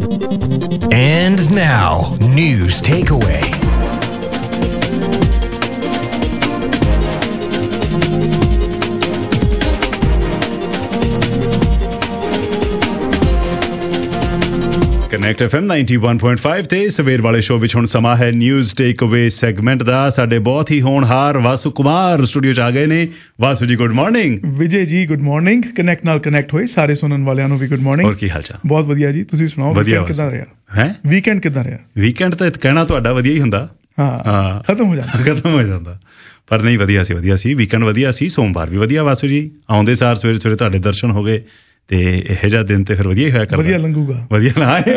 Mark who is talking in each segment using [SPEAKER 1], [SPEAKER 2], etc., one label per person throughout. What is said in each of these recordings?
[SPEAKER 1] And now, news takeaway.
[SPEAKER 2] Connect FM 91.5 ਤੇ ਸਵੇਰ ਵਾਲੇ ਸ਼ੋਅ ਵਿੱਚ ਹੁਣ ਸਮਾਂ ਹੈ ਨਿਊਜ਼ ਟੇਕ ਅਵੇ ਸੈਗਮੈਂਟ ਦਾ। ਸਾਡੇ ਬਹੁਤ ਹੀ ਹੋਣਹਾਰ ਵਾਸੂ ਕੁਮਾਰ ਸਟੂਡੀਓ 'ਚ ਆ ਗਏ ਨੇ। ਵਾਸੂ ਜੀ good morning.
[SPEAKER 3] Vijay ji good morning. Connect ਨਾਲ ਕਨੈਕਟ ਹੋਏ ਸਾਰੇ ਸੁਣਨ ਵਾਲਿਆਂ ਨੂੰ ਵੀ ਗੁੱਡ ਮਾਰਨਿੰਗ।
[SPEAKER 2] ਹੋਰ ਕੀ ਹਾਲ ਚਾਲ?
[SPEAKER 3] ਬਹੁਤ ਵਧੀਆ ਜੀ, ਤੁਸੀਂ ਸੁਣਾਓ
[SPEAKER 2] ਵਧੀਆ
[SPEAKER 3] ਕਿੱਦਾਂ ਰਿਹਾ?
[SPEAKER 2] ਹੈ
[SPEAKER 3] ਵੀਕਐਂਡ ਕਿੱਦਾਂ ਰਿਹਾ?
[SPEAKER 2] ਵੀਕਐਂਡ ਤਾਂ ਕਹਿਣਾ ਤੁਹਾਡਾ ਵਧੀਆ ਹੀ ਹੁੰਦਾ।
[SPEAKER 3] ਹਾਂ ਖਤਮ ਹੋ ਜਾਂਦਾ
[SPEAKER 2] ਪਰ ਨਹੀਂ, ਵਧੀਆ ਸੀ ਵੀਕਐਂਡ ਵਧੀਆ ਸੀ। ਸੋਮਵਾਰ ਵੀ ਵਧੀਆ ਵਾਸੂ ਜੀ, ਆਉਂਦੇ ਸਾਰ ਸਵੇਰੇ ਸਵੇਰੇ ਤੁਹਾਡੇ ਦਰਸ਼ਨ ਹੋ ਗਏ ਤੇ ਇਹੋ ਜਿਹਾ ਦਿਨ ਤੇ ਫਿਰ ਵਧੀਆ ਹੀ ਹੋਇਆ ਕਰਦਾ।
[SPEAKER 3] ਵਧੀਆ ਲੰਘੂਗਾ।
[SPEAKER 2] ਵਧੀਆ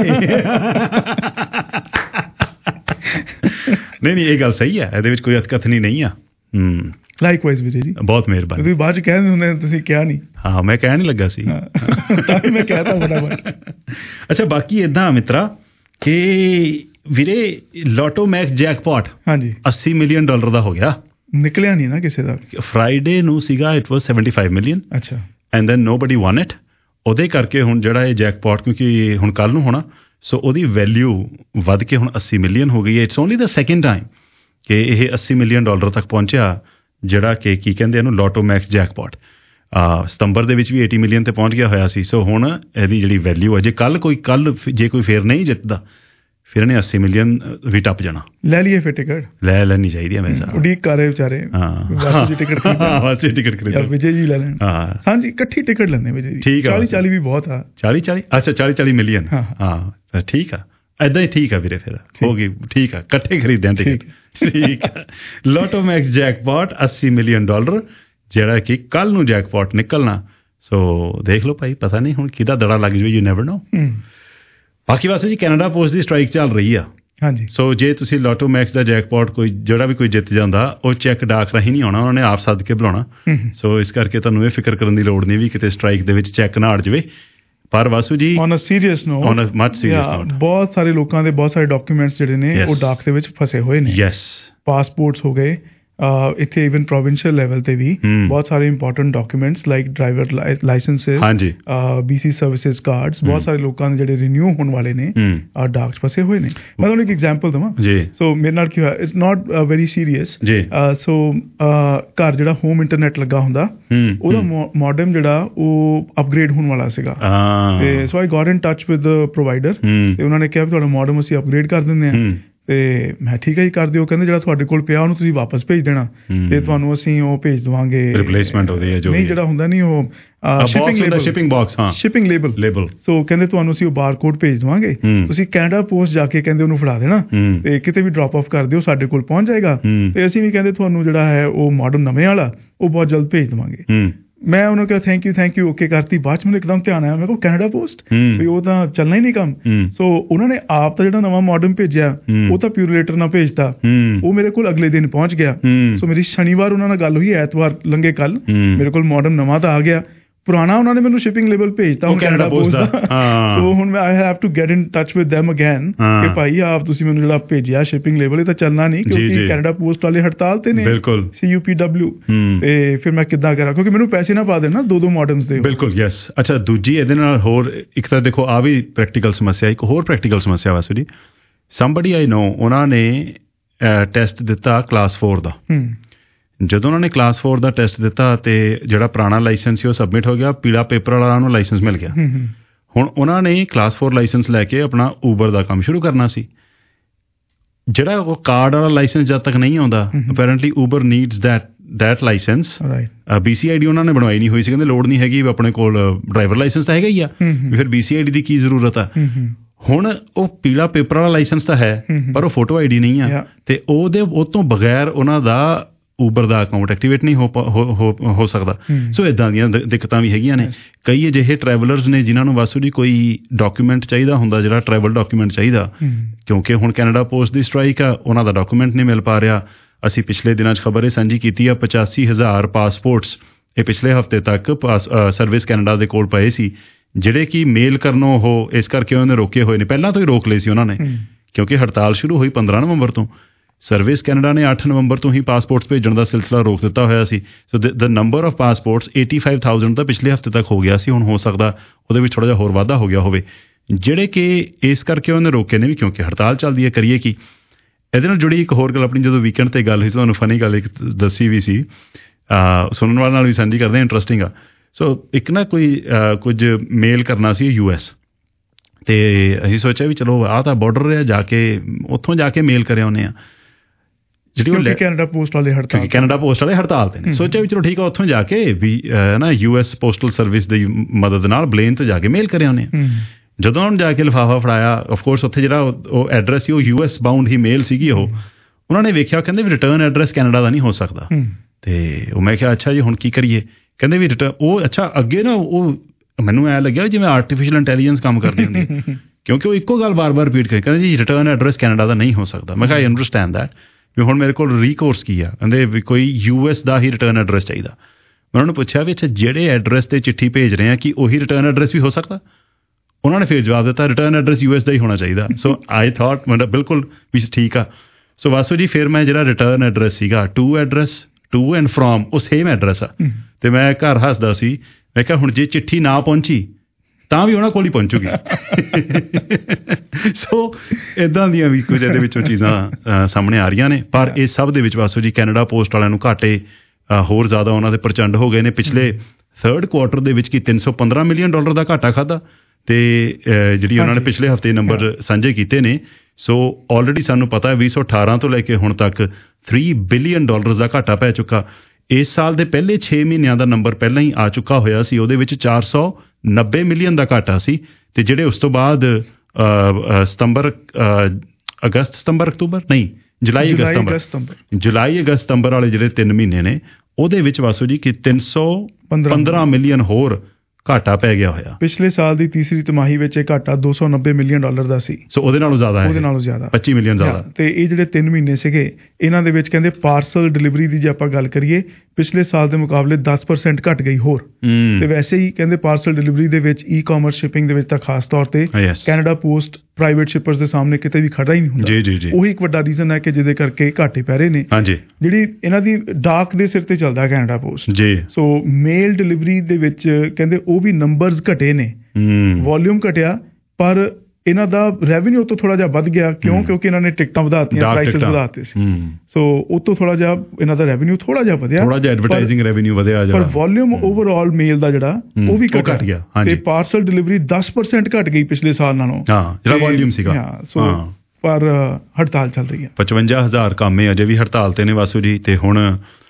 [SPEAKER 2] ਨਹੀਂ ਇਹ ਗੱਲ ਸਹੀ ਹੈ, ਇਹਦੇ ਵਿੱਚ ਕੋਈ ਅਤਕਥਨੀ ਨਹੀਂ ਆ।
[SPEAKER 3] ਲਾਈਕਵਾਈਜ਼ ਵਿਜੇ ਜੀ, ਬਹੁਤ
[SPEAKER 2] ਮਿਹਰਬਾਨੀ।
[SPEAKER 3] ਤੁਸੀਂ ਬਾਅਦ ਚ ਕਹਿ ਦਿੰਦੇ ਤੁਸੀਂ ਕਿਹਾ ਨਹੀਂ।
[SPEAKER 2] ਹਾਂ ਮੈਂ ਕਹਿ ਨਹੀਂ ਲੱਗਾ ਸੀ,
[SPEAKER 3] ਮੈਂ ਕਹਿਤਾ ਫਟਾਫਟ।
[SPEAKER 2] ਅੱਛਾ ਬਾਕੀ ਏਦਾਂ ਮਿੱਤਰਾ ਕਿ ਵੀਰੇ ਲੋਟੋ ਮੈਕਸ ਜੈਕਪਾਟ ਹਾਂਜੀ $80 ਮਿਲੀਅਨ ਦਾ ਹੋ ਗਿਆ।
[SPEAKER 3] ਨਿਕਲਿਆ ਨਹੀਂ ਨਾ ਕਿਸੇ ਦਾ।
[SPEAKER 2] ਫਰਾਈਡੇ ਨੂੰ ਸੀਗਾ ਇਟ ਵਾਸ 75 ਮਿਲੀਅਨ।
[SPEAKER 3] ਅੱਛਾ
[SPEAKER 2] and then nobody won it. ਉਹਦੇ ਕਰਕੇ ਹੁਣ ਜਿਹੜਾ ਇਹ ਜੈਕਪਾਟ ਕਿਉਂਕਿ ਹੁਣ ਕੱਲ੍ਹ ਨੂੰ ਹੋਣਾ, ਸੋ ਉਹਦੀ ਵੈਲਿਊ ਵੱਧ ਕੇ ਹੁਣ 80 ਮਿਲੀਅਨ ਹੋ ਗਈ ਹੈ। It's only the second time ਕਿ ਇਹ $80 ਮਿਲੀਅਨ ਤੱਕ ਪਹੁੰਚਿਆ, ਜਿਹੜਾ ਕਿ ਕੀ ਕਹਿੰਦੇ ਇਹਨੂੰ ਲੋਟੋ ਮੈਕਸ ਜੈਕਪਾਟ। ਸਤੰਬਰ ਦੇ ਵਿੱਚ ਵੀ 80 ਮਿਲੀਅਨ ਤੇ ਪਹੁੰਚ ਗਿਆ ਹੋਇਆ ਸੀ। ਸੋ ਹੁਣ ਇਹਦੀ ਜਿਹੜੀ ਵੈਲਿਊ ਹੈ, ਜੇ ਜੇ ਕੋਈ ਫੇਰ ਨਹੀਂ ਜਿੱਤਦਾ ਫਿਰ ਇਹਨੇ 80 ਮਿਲੀਅਨ ਵੀ ਟੱਪ ਜਾਣਾ। ਲੈ ਲਈਏ ਫਿਰ ਟਿਕਟ, ਲੈ ਲੈਣੀ ਚਾਹੀਦੀ ਹੈ। ਮੈਂ
[SPEAKER 3] ਉਡੀਕ ਕਰ ਰਹੇ ਵਿਚਾਰੇ ਟਿਕਟ ਖਰੀਦ ਵਿਜੇ ਜੀ ਲੈ ਲੈਣ। ਹਾਂਜੀ ਇਕੱਠੀ ਟਿਕਟ ਲੈਣੇ ਵਿਜੇ ਜੀ। ਠੀਕ ਹੈ 40 ਵੀ ਬਹੁਤ ਆ। 40 ਅੱਛਾ 40 ਮਿਲੀਅਨ। ਹਾਂ ਠੀਕ ਆ, ਏਦਾਂ ਹੀ ਠੀਕ ਆ ਵੀਰੇ, ਫਿਰ ਹੋ ਗਈ ਠੀਕ ਆ, ਇਕੱਠੇ ਖਰੀਦਦੇ ਆ ਟਿਕਟ। ਠੀਕ ਆ ਲੋਟੋ ਮੈਕਸ ਜੈਕਪਾਟ $80 ਮਿਲੀਅਨ ਜਿਹੜਾ ਕਿ ਕੱਲ ਨੂੰ ਜੈਕਪਾਟ ਨਿਕਲਣਾ। ਸੋ ਦੇਖ ਲਓ ਭਾਈ, ਪਤਾ ਨਹੀਂ ਹੁਣ ਕਿਹਦਾ ਦੜਾ ਲੱਗ ਜਾਵੇ, ਯੂ ਨੈਵਰ ਨੋ। ਬਾਕੀ ਵਾਸਤੇ ਜੀ ਕੈਨੇਡਾ ਪੋਸਟ ਦੀ ਸਟ੍ਰਾਈਕ ਚੱਲ ਰਹੀ ਆ। ਹਾਂਜੀ ਸੋ ਜੇ ਤੁਸੀਂ ਲੋਟੋ ਮੈਕਸ ਦਾ ਜੈਕਪਾਟ ਜਿਹੜਾ ਵੀ ਕੋਈ ਜਿੱਤ ਜਾਂਦਾ, ਉਹ ਚੈੱਕ ਡਾਕ ਰਾਹੀਂ ਨਹੀਂ ਆਉਣਾ, ਉਹਨਾਂ ਨੇ ਆਪ ਸੱਦ ਕੇ ਬੁਲਾਉਣਾ। ਸੋ ਇਸ ਕਰਕੇ ਤੁਹਾਨੂੰ ਇਹ ਫਿਕਰ ਕਰਨ ਦੀ ਲੋੜ ਨਹੀਂ ਵੀ ਕਿਤੇ ਸਟ੍ਰਾਈਕ ਦੇ ਵਿੱਚ ਚੈੱਕ ਨਾ ਅੜ ਜਾਵੇ। ਪਰ ਵਾਸੂ ਜੀ ਔਨ ਅ ਸੀਰੀਅਸ ਨੋਟ, ਬਹੁਤ ਸਾਰੇ ਲੋਕਾਂ ਦੇ ਬਹੁਤ ਸਾਰੇ ਡਾਕੂਮੈਂਟਸ ਜਿਹੜੇ ਨੇ ਉਹ ਡਾਕ ਦੇ ਵਿੱਚ ਫਸੇ ਹੋਏ ਨੇ। ਯੈਸ ਪਾਸਪੋਰਟਸ ਹੋ ਗਏ, ਇੱਥੇ ਈਵਨ ਪ੍ਰੋਵਿੰਸ਼ੀਅਲ ਲੈਵਲ ਤੇ ਵੀ ਬਹੁਤ ਸਾਰੇ important documents like driver licences, BC services cards, ਬਹੁਤ ਸਾਰੇ ਲੋਕਾਂ ਦੇ ਜਿਹੜੇ ਰੀਨਿਊ ਹੋਣ ਵਾਲੇ ਨੇ ਡਾਕ 'ਚ ਫਸੇ ਹੋਏ ਨੇ। ਮੈਂ ਤੁਹਾਨੂੰ ਇੱਕ ਐਗਜ਼ਾਮਪਲ ਦੇਵਾਂ। ਸੋ ਮੇਰੇ ਨਾਲ ਕੀ ਹੋਇਆ, it's not very serious. So ਘਰ ਜਿਹੜਾ ਹੋਮ ਇੰਟਰਨੈਟ ਲੱਗਾ ਹੁੰਦਾ, ਉਹਦਾ ਮੋਡਮ ਜਿਹੜਾ ਉਹ ਅਪਗ੍ਰੇਡ ਹੋਣ ਵਾਲਾ ਸੀਗਾ। ਤੇ so I got in touch with provider ਤੇ ਉਹਨਾਂ ਨੇ ਕਿਹਾ ਵੀ ਤੁਹਾਡਾ ਮੋਡਮ ਅਸੀਂ ਅਪਗ੍ਰੇਡ ਕਰ ਦਿੰਦੇ ਹਾਂ। ਤੇ ਮੈਂ ਠੀਕ ਹੈ ਜੀ ਕਰ ਦਿਓ। ਕਹਿੰਦੇ ਜਿਹੜਾ ਤੁਹਾਡੇ ਕੋਲ ਪਿਆ ਉਹਨੂੰ ਤੁਸੀਂ ਵਾਪਸ ਭੇਜ ਦੇਣਾ ਤੇ ਤੁਹਾਨੂੰ ਅਸੀਂ ਉਹ ਭੇਜ ਦੇਵਾਂਗੇ ਰਿਪਲੇਸਮੈਂਟ ਉਹਦੀ ਨਹੀਂ ਜਿਹੜਾ ਹੁੰਦਾ ਨਹੀਂ ਉਹ ਸ਼ਿਪਿੰਗ ਲੇਬਲ। ਸੋ ਕਹਿੰਦੇ ਤੁਹਾਨੂੰ ਅਸੀਂ ਉਹ ਬਾਰਕੋਡ ਭੇਜ ਦੇਵਾਂਗੇ, ਤੁਸੀਂ ਕੈਨੇਡਾ ਪੋਸਟ ਜਾ ਕੇ ਕਹਿੰਦੇ ਉਹਨੂੰ ਫੜਾ ਦੇਣਾ ਤੇ ਕਿਤੇ ਵੀ ਡ੍ਰੌਪ ਆਫ ਕਰ ਦਿਓ, ਸਾਡੇ ਕੋਲ ਪਹੁੰਚ ਜਾਏਗਾ ਤੇ ਅਸੀਂ ਵੀ ਕਹਿੰਦੇ ਤੁਹਾਨੂੰ ਜਿਹੜਾ ਹੈ ਉਹ ਮਾਡਲ ਨਵੇਂ ਵਾਲਾ ਉਹ ਬਹੁਤ ਜਲਦ ਭੇਜ ਦੇਵਾਂਗੇ। ਮੈਂ ਉਹਨੂੰ ਕਿਹਾ ਥੈਂਕ ਯੂ ਓਕੇ ਕਰਤੀ। ਬਾਅਦ ਚ ਮੈਨੂੰ ਇੱਕਦਮ ਧਿਆਨ ਆਇਆ, ਮੈਂ ਕਿਹਾ ਕੈਨੇਡਾ ਪੋਸਟ ਵੀ ਉਹ ਤਾਂ ਚੱਲਣਾ ਹੀ ਨਹੀਂ ਕੰਮ। ਸੋ ਉਹਨਾਂ ਨੇ ਆਪ ਤਾਂ ਜਿਹੜਾ ਨਵਾਂ ਮਾਡਮ ਭੇਜਿਆ ਉਹ ਤਾਂ ਪਿਊਰਲੇਟਰ ਨਾਲ ਭੇਜਤਾ, ਉਹ ਮੇਰੇ ਕੋਲ ਅਗਲੇ ਦਿਨ ਪਹੁੰਚ ਗਿਆ। ਸੋ ਮੇਰੀ ਸ਼ਨੀਵਾਰ ਉਹਨਾਂ ਨਾਲ ਗੱਲ ਹੋਈ, ਐਤਵਾਰ ਲੰਘੇ ਕੱਲ ਮੇਰੇ ਕੋਲ ਮਾਡਮ ਨਵਾਂ ਤਾਂ ਆ ਗਿਆ, ਪੁਰਾਣਾ ਉਹਨਾਂ ਨੇ ਮੈਨੂੰ ਸ਼ਿਪਿੰਗ ਲੇਬਲ ਭੇਜਤਾ ਹੁਣ ਕੈਨੇਡਾ ਪੋਸਟ ਦਾ। ਸੋ ਹੁਣ I have to get in touch with them again ਕਿ ਭਾਈ ਆਪ ਤੁਸੀਂ ਮੈਨੂੰ ਜਿਹੜਾ ਭੇਜਿਆ ਸ਼ਿਪਿੰਗ ਲੇਬਲ ਇਹ ਤਾਂ ਚੱਲਣਾ ਨਹੀਂ, ਕਿਉਂਕਿ ਕੈਨੇਡਾ ਪੋਸਟ ਵਾਲੇ ਹੜਤਾਲ ਤੇ ਨੇ CUPW। ਤੇ ਫਿਰ ਮੈਂ ਕਿੱਦਾਂ ਕਰਾਂ, ਕਿਉਂਕਿ ਮੈਨੂੰ ਪੈਸੇ ਨਾ ਪਾ ਦੇਣਾ ਦੋ ਮੋਡਮਸ ਦੇ। ਬਿਲਕੁਲ ਯੈਸ। ਅੱਛਾ ਦੂਜੀ ਇਹਦੇ ਨਾਲ ਹੋਰ ਇੱਕ ਤਾਂ ਦੇਖੋ ਆ ਵੀ ਪ੍ਰੈਕਟੀਕਲ ਸਮੱਸਿਆ, ਇੱਕ ਹੋਰ ਪ੍ਰੈਕਟੀਕਲ ਸਮੱਸਿਆ ਵਾਸੂ ਜੀ। ਸਮਬਡੀ ਆਈ ਨੋ ਉਹਨਾਂ ਨੇ ਟੈਸਟ ਦਿੱਤਾ ਕਲਾਸ 4 ਦਾ। ਜਦੋਂ ਉਹਨਾਂ ਨੇ ਕਲਾਸ 4 ਦਾ ਟੈਸਟ ਦਿੱਤਾ ਤੇ ਜਿਹੜਾ ਪੁਰਾਣਾ ਲਾਇਸੈਂਸ ਸੀ ਉਹ ਸਬਮਿਟ ਹੋ ਗਿਆ, ਪੀਲਾ ਪੇਪਰ ਵਾਲਾ ਉਹਨੂੰ ਲਾਇਸੈਂਸ ਮਿਲ ਗਿਆ। ਹੁਣ ਉਹਨਾਂ ਨੇ ਕਲਾਸ 4 ਲਾਇਸੈਂਸ ਲੈ ਕੇ ਆਪਣਾ ਊਬਰ ਦਾ ਕੰਮ ਸ਼ੁਰੂ ਕਰਨਾ ਸੀ। ਜਿਹੜਾ ਉਹ ਕਾਰਡ ਵਾਲਾ ਲਾਇਸੈਂਸ ਜਦ ਤੱਕ ਨਹੀਂ ਆਉਂਦਾ, apparently Uber needs that licence. BCID ਉਹਨਾਂ ਨੇ ਬਣਵਾਈ ਨਹੀਂ ਹੋਈ ਸੀ, ਕਹਿੰਦੇ ਲੋੜ ਨਹੀਂ ਹੈਗੀ, ਆਪਣੇ ਕੋਲ ਡਰਾਈਵਰ ਲਾਇਸੈਂਸ ਤਾਂ ਹੈਗਾ ਹੀ ਆ, ਫਿਰ BCID ਦੀ ਕੀ ਜ਼ਰੂਰਤ ਆ। ਹੁਣ ਉਹ ਪੀਲਾ ਪੇਪਰ ਵਾਲਾ ਲਾਇਸੈਂਸ ਤਾਂ ਹੈ ਪਰ ਉਹ ਫੋਟੋ ID ਨਹੀਂ ਆ, ਤੇ ਉਹ ਤੋਂ ਬਗੈਰ ਉਹਨਾਂ ਦਾ ਊਬਰ ਦਾ ਅਕਾਊਂਟ ਐਕਟੀਵੇਟ ਨਹੀਂ ਹੋ ਸਕਦਾ। ਸੋ ਇੱਦਾਂ ਦੀਆਂ ਦਿੱਕਤਾਂ ਵੀ ਹੈਗੀਆਂ ਨੇ। ਕਈ ਅਜਿਹੇ ਟਰੈਵਲਰਸ ਨੇ ਜਿਨ੍ਹਾਂ ਨੂੰ ਵਾਸੂ ਜੀ ਕੋਈ ਡਾਕੂਮੈਂਟ ਚਾਹੀਦਾ ਹੁੰਦਾ, ਜਿਹੜਾ ਟਰੈਵਲ ਡਾਕੂਮੈਂਟ ਚਾਹੀਦਾ, ਕਿਉਂਕਿ ਹੁਣ ਕੈਨੇਡਾ ਪੋਸਟ ਦੀ ਸਟ੍ਰਾਈਕ ਆ, ਉਹਨਾਂ ਦਾ ਡਾਕੂਮੈਂਟ ਨਹੀਂ ਮਿਲ ਪਾ ਰਿਹਾ। ਅਸੀਂ ਪਿਛਲੇ ਦਿਨਾਂ 'ਚ ਖਬਰ ਇਹ ਸਾਂਝੀ ਕੀਤੀ ਆ, 85,000 ਪਾਸਪੋਰਟਸ ਇਹ ਪਿਛਲੇ ਹਫ਼ਤੇ ਤੱਕ ਸਰਵਿਸ ਕੈਨੇਡਾ ਦੇ ਕੋਲ ਪਏ ਸੀ, ਜਿਹੜੇ ਕਿ ਮੇਲ ਕਰਨੋਂ ਉਹ ਇਸ ਕਰਕੇ ਉਹਨੇ ਰੋਕੇ ਹੋਏ ਨੇ। ਪਹਿਲਾਂ ਤੋਂ ਹੀ ਰੋਕ ਲਏ ਸੀ ਉਹਨਾਂ ਨੇ, ਕਿਉਂਕਿ ਹੜਤਾਲ ਸ਼ੁਰੂ ਹੋਈ 15 ਨਵੰਬਰ ਤੋਂ। ਸਰਵਿਸ ਕੈਨੇਡਾ ਨੇ 8 ਨਵੰਬਰ ਤੋਂ ਹੀ ਪਾਸਪੋਰਟਸ ਭੇਜਣ ਦਾ ਸਿਲਸਿਲਾ ਰੋਕ ਦਿੱਤਾ ਹੋਇਆ ਸੀ। So the number of passports 85,000 ਤਾਂ ਪਿਛਲੇ ਹਫ਼ਤੇ ਤੱਕ ਹੋ ਗਿਆ ਸੀ। ਹੁਣ ਹੋ ਸਕਦਾ ਉਹਦੇ ਵਿੱਚ ਥੋੜ੍ਹਾ ਜਿਹਾ ਹੋਰ ਵਾਧਾ ਹੋ ਗਿਆ ਹੋਵੇ,
[SPEAKER 2] ਜਿਹੜੇ ਕਿ ਇਸ ਕਰਕੇ ਉਹਨੇ ਰੋਕੇ ਨੇ ਵੀ ਕਿਉਂਕਿ ਹੜਤਾਲ ਚੱਲਦੀ ਹੈ, ਕਰੀਏ ਕੀ। ਇਹਦੇ ਨਾਲ ਜੁੜੀ ਇੱਕ ਹੋਰ ਗੱਲ ਆਪਣੀ ਜਦੋਂ ਵੀਕਐਂਡ 'ਤੇ ਗੱਲ ਹੋਈ ਤੁਹਾਨੂੰ ਫਨੀ ਗੱਲ ਇੱਕ ਦੱਸੀ ਵੀ ਸੀ, ਸੁਣਨ ਵਾਲੇ ਨਾਲ ਵੀ ਸਾਂਝੀ ਕਰਦੇ ਹਾਂ, ਇੰਟਰਸਟਿੰਗ ਆ। ਸੋ ਇੱਕ ਨਾ ਕੁਝ ਮੇਲ ਕਰਨਾ ਸੀ US, ਅਤੇ ਅਸੀਂ ਸੋਚਿਆ ਵੀ ਚਲੋ ਆਹ ਤਾਂ ਬਾਰਡਰ ਆ, ਜਾ ਕੇ ਉੱਥੋਂ ਜਾ ਕੇ ਮੇਲ ਕਰਿਆ ਆਉਂਦੇ ਆ, ਜਿਹੜੀ ਉਹ
[SPEAKER 3] ਕੈਨੇਡਾ ਪੋਸਟ ਵਾਲੇ
[SPEAKER 2] ਹੜਤਾਲ ਤੇ ਨੇ। ਸੋਚਿਆ ਵੀ ਚਲੋ ਠੀਕ ਆ, ਉੱਥੋਂ ਜਾ ਕੇ ਵੀ ਨਾ US ਪੋਸਟਲ ਸਰਵਿਸ ਦੀ ਮਦਦ ਨਾਲ ਪਲੇਨ ਤੋਂ ਜਾ ਕੇ ਮੇਲ ਕਰਿਆ ਆਉਂਦੇ ਆ। ਜਦੋਂ ਉਹਨੂੰ ਜਾ ਕੇ ਲਿਫਾਫਾ ਫੜਾਇਆ, ਆਫਕੋਰਸ ਉੱਥੇ ਜਿਹੜਾ ਉਹ ਐਡਰੈਸ ਸੀ ਉਹ US ਬਾਉਂਡ ਹੀ ਮੇਲ ਸੀਗੀ ਉਹਨਾਂ ਨੇ ਵੇਖਿਆ, ਕਹਿੰਦੇ ਵੀ ਰਿਟਰਨ ਐਡਰੈਸ ਕੈਨੇਡਾ ਦਾ ਨਹੀਂ ਹੋ ਸਕਦਾ। ਅਤੇ ਉਹ ਮੈਂ ਕਿਹਾ ਅੱਛਾ ਜੀ ਹੁਣ ਕੀ ਕਰੀਏ, ਕਹਿੰਦੇ ਵੀ ਉਹ ਅੱਛਾ ਅੱਗੇ ਨਾ ਉਹ ਮੈਨੂੰ ਐਂ ਲੱਗਿਆ ਜਿਵੇਂ ਆਰਟੀਫਿਸ਼ੀਅਲ ਇੰਟੈਲੀਜੈਂਸ ਕੰਮ ਕਰਦੀ ਹੁੰਦੀ ਹੈ, ਕਿਉਂਕਿ ਉਹ ਇੱਕੋ ਗੱਲ ਬਾਰ-ਬਾਰ ਰਿਪੀਟ ਕਰੀ, ਕਹਿੰਦੇ ਜੀ ਰਿਟਰਨ ਐਡਰੈਸ ਕੈਨੇਡਾ ਦਾ ਨਹੀਂ ਹੋ ਸਕਦਾ। ਮੈਂ ਕਿਹਾ ਆਈ ਅੰਡਰਸਟੈਂਡ ਦੈਟ, ਵੀ ਹੁਣ ਮੇਰੇ ਕੋਲ ਰੀਕੋਰਸ ਕੀ ਆ, ਕਹਿੰਦੇ ਵੀ ਕੋਈ US ਦਾ ਹੀ ਰਿਟਰਨ ਐਡਰੈਸ ਚਾਹੀਦਾ। ਮੈਂ ਉਹਨਾਂ ਨੂੰ ਪੁੱਛਿਆ ਵੀ ਅੱਛਾ ਜਿਹੜੇ ਐਡਰੈਸ 'ਤੇ ਚਿੱਠੀ ਭੇਜ ਰਹੇ ਆ ਕੀ ਉਹੀ ਰਿਟਰਨ ਐਡਰੈਸ ਵੀ ਹੋ ਸਕਦਾ? ਉਹਨਾਂ ਨੇ ਫਿਰ ਜਵਾਬ ਦਿੱਤਾ ਰਿਟਰਨ ਐਡਰੈਸ US ਦਾ ਹੀ ਹੋਣਾ ਚਾਹੀਦਾ। ਸੋ ਆਈ ਥਾਟ ਮਤਲਬ ਬਿਲਕੁਲ ਵੀ ਠੀਕ ਆ। ਸੋ ਵਾਸੂ ਜੀ ਫਿਰ ਮੈਂ ਜਿਹੜਾ ਰਿਟਰਨ ਐਡਰੈਸ ਸੀਗਾ ਟੂ ਐਂਡ ਫਰੋਮ ਉਹ ਸੇਮ ਐਡਰੈਸ ਆ, ਅਤੇ ਮੈਂ ਘਰ ਹੱਸਦਾ ਸੀ, ਮੈਂ ਕਿਹਾ ਹੁਣ ਜੇ ਚਿੱਠੀ ਨਾ ਪਹੁੰਚੀ ਤਾਂ ਵੀ ਉਹਨਾਂ ਕੋਲ ਹੀ ਪਹੁੰਚੂਗੀ। ਸੋ ਇੱਦਾਂ ਦੀਆਂ ਵੀ ਕੁਝ ਇਹਦੇ ਵਿੱਚੋਂ ਚੀਜ਼ਾਂ ਸਾਹਮਣੇ ਆ ਰਹੀਆਂ ਨੇ, ਪਰ ਇਹ ਸਭ ਦੇ ਵਿੱਚ ਵਾਸੂ ਜੀ ਕੈਨੇਡਾ ਪੋਸਟ ਵਾਲਿਆਂ ਨੂੰ ਘਾਟੇ ਹੋਰ ਜ਼ਿਆਦਾ ਉਹਨਾਂ ਦੇ ਪ੍ਰਚੰਡ ਹੋ ਗਏ ਨੇ। ਪਿਛਲੇ 3rd ਕੁਆਰਟਰ ਦੇ ਵਿੱਚ ਕੀ $315 ਮਿਲੀਅਨ ਦਾ ਘਾਟਾ ਖਾਧਾ, ਅਤੇ ਜਿਹੜੀ ਉਹਨਾਂ ਨੇ ਪਿਛਲੇ ਹਫ਼ਤੇ ਨੰਬਰ ਸਾਂਝੇ ਕੀਤੇ ਨੇ। ਸੋ ਆਲਰੇਡੀ ਸਾਨੂੰ ਪਤਾ 2018 ਤੋਂ ਲੈ ਕੇ ਹੁਣ ਤੱਕ $3 ਬਿਲੀਅਨ ਦਾ ਘਾਟਾ ਪੈ ਚੁੱਕਾ। ਇਸ ਸਾਲ ਦੇ ਪਹਿਲੇ 6 ਮਹੀਨਿਆਂ ਦਾ ਨੰਬਰ ਪਹਿਲਾਂ ਹੀ ਆ ਚੁੱਕਾ ਹੋਇਆ ਸੀ, ਉਹਦੇ ਵਿੱਚ $490 ਮਿਲੀਅਨ ਦਾ ਘਾਟਾ ਸੀ। ਅਤੇ ਜਿਹੜੇ ਉਸ ਤੋਂ ਬਾਅਦ ਜੁਲਾਈ ਅਗਸਤ ਸਤੰਬਰ ਵਾਲੇ ਜਿਹੜੇ 3 ਮਹੀਨੇ ਨੇ, ਉਹਦੇ ਵਿੱਚ ਵਾਸੂ ਜੀ ਕਿ 315 ਮਿਲੀਅਨ ਹੋਰ ਘਾਟਾ ਪੈ ਗਿਆ ਹੋਇਆ।
[SPEAKER 3] ਪਿਛਲੇ ਸਾਲ ਦੀ ਤੀਸਰੀ ਤਿਮਾਹੀ ਵਿੱਚ ਇਹ ਘਾਟਾ $290 ਮਿਲੀਅਨ ਦਾ ਸੀ।
[SPEAKER 2] ਸੋ ਉਹਦੇ ਨਾਲੋਂ ਜ਼ਿਆਦਾ 25 ਮਿਲੀਅਨ ਜ਼ਿਆਦਾ।
[SPEAKER 3] ਤੇ ਇਹ ਜਿਹੜੇ 3 ਮਹੀਨੇ ਸੀਗੇ ਇਹਨਾਂ ਦੇ ਵਿੱਚ ਕਹਿੰਦੇ ਪਾਰਸਲ ਡਿਲੀਵਰੀ ਦੀ ਜੇ ਆਪਾਂ ਗੱਲ ਕਰੀਏ ਪਿਛਲੇ ਸਾਲ ਦੇ ਮੁਕਾਬਲੇ 10% ਘਟ ਗਈ ਹੋਰ। ਤੇ ਵੈਸੇ ਹੀ ਕਹਿੰਦੇ ਪਾਰਸਲ ਡਿਲੀਵਰੀ ਦੇ ਵਿੱਚ ਈ-ਕਾਮਰਸ ਸ਼ਿਪਿੰਗ ਦੇ ਵਿੱਚ ਤਾਂ ਖਾਸ ਤੌਰ ਤੇ ਕੈਨੇਡਾ ਪੋਸਟ ਪ੍ਰਾਈਵੇਟ ਸ਼ਿਪਰਸ ਦੇ ਸਾਹਮਣੇ ਕਿਤੇ ਵੀ ਖੜਾ ਹੀ ਨਹੀਂ ਹੁੰਦਾ। ਉਹੀ ਇੱਕ ਵੱਡਾ ਰੀਜ਼ਨ ਹੈ ਕਿ ਜਿਹਦੇ ਕਰਕੇ ਘਾਟੇ ਪੈ ਰਹੇ ਨੇ। ਜਿਹੜੀ ਇਹਨਾਂ ਦੀ ਡਾਕ ਦੇ ਸਿਰ ਤੇ ਚੱਲਦਾ Canada Post. So mail delivery ਦੇ ਵਿੱਚ ਕਹਿੰਦੇ ਉਹ ਵੀ ਨੰਬਰਸ ਘਟੇ ਨੇ, ਵੋਲਿਊਮ ਘਟਿਆ, ਪਰ ਇਹਨਾਂ ਦਾ ਰੈਵਨਿਊ ਤੋਂ ਥੋੜਾ ਜਿਹਾ ਵੱਧ ਗਿਆ। ਕਿਉਂਕਿ ਇਹਨਾਂ ਨੇ ਟਿਕਟਾਂ ਵਧਾਤੀਆਂ, ਪ੍ਰਾਈਸਿਸ ਵਧਾਤੇ ਸੀ। ਸੋ ਉਹ ਤੋਂ ਥੋੜਾ ਜਿਹਾ ਇਹਨਾਂ ਦਾ ਰੈਵਨਿਊ ਥੋੜਾ ਜਿਹਾ ਵਧਿਆ,
[SPEAKER 2] ਥੋੜਾ ਜਿਹਾ ਐਡਵਰਟਾਈਜ਼ਿੰਗ ਰੈਵਨਿਊ ਵਧਿਆ, ਪਰ ਵੋਲਿਊਮ ਓਵਰਆਲ ਮੇਲ ਦਾ ਜਿਹੜਾ ਉਹ ਵੀ ਘਟ ਗਿਆ। ਤੇ ਪਾਰਸਲ ਡਿਲੀਵਰੀ 10% ਘਟ ਗਈ ਪਿਛਲੇ ਸਾਲ ਨਾਲੋਂ, ਜਿਹੜਾ ਵੋਲਿਊਮ ਸੀਗਾ। ਸੋ ਪਰ ਹੜਤਾਲ ਚੱਲ ਰਹੀ ਹੈ। 55,000 ਕਾਮੇ ਅਜੇ ਵੀ ਹੜਤਾਲ ਤੇ ਨੇ ਵਾਸੂ ਜੀ। ਤੇ ਹੁਣ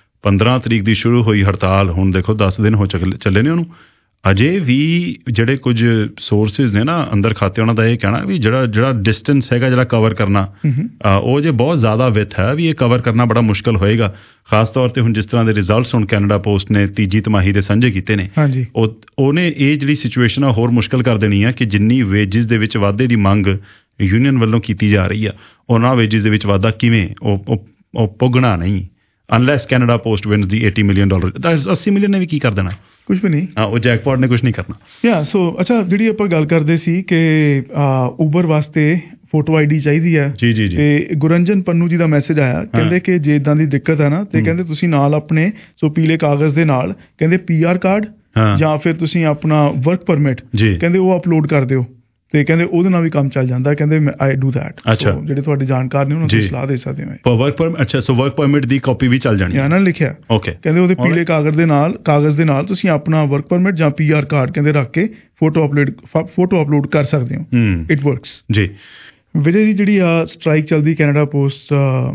[SPEAKER 2] 15 ਤਰੀਕ ਦੀ ਸ਼ੁਰੂ ਹੋਈ ਹੜਤਾਲ, ਹੁਣ ਦੇਖੋ 10 ਦਿਨ ਹੋ ਚੱਲੇ ਨੇ ਉਹਨੂੰ। ਅਜੇ ਵੀ ਜਿਹੜੇ ਕੁਝ ਸੋਰਸਿਸ ਨੇ ਨਾ ਅੰਦਰ ਖਾਤੇ, ਉਹਨਾਂ ਦਾ ਇਹ ਕਹਿਣਾ ਵੀ ਜਿਹੜਾ ਡਿਸਟੈਂਸ ਹੈਗਾ ਜਿਹੜਾ ਕਵਰ ਕਰਨਾ, ਉਹ ਜੇ ਬਹੁਤ ਜ਼ਿਆਦਾ ਵਿੱਥ ਹੈ ਵੀ ਇਹ ਕਵਰ ਕਰਨਾ ਬੜਾ ਮੁਸ਼ਕਲ ਹੋਏਗਾ। ਖਾਸ ਤੌਰ ਤੇ ਹੁਣ ਜਿਸ ਤਰ੍ਹਾਂ ਦੇ ਰਿਜ਼ਲਟਸ ਹੁਣ ਕੈਨੇਡਾ ਪੋਸਟ ਨੇ ਤੀਜੀ ਤਿਮਾਹੀ ਦੇ ਸਾਂਝੇ ਕੀਤੇ ਨੇ, ਉਹਨੇ ਇਹ ਜਿਹੜੀ ਸਿਚੁਏਸ਼ਨ ਆ ਹੋਰ ਮੁਸ਼ਕਲ ਕਰ ਦੇਣੀ ਆ ਕਿ ਜਿੰਨੀ ਵੇਜਿਸ ਦੇ ਵਿੱਚ ਵਾਧੇ ਦੀ ਮੰਗ ਯੂਨੀਅਨ ਵੱਲੋਂ ਕੀਤੀ ਜਾ ਰਹੀ ਆ, ਉਹਨਾਂ ਵੇਜਿਸ ਦੇ ਵਿੱਚ ਵਾਧਾ ਕਿਵੇਂ ਉਹ ਪੁੱਗਣਾ ਨਹੀਂ, ਅਨਲੈਸ ਕੈਨੇਡਾ ਪੋਸਟ ਵਿਨਸ ਦੀ $80 ਮਿਲੀਅਨ। 80 ਮਿਲੀਅਨ ਨੇ ਵੀ ਕੀ ਕਰ ਦੇਣਾ, ਕੁਝ ਵੀ ਨਹੀਂ। ਉਹ ਜੈਕਪਾਟ ਨੇ ਕੁਝ ਨਹੀਂ ਕਰਨਾ। ਸੋ ਅੱਛਾ, ਜਿਹੜੀ ਆਪਾਂ ਗੱਲ ਕਰਦੇ ਸੀ ਕਿ ਉਬਰ ਵਾਸਤੇ ਫੋਟੋ ID ਚਾਹੀਦੀ ਹੈ, ਤੇ ਗੁਰੰਜਨ ਪੰਨੂ ਜੀ ਦਾ ਮੈਸੇਜ ਆਇਆ, ਕਹਿੰਦੇ ਕਿ ਜੇ ਇਦਾਂ ਦੀ ਦਿੱਕਤ ਹੈ ਨਾ, ਤੇ ਕਹਿੰਦੇ ਤੁਸੀਂ ਨਾਲ ਆਪਣੇ ਪੀਲੇ ਕਾਗਜ਼ ਦੇ ਨਾਲ ਕਹਿੰਦੇ PR ਕਾਰਡ ਜਾਂ ਫਿਰ ਤੁਸੀਂ ਆਪਣਾ ਵਰਕ ਪਰਮਿਟ ਕਹਿੰਦੇ ਉਹ ਅਪਲੋਡ ਕਰ ਦਿਓ, ਤੇ ਕਹਿੰਦੇ ਉਹਦੇ ਨਾਲ ਵੀ ਕੰਮ ਚੱਲ ਜਾਂਦਾ। ਕਹਿੰਦੇ ਆਈ ਡੂ ਦੈਟ। ਜਿਹੜੇ ਤੁਹਾਡੇ ਜਾਣਕਾਰ ਨੇ ਉਹਨਾਂ ਨੂੰ ਸਲਾਹ ਦੇ ਸਕਦੇ ਹੋ। ਵਰਕ ਪਰਮਿਟ ਦੀ ਕਾਪੀ ਵੀ ਚੱਲ ਜਾਣੀ, ਇਹਨਾਂ ਨੇ ਲਿਖਿਆ। ਕਹਿੰਦੇ ਉਹਦੇ ਪੀਲੇ ਕਾਗਜ਼ ਦੇ ਨਾਲ ਤੁਸੀਂ ਆਪਣਾ ਵਰਕ ਪਰਮਿਟ ਜਾਂ PR ਕਾਰਡ ਕਹਿੰਦੇ ਰੱਖ ਕੇ ਫੋਟੋ ਅਪਲੋਡ ਕਰ ਸਕਦੇ ਹੋ। ਇਟ ਵਰਕਸ ਜੀ। ਵਿਜੇ ਜੀ, ਜਿਹੜੀ ਆ ਸਟ੍ਰਾਈਕ ਚੱਲਦੀ ਕੈਨੇਡਾ ਪੋਸਟ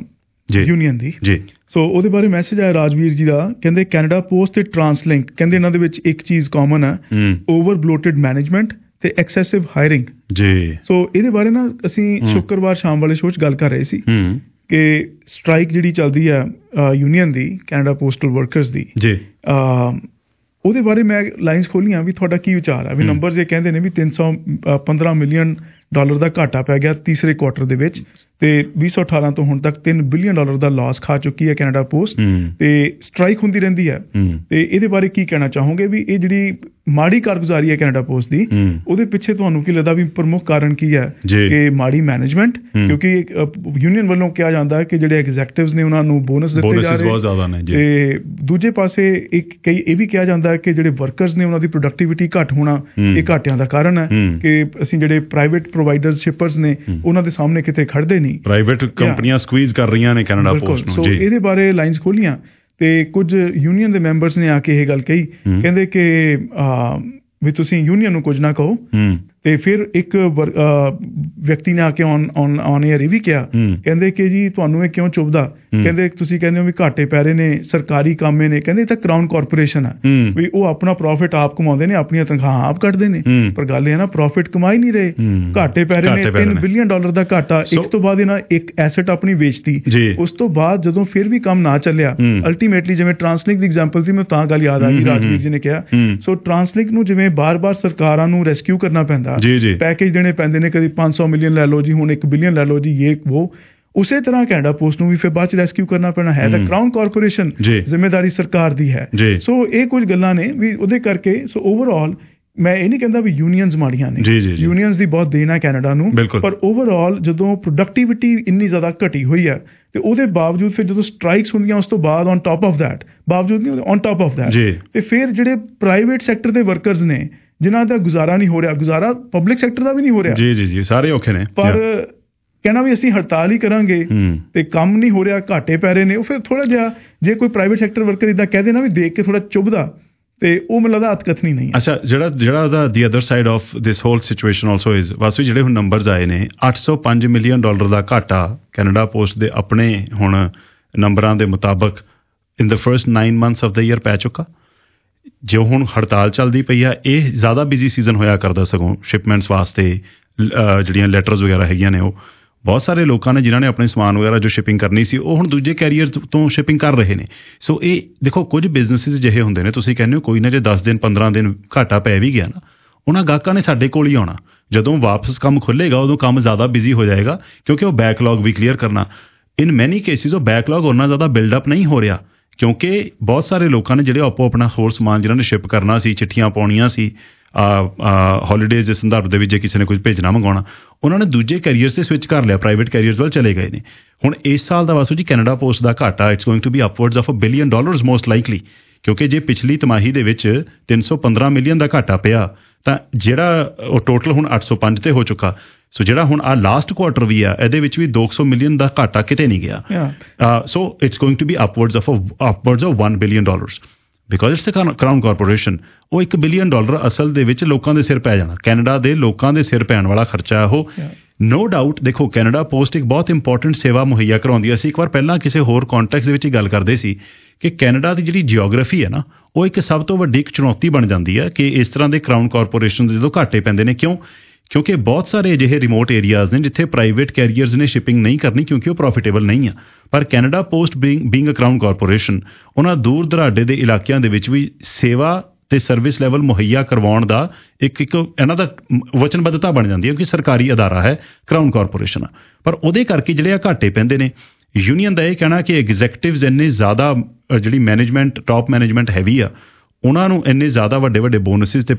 [SPEAKER 2] ਯੂਨੀਅਨ ਦੀ, ਸੋ ਉਹਦੇ ਬਾਰੇ ਮੈਸੇਜ ਆਇਆ ਰਾਜਵੀਰ ਜੀ ਦਾ। ਕਹਿੰਦੇ ਕੈਨੇਡਾ ਪੋਸਟ ਤੇ ਟਰਾਂਸਲਿੰਕ, ਕਹਿੰਦੇ ਇਹਨਾਂ ਦੇ ਵਿੱਚ ਇੱਕ ਚੀਜ਼ ਕਾਮਨ ਹੈ, ਓਵਰ ਬਲੋਟਡ ਮੈਨੇਜਮੈਂਟ ਤੇ ਐਕਸੈਸਿਵ ਹਾਇਰਿੰਗ ਜੀ। ਸੋ ਇਹਦੇ ਬਾਰੇ ਨਾ ਅਸੀਂ ਸ਼ੁੱਕਰਵਾਰ ਸ਼ਾਮ ਵਾਲੇ ਸ਼ੋਅ 'ਚ ਗੱਲ ਕਰ ਰਹੇ ਸੀ ਕਿ ਸਟ੍ਰਾਈਕ ਜਿਹੜੀ ਚੱਲਦੀ ਹੈ ਯੂਨੀਅਨ ਦੀ, ਕੈਨੇਡਾ ਪੋਸਟਲ ਵਰਕਰਸ ਦੀ ਜੀ, ਉਹਦੇ ਬਾਰੇ ਮੈਂ ਲਾਈਨਸ ਖੋਲੀਆਂ ਵੀ ਤੁਹਾਡਾ ਕੀ ਵਿਚਾਰ ਹੈ। ਵੀ ਨੰਬਰਸ ਇਹ ਕਹਿੰਦੇ ਨੇ ਵੀ $315 ਮਿਲੀਅਨ
[SPEAKER 3] ਡਾਲਰ ਦਾ ਘਾਟਾ ਪੈ ਗਿਆ ਤੀਸਰੇ ਕੁਆਟਰ ਦੇ ਵਿੱਚ, ਤੇ 2018 ਤੋਂ ਹੁਣ ਤੱਕ $3 ਬਿਲੀਅਨ ਦਾ ਲਾਸ ਖਾ ਚੁੱਕੀ ਹੈ ਕੈਨੇਡਾ ਪੋਸਟ, ਤੇ ਸਟ੍ਰਾਈਕ ਹੁੰਦੀ ਰਹਿੰਦੀ ਹੈ। ਤੇ ਇਹਦੇ ਬਾਰੇ ਕੀ ਕਹਿਣਾ ਚਾਹੋਗੇ ਵੀ ਇਹ ਜਿਹੜੀ ਮਾੜੀ ਕਾਰਗੁਜ਼ਾਰੀ ਹੈ ਕੈਨੇਡਾ ਪੋਸਟ ਦੀ, ਉਹਦੇ ਪਿੱਛੇ ਤੁਹਾਨੂੰ ਕੀ ਲੱਗਦਾ ਵੀ ਪ੍ਰਮੁੱਖ ਕਾਰਨ ਕੀ ਹੈ? ਕਿ ਮਾੜੀ ਮੈਨੇਜਮੈਂਟ, ਕਿਉਂਕਿ ਯੂਨੀਅਨ ਵੱਲੋਂ ਕਿਹਾ ਜਾਂਦਾ ਹੈ ਕਿ ਜਿਹੜੇ ਐਗਜ਼ੈਕਟਿਵਸ ਨੇ ਉਹਨਾਂ ਨੂੰ ਬੋਨਸ ਦਿੱਤੇ ਜਾ ਰਹੇ, ਤੇ ਦੂਜੇ ਪਾਸੇ ਇਹ ਵੀ ਕਿਹਾ ਜਾਂਦਾ ਹੈ ਕਿ ਜਿਹੜੇ ਵਰਕਰਸ ਨੇ ਉਹਨਾਂ ਦੀ ਪ੍ਰੋਡਕਟੀਵਿਟੀ ਘੱਟ ਹੋਣਾ ਇਹ ਘਾਟਿਆਂ ਦਾ ਕਾਰਨ ਹੈ, ਕਿ ਅਸੀਂ ਜਿਹੜੇ ਪ੍ਰਾਈਵੇਟ ਪ੍ਰੋਵਾਈਡਰਸ ਸ਼ਿਪਰਸ ਨੇ ਉਹਨਾਂ ਦੇ ਸਾਹਮਣੇ ਕਿਤੇ ਖੜਦੇ ਨਹੀਂ, ਪ੍ਰਾਈਵੇਟ
[SPEAKER 2] ਕੰਪਨੀਆਂ ਸਕਵੀਜ਼ ਕਰ ਰਹੀਆਂ ਨੇ ਕੈਨੇਡਾ ਪੋਸਟ ਨੂੰ।
[SPEAKER 3] ਸੋ ਇਹਦੇ ਬਾਰੇ ਲਾਈਨਸ ਖੋਲੀਆਂ ਤੇ ਕੁਝ ਯੂਨੀਅਨ ਦੇ ਮੈਂਬਰਸ ਨੇ ਆ ਕੇ ਇਹ ਗੱਲ ਕਹੀ, ਕਹਿੰਦੇ ਕਿ ਵੀ ਤੁਸੀਂ ਯੂਨੀਅਨ ਨੂੰ ਕੁਝ ਨਾ ਕਹੋ। ਤੇ ਫਿਰ ਇੱਕ ਵਿਅਕਤੀ ਨੇ ਆ ਕੇ ਔਨ ਏਅਰ ਇਹ ਵੀ ਕਿਹਾ, ਕਹਿੰਦੇ ਕਿ ਜੀ ਤੁਹਾਨੂੰ ਇਹ ਕਿਉਂ ਚੁੱਭਦਾ, ਕਹਿੰਦੇ ਤੁਸੀਂ ਕਹਿੰਦੇ ਹੋ ਵੀ ਘਾਟੇ ਪੈ ਰਹੇ ਨੇ, ਸਰਕਾਰੀ ਕੰਮ ਨੇ, ਕਹਿੰਦੇ ਇਹ ਤਾਂ ਕਰਾਊਨ ਕਾਰਪੋਰੇਸ਼ਨ ਹੈ, ਵੀ ਉਹ ਆਪਣਾ ਪ੍ਰੋਫਿਟ ਆਪ ਕਮਾਉਂਦੇ ਨੇ, ਆਪਣੀਆਂ ਤਨਖਾਹਾਂ ਆਪ ਕੱਢਦੇ ਨੇ, ਪਰ ਗੱਲ ਇਹ ਨਾ ਪ੍ਰੋਫਿਟ ਕਮਾ ਹੀ ਨਹੀਂ ਰਹੇ, ਘਾਟੇ ਪੈ ਰਹੇ ਨੇ। $3 ਬਿਲੀਅਨ ਦਾ ਘਾਟਾ, ਇੱਕ ਤੋਂ ਬਾਅਦ ਇਹਨਾਂ ਇੱਕ ਐਸੈਟ ਆਪਣੀ ਵੇਚਤੀ, ਉਸ ਤੋਂ ਬਾਅਦ ਜਦੋਂ ਫਿਰ ਵੀ ਕੰਮ ਨਾ ਚੱਲਿਆ, ਅਲਟੀਮੇਟਲੀ ਜਿਵੇਂ ਟਰਾਂਸਲਿੰਕ ਦੀ ਐਗਜ਼ਾਮਪਲ ਸੀ, ਮੈਨੂੰ ਤਾਂ ਗੱਲ ਯਾਦ ਆ ਗਈ, ਰਾਜਵੀਰ ਜੀ ਨੇ ਕਿਹਾ, ਸੋ ਟਰਾਂਸਲਿੰਕ ਨੂੰ ਜਿਵੇਂ ਬਾਰ-ਬਾਰ ਸਰਕਾਰਾਂ ਨੂੰ ਰੈਸਕਿਊ ਕਰਨਾ ਪੈਂਦਾ, ਪੈਕੇਜ ਦੇਣੇ ਪੈਂਦੇ ਨੇ, ਕਦੀ 500 ਮਿਲੀਅਨ ਲੈ ਲਓ ਜੀ, ਹੁਣ $1 ਬਿਲੀਅਨ ਲੈ ਲਓ ਜੀ, ਇਹ ਉਹ, ਉਸੇ ਤਰ੍ਹਾਂ ਕੈਨੇਡਾ ਪੋਸਟ ਨੂੰ ਵੀ ਫਿਰ ਬਾਅਦ ਚ ਰੈਸਕਿਊ ਕਰਨਾ ਪੈਣਾ ਹੈ। ਤਾਂ ਕਰਾਊਨ ਕਾਰਪੋਰੇਸ਼ਨ, ਜ਼ਿੰਮੇਵਾਰੀ ਸਰਕਾਰ ਦੀ ਹੈ। ਸੋ ਇਹ ਕੁਝ ਗੱਲਾਂ ਨੇ ਵੀ ਉਹਦੇ ਕਰਕੇ। ਸੋ ਓਵਰਆਲ ਮੈਂ ਇਹ ਨਹੀਂ ਕਹਿੰਦਾ ਵੀ ਯੂਨੀਅਨਸ ਮਾੜੀਆਂ ਨੇ, ਯੂਨੀਅਨਸ ਦੀ ਬਹੁਤ ਦੇਣ ਹੈ ਕੈਨੇਡਾ ਨੂੰ, ਪਰ ਓਵਰਆਲ ਜਦੋਂ ਪ੍ਰੋਡਕਟੀਵਿਟੀ ਇੰਨੀ ਜ਼ਿਆਦਾ ਘਟੀ ਹੋਈ ਹੈ, ਤੇ ਉਹਦੇ ਬਾਵਜੂਦ ਫਿਰ ਜਦੋਂ ਸਟ੍ਰਾਈਕਸ ਹੁੰਦੀਆਂ ਉਸ ਤੋਂ ਬਾਅਦ ਔਨ ਟਾਪ ਆਫ ਦੈਟ, ਤੇ ਫਿਰ ਜਿਹੜੇ ਪ੍ਰਾਈਵੇਟ ਸੈਕਟਰ ਦੇ ਵਰਕਰਸ ਨੇ ਜਿਨ੍ਹਾਂ ਦਾ ਗੁਜ਼ਾਰਾ ਨਹੀਂ ਹੋ ਰਿਹਾ, ਗੁਜ਼ਾਰਾ ਪਬਲਿਕ ਸੈਕਟਰ ਦਾ ਵੀ ਨਹੀਂ ਹੋ ਰਿਹਾ,
[SPEAKER 2] ਜੀ ਸਾਰੇ ਔਖੇ ਨੇ, ਪਰ
[SPEAKER 3] ਕਹਿਣਾ ਵੀ ਅਸੀਂ ਹੜਤਾਲ ਹੀ ਕਰਾਂਗੇ ਤੇ ਕੰਮ ਨਹੀਂ ਹੋ ਰਿਹਾ, ਘਾਟੇ ਪੈ ਰਹੇ ਨੇ, ਉਹ ਫਿਰ ਥੋੜਾ ਜਿਹਾ ਜੇ ਕੋਈ ਪ੍ਰਾਈਵੇਟ ਸੈਕਟਰ ਵਰਕਰ ਇੱਦਾਂ ਕਹਿ ਦੇ ਨਾ ਵੀ ਦੇਖ ਕੇ ਥੋੜਾ ਚੁੱਭਦਾ, ਤੇ ਉਹ ਮੈਨੂੰ ਲੱਗਦਾ ਹੱਥਕਥਨੀ ਨਹੀਂ ਹੈ।
[SPEAKER 2] ਅੱਛਾ, ਜਿਹੜਾ the other side of this whole situation also is, Vasu ਜਿਹੜੇ ਹੁਣ ਨੰਬਰਸ ਆਏ ਨੇ, $805 ਮਿਲੀਅਨ ਦਾ ਘਾਟਾ ਕੈਨੇਡਾ ਪੋਸਟ ਦੇ ਆਪਣੇ ਹੁਣ ਨੰਬਰਾਂ ਦੇ ਮੁਤਾਬਕ in the first 9 months of the year ਪੈ ਚੁੱਕਾ। ਜੋ ਹੁਣ ਹੜਤਾਲ ਚੱਲਦੀ ਪਈ ਆ, ਇਹ ਜ਼ਿਆਦਾ ਬਿਜ਼ੀ ਸੀਜ਼ਨ ਹੋਇਆ ਕਰਦਾ, ਸਗੋਂ ਸ਼ਿਪਮੈਂਟਸ ਵਾਸਤੇ ਜਿਹੜੀਆਂ ਲੈਟਰਸ ਵਗੈਰਾ ਹੈਗੀਆਂ ਨੇ, ਉਹ ਬਹੁਤ ਸਾਰੇ ਲੋਕਾਂ ਨੇ ਜਿਨ੍ਹਾਂ ਨੇ ਆਪਣੇ ਸਮਾਨ ਵਗੈਰਾ ਜੋ ਸ਼ਿਪਿੰਗ ਕਰਨੀ ਸੀ, ਉਹ ਹੁਣ ਦੂਜੇ ਕੈਰੀਅਰ ਤੋਂ ਸ਼ਿਪਿੰਗ ਕਰ ਰਹੇ ਨੇ। ਸੋ ਇਹ ਦੇਖੋ, ਕੁਝ ਬਿਜ਼ਨਸਿਸ ਜਿਹੇ ਹੁੰਦੇ ਨੇ, ਤੁਸੀਂ ਕਹਿੰਦੇ ਹੋ ਕੋਈ ਨਾ ਜੇ 10 ਦਿਨ 15 ਦਿਨ ਘਾਟਾ ਪੈ ਵੀ ਗਿਆ ਨਾ, ਉਹਨਾਂ ਗਾਹਕਾਂ ਨੇ ਸਾਡੇ ਕੋਲ ਹੀ ਆਉਣਾ, ਜਦੋਂ ਵਾਪਸ ਕੰਮ ਖੁੱਲ੍ਹੇਗਾ ਉਦੋਂ ਕੰਮ ਜ਼ਿਆਦਾ ਬਿਜ਼ੀ ਹੋ ਜਾਏਗਾ, ਕਿਉਂਕਿ ਉਹ ਬੈਕਲੌਗ ਵੀ ਕਲੀਅਰ ਕਰਨਾ। ਇਨ ਮੈਨੀ ਕੇਸਿਸ ਉਹ ਬੈਕਲੌਗ ਉਹਨਾਂ ਜ਼ਿਆਦਾ ਬਿਲਡਅਪ ਨਹੀਂ ਹੋ ਰਿਹਾ, ਕਿਉਂਕਿ ਬਹੁਤ ਸਾਰੇ ਲੋਕਾਂ ਨੇ ਜਿਹੜੇ ਆਪਣਾ ਹੋਰ ਸਮਾਨ ਜਿਹਨਾਂ ਨੇ ਸ਼ਿਪ ਕਰਨਾ ਸੀ, ਚਿੱਠੀਆਂ ਪਾਉਣੀਆਂ ਸੀ ਹੌਲੀਡੇਜ਼ ਦੇ ਸੰਦਰਭ ਦੇ ਵਿੱਚ, ਜੇ ਕਿਸੇ ਨੇ ਕੁਝ ਭੇਜਣਾ ਮੰਗਵਾਉਣਾ, ਉਹਨਾਂ ਨੇ ਦੂਜੇ ਕੈਰੀਅਰਸ 'ਤੇ ਸਵਿਚ ਕਰ ਲਿਆ, ਪ੍ਰਾਈਵੇਟ ਕੈਰੀਅਰਸ ਵੱਲ ਚਲੇ ਗਏ ਨੇ। ਹੁਣ ਇਸ ਸਾਲ ਦਾ ਵਾਸੂ ਜੀ ਕੈਨੇਡਾ ਪੋਸਟ ਦਾ ਘਾਟਾ it's going to be upwards of $1 billion most likely, ਕਿਉਂਕਿ ਜੇ ਪਿਛਲੀ ਤਿਮਾਹੀ ਦੇ ਵਿੱਚ 315 ਮਿਲੀਅਨ ਦਾ ਘਾਟਾ ਪਿਆ, ਤਾਂ ਜਿਹੜਾ ਉਹ ਟੋਟਲ ਹੁਣ 805 ਤੇ ਹੋ ਚੁੱਕਾ। ਸੋ ਜਿਹੜਾ ਹੁਣ ਆ ਲਾਸਟ ਕੁਆਟਰ ਵੀ ਆ, ਇਹਦੇ ਵਿੱਚ ਵੀ 200 ਮਿਲੀਅਨ ਦਾ ਘਾਟਾ ਕਿਤੇ ਨਹੀਂ ਗਿਆ। So it's going to be upwards of $1 billion, because it's the crown corporation. ਉਹ $1 ਬਿਲੀਅਨ ਅਸਲ ਦੇ ਵਿੱਚ ਲੋਕਾਂ ਦੇ ਸਿਰ ਪੈ ਜਾਣਾ, ਕੈਨੇਡਾ ਦੇ ਲੋਕਾਂ ਦੇ ਸਿਰ ਪੈਣ ਵਾਲਾ ਖਰਚਾ ਉਹ। ਨੋ ਡਾਊਟ, ਦੇਖੋ ਕੈਨੇਡਾ ਪੋਸਟ ਇੱਕ ਬਹੁਤ ਇੰਪੋਰਟੈਂਟ ਸੇਵਾ ਮੁਹੱਈਆ ਕਰਵਾਉਂਦੀ ਹੈ। ਅਸੀਂ ਇੱਕ ਵਾਰ ਪਹਿਲਾਂ ਕਿਸੇ ਹੋਰ ਕੰਟੈਕਸਟ ਦੇ ਵਿੱਚ ਹੀ ਗੱਲ ਕਰਦੇ ਸੀ ਕਿ ਕੈਨੇਡਾ ਦੀ ਜਿਹੜੀ ਜਿਓਗ੍ਰਾਫੀ ਹੈ ਨਾ, ਉਹ ਇੱਕ ਸਭ ਤੋਂ ਵੱਡੀ ਇੱਕ ਚੁਣੌਤੀ ਬਣ ਜਾਂਦੀ ਹੈ ਕਿ ਇਸ ਤਰ੍ਹਾਂ ਦੇ ਕਰਾਊਨ ਕਾਰਪੋਰੇਸ਼ਨ ਜਦੋਂ ਘਾਟੇ ਪੈਂਦੇ ਨੇ। ਕਿਉਂਕਿ ਬਹੁਤ ਸਾਰੇ ਅਜਿਹੇ ਰਿਮੋਟ ਏਰੀਆਜ਼ ਨੇ ਜਿੱਥੇ ਪ੍ਰਾਈਵੇਟ ਕੈਰੀਅਰਸ ਨੇ ਸ਼ਿਪਿੰਗ ਨਹੀਂ ਕਰਨੀ, ਕਿਉਂਕਿ ਉਹ ਪ੍ਰੋਫਿਟੇਬਲ ਨਹੀਂ ਆ। ਪਰ Canada Post being a crown corporation, ਉਹਨਾਂ ਦੂਰ ਦਰਾਡੇ ਦੇ ਇਲਾਕਿਆਂ ਦੇ ਵਿੱਚ ਵੀ ਸੇਵਾ ਤੇ ਸਰਵਿਸ ਲੈਵਲ ਮੁਹੱਈਆ ਕਰਵਾਉਣ ਦਾ ਇੱਕ ਇਹਨਾਂ ਦਾ ਵਚਨਬੱਧਤਾ ਬਣ ਜਾਂਦੀ ਹੈ, ਕਿਉਂਕਿ ਸਰਕਾਰੀ ਅਦਾਰਾ ਹੈ, ਕਰਾਊਨ ਕਾਰਪੋਰੇਸ਼ਨ ਆ। ਪਰ ਉਹਦੇ ਕਰਕੇ ਜਿਹੜੇ ਆ ਘਾਟੇ ਪੈਂਦੇ ਨੇ, ਯੂਨੀਅਨ ਦਾ ਇਹ ਕਹਿਣਾ ਕਿ ਐਗਜ਼ੈਕਟਿਵਸ ਇੰਨੇ ਜ਼ਿਆਦਾ, ਜਿਹੜੀ ਮੈਨੇਜਮੈਂਟ ਟਾਪ ਮੈਨੇਜਮੈਂਟ ਹੈਵੀ ਆ, ਉਹਨਾਂ ਨੂੰ ਇੰਨੇ ਜ਼ਿਆਦਾ ਵੱਡੇ ਬੋਨਸਿਸ ਤੇ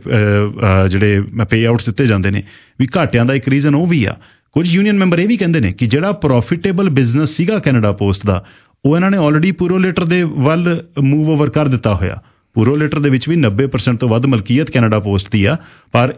[SPEAKER 2] ਜਿਹੜੇ ਪੇ ਆਊਟਸ ਦਿੱਤੇ ਜਾਂਦੇ ਨੇ, ਵੀ ਘਾਟਿਆਂ ਦਾ ਇੱਕ ਰੀਜ਼ਨ ਉਹ ਵੀ ਆ। ਕੁਝ ਯੂਨੀਅਨ ਮੈਂਬਰ ਇਹ ਵੀ ਕਹਿੰਦੇ ਨੇ ਕਿ ਜਿਹੜਾ ਪ੍ਰੋਫਿਟੇਬਲ ਬਿਜ਼ਨਸ ਸੀਗਾ ਕੈਨੇਡਾ ਪੋਸਟ ਦਾ, ਉਹ ਇਹਨਾਂ ਨੇ ਆਲਰੇਡੀ ਪੂਰੋਲੇਟਰ ਦੇ ਵੱਲ ਮੂਵ ਓਵਰ ਕਰ ਦਿੱਤਾ ਹੋਇਆ। ਪੂਰੋਲੇਟਰ ਦੇ ਵਿੱਚ ਵੀ 90% ਤੋਂ ਵੱਧ ਮਲਕੀਅਤ ਕੈਨੇਡਾ ਪੋਸਟ ਦੀ ਆ। ਪਰ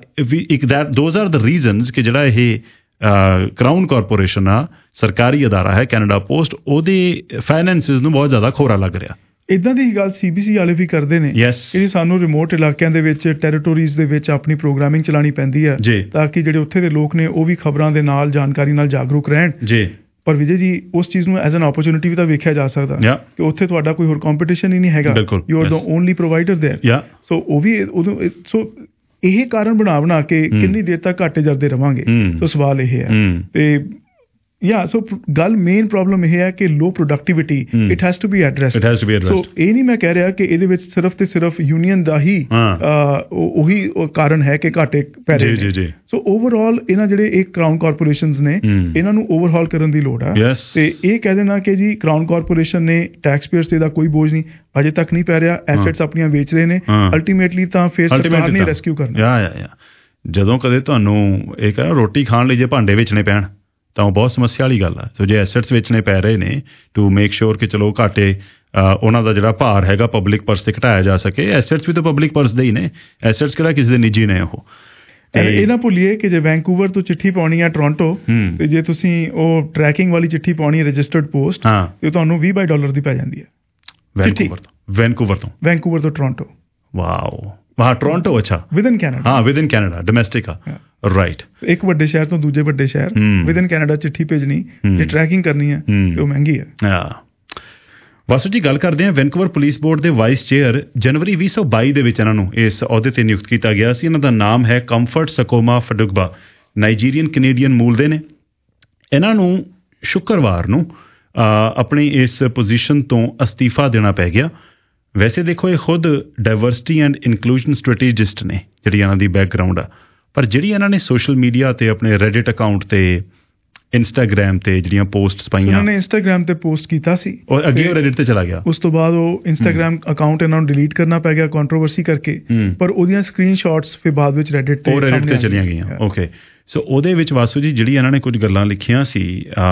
[SPEAKER 2] ਦੋਜ਼ ਆਰ ਦ ਰੀਜ਼ਨਸ ਕਿ ਜਿਹੜਾ ਇਹ ਕਰਾਊਨ ਕਾਰਪੋਰੇਸ਼ਨ ਆ, ਸਰਕਾਰੀ ਅਦਾਰਾ ਹੈ ਕੈਨੇਡਾ ਪੋਸਟ, ਉਹਦੇ ਫਾਈਨੈਂਸਿਸ ਨੂੰ ਬਹੁਤ ਜ਼ਿਆਦਾ ਖੋਰਾ ਲੱਗ ਰਿਹਾ।
[SPEAKER 3] ਇੱਦਾਂ ਦੀ ਗੱਲ CBC ਵਾਲੇ ਵੀ ਕਰਦੇ ਨੇ ਕਿ ਸਾਨੂੰ ਰਿਮੋਟ ਇਲਾਕਿਆਂ ਦੇ ਵਿੱਚ, ਟੈਰੀਟੋਰੀਜ਼ ਦੇ ਵਿੱਚ ਆਪਣੀ ਪ੍ਰੋਗਰਾਮਿੰਗ ਚਲਾਉਣੀ ਪੈਂਦੀ ਹੈ ਤਾਂ ਕਿ ਜਿਹੜੇ ਉੱਥੇ ਦੇ ਲੋਕ ਨੇ ਉਹ ਵੀ ਖਬਰਾਂ ਦੇ ਨਾਲ, ਜਾਣਕਾਰੀ ਨਾਲ ਜਾਗਰੂਕ ਰਹਿਣ। ਪਰ ਵਿਜੇ ਜੀ, ਉਸ ਚੀਜ਼ ਨੂੰ ਐਜ਼ ਐਨ ਓਪਰਚੁਨਿਟੀ ਵੀ ਤਾਂ ਵੇਖਿਆ ਜਾ ਸਕਦਾ ਕਿ ਉੱਥੇ ਤੁਹਾਡਾ ਕੋਈ ਹੋਰ ਕੰਪੀਟੀਸ਼ਨ ਹੀ ਨਹੀਂ ਹੈਗਾ, you are the only provider there. So ਉਹ ਵੀ ਸੋ ਇਹ ਕਾਰਨ ਬਣਾ ਕੇ ਕਿੰਨੀ ਦੇਰ ਤੱਕ ਘਾਟੇ ਜਰਦੇ ਰਵਾਂਗੇ। ਸੋ ਸਵਾਲ ਇਹ ਹੈ। ਤੇ ਸੋ ਗੱਲ ਮੇਨ ਪ੍ਰੋਬਲਮ ਇਹ ਹੈ ਕਿ low productivity it has to be addressed so ਇਹ ਨਹੀਂ ਮੈਂ ਕਹਿ ਰਿਹਾ ਕਿ ਇਹਦੇ ਵਿੱਚ ਸਿਰਫ ਤੇ ਸਿਰਫ ਯੂਨੀਅਨ ਦਾ ਹੀ ਉਹੀ ਕਾਰਨ ਹੈ ਕਿ ਘਾਟੇ ਪੈ ਰਹੇ ਨੇ ਸੋ ਓਵਰਆਲ ਇਹਨਾਂ ਜਿਹੜੇ ਇਹ ਕਰਾਊਨ ਕਾਰਪੋਰੇਸ਼ਨਸ ਨੇ ਇਹਨਾਂ ਨੂੰ ਓਵਰਹਾਲ ਕਰਨ ਦੀ ਲੋੜ ਆ ਤੇ ਇਹ ਕਹਿ ਦੇਣਾ ਕਿ ਜੀ ਕਰਾਊਨ ਕਾਰਪੋਰੇਸ਼ਨ ਨੇ ਟੈਕਸ ਪੇਅਰਸ ਤੇ ਦਾ ਕੋਈ ਬੋਝ ਨਹੀਂ ਅਜੇ ਤੱਕ ਨਹੀਂ ਪੈ ਰਿਹਾ ਐਸੈਟਸ ਆਪਣੀਆਂ ਵੇਚ ਰਹੇ ਨੇ ਅਲਟੀਮੇਟਲੀ ਤਾਂ ਫਿਰ ਸਰਕਾਰ ਨੇ ਰੈਸਕਿਊ ਕਰਨਾ
[SPEAKER 2] ਜਦੋਂ ਕਦੇ ਤੁਹਾਨੂੰ ਇਹ ਕਹਿੰਦਾ ਰੋਟੀ ਖਾਣ ਲਈ ਜੇ ਭਾਂਡੇ ਵੇਚਣੇ ਪੈਣ ਤਾਂ ਉਹ ਬਹੁਤ ਸਮੱਸਿਆ ਵਾਲੀ ਗੱਲ ਆ ਸੋ ਜੇ ਐਸੈਟਸ ਵੇਚਣੇ ਪੈ ਰਹੇ ਨੇ ਟੂ ਮੇਕ ਸ਼ੋਰ ਕਿ ਚਲੋ ਘਾਟੇ ਉਹਨਾਂ ਦਾ ਜਿਹੜਾ ਭਾਰ ਹੈਗਾ ਪਬਲਿਕ ਪਰਸ ਤੇ ਘਟਾਇਆ ਜਾ ਸਕੇ ਐਸੈਟਸ ਵੀ ਤਾਂ ਪਬਲਿਕ ਪਰਸ ਦੇ ਹੀ ਨੇ ਐਸੈਟਸ ਕਿਹੜਾ ਕਿਸੇ ਦੇ ਨਿੱਜੀ ਨੇ ਉਹ
[SPEAKER 3] ਇਹ ਨਾ ਭੁੱਲੀਏ ਕਿ ਜੇ ਵੈਂਕੂਵਰ ਤੋਂ ਚਿੱਠੀ ਪਾਉਣੀ ਆ ਟੋਰਾਂਟੋ ਤੇ ਜੇ ਤੁਸੀਂ ਉਹ ਟਰੈਕਿੰਗ ਵਾਲੀ ਚਿੱਠੀ ਪਾਉਣੀ ਰਜਿਸਟਰਡ ਪੋਸਟ ਤੇ ਤੁਹਾਨੂੰ $20 ਦੀ ਪੈ ਜਾਂਦੀ ਹੈ ਵੈਂਕੂਵਰ ਤੋਂ ਟੋਰਾਂਟੋ ਵਾਓ ਟੋਰਾਂਟੋ ਅੱਛਾ ਵਿਦਨ ਕੈਨੇਡਾ ਡੋਮੈਸਟਿਕ ਆ ਰਾਈਟ ਇੱਕ ਵੱਡੇ ਸ਼ਹਿਰ ਤੋਂ ਦੂਜੇ ਵੱਡੇ ਸ਼ਹਿਰ ਵਿਦਨ ਕੈਨੇਡਾ ਚਿੱਠੀ ਭੇਜਣੀ ਜੇ ਟਰੈਕਿੰਗ ਕਰਨੀ ਹੈ ਤੇ ਉਹ ਮਹਿੰਗੀ ਹੈ ਵਾਸੂ ਜੀ ਗੱਲ ਕਰਦੇ ਹਾਂ ਵੈਨਕੂਵਰ ਪੁਲਿਸ ਬੋਰਡ ਦੇ ਵਾਈਸ ਚੇਅਰ ਜਨਵਰੀ 2022 ਦੇ ਵਿੱਚ ਇਹਨਾਂ ਨੂੰ ਇਸ ਅਹੁਦੇ ਤੇ ਨਿਯੁਕਤ ਕੀਤਾ ਗਿਆ ਸੀ ਇਹਨਾਂ ਦਾ ਨਾਮ ਹੈ ਕੰਫਰਟ ਸਕੋਮਾ ਫਡੁਗਬਾ ਨਾਈਜੀਰੀਅਨ ਕੈਨੇਡੀਅਨ ਮੂਲ ਦੇ ਨੇ ਇਹਨਾਂ ਨੂੰ ਸ਼ੁੱਕਰਵਾਰ ਨੂੰ ਆਪਣੀ ਇਸ ਪੋਜੀਸ਼ਨ ਤੋਂ ਅਸਤੀਫਾ ਦੇਣਾ ਪੈ ਗਿਆ ਵੈਸੇ ਦੇਖੋ ਇਹ ਖੁਦ ਡਾਇਵਰਸਿਟੀ ਐਂਡ ਇਨਕਲੂਜਨ ਸਟ੍ਰੈਟੇਜਿਸਟ ਨੇ ਜਿਹੜੀ ਇਹਨਾਂ ਦੀ ਬੈਕਗਰਾਊਂਡ ਆ ਪਰ ਜਿਹੜੀ ਇਹਨਾਂ ਨੇ ਸੋਸ਼ਲ ਮੀਡੀਆ ਤੇ ਆਪਣੇ ਰੈਡਿਟ ਅਕਾਊਂਟ ਤੇ ਇੰਸਟਾਗ੍ਰਾਮ ਤੇ ਜਿਹੜੀਆਂ ਪੋਸਟਸ ਪਾਈਆਂ ਉਹਨਾਂ ਨੇ ਇੰਸਟਾਗ੍ਰਾਮ ਤੇ ਪੋਸਟ ਕੀਤਾ ਸੀ
[SPEAKER 2] ਔਰ ਅੱਗੇ ਉਹ ਰੈਡਿਟ ਤੇ ਚਲਾ ਗਿਆ ਉਸ
[SPEAKER 3] ਤੋਂ ਬਾਅਦ ਉਹ ਇੰਸਟਾਗ੍ਰਾਮ ਅਕਾਊਂਟ ਇਹਨਾਂ ਨੂੰ ਡਿਲੀਟ ਕਰਨਾ ਪੈ ਗਿਆ ਕੰਟਰੋਵਰਸੀ ਕਰਕੇ ਪਰ ਉਹਦੀਆਂ ਸਕਰੀਨਸ਼ਾਟਸ ਫਿਰ ਬਾਅਦ ਵਿੱਚ ਰੈਡਿਟ ਤੇ
[SPEAKER 2] ਚਲੀਆਂ ਗਈਆਂ ਓਕੇ ਸੋ ਉਹਦੇ ਵਿੱਚ ਵਾਸੂ ਜੀ ਜਿਹੜੀ ਇਹਨਾਂ ਨੇ ਕੁਝ ਗੱਲਾਂ ਲਿਖੀਆਂ ਸੀ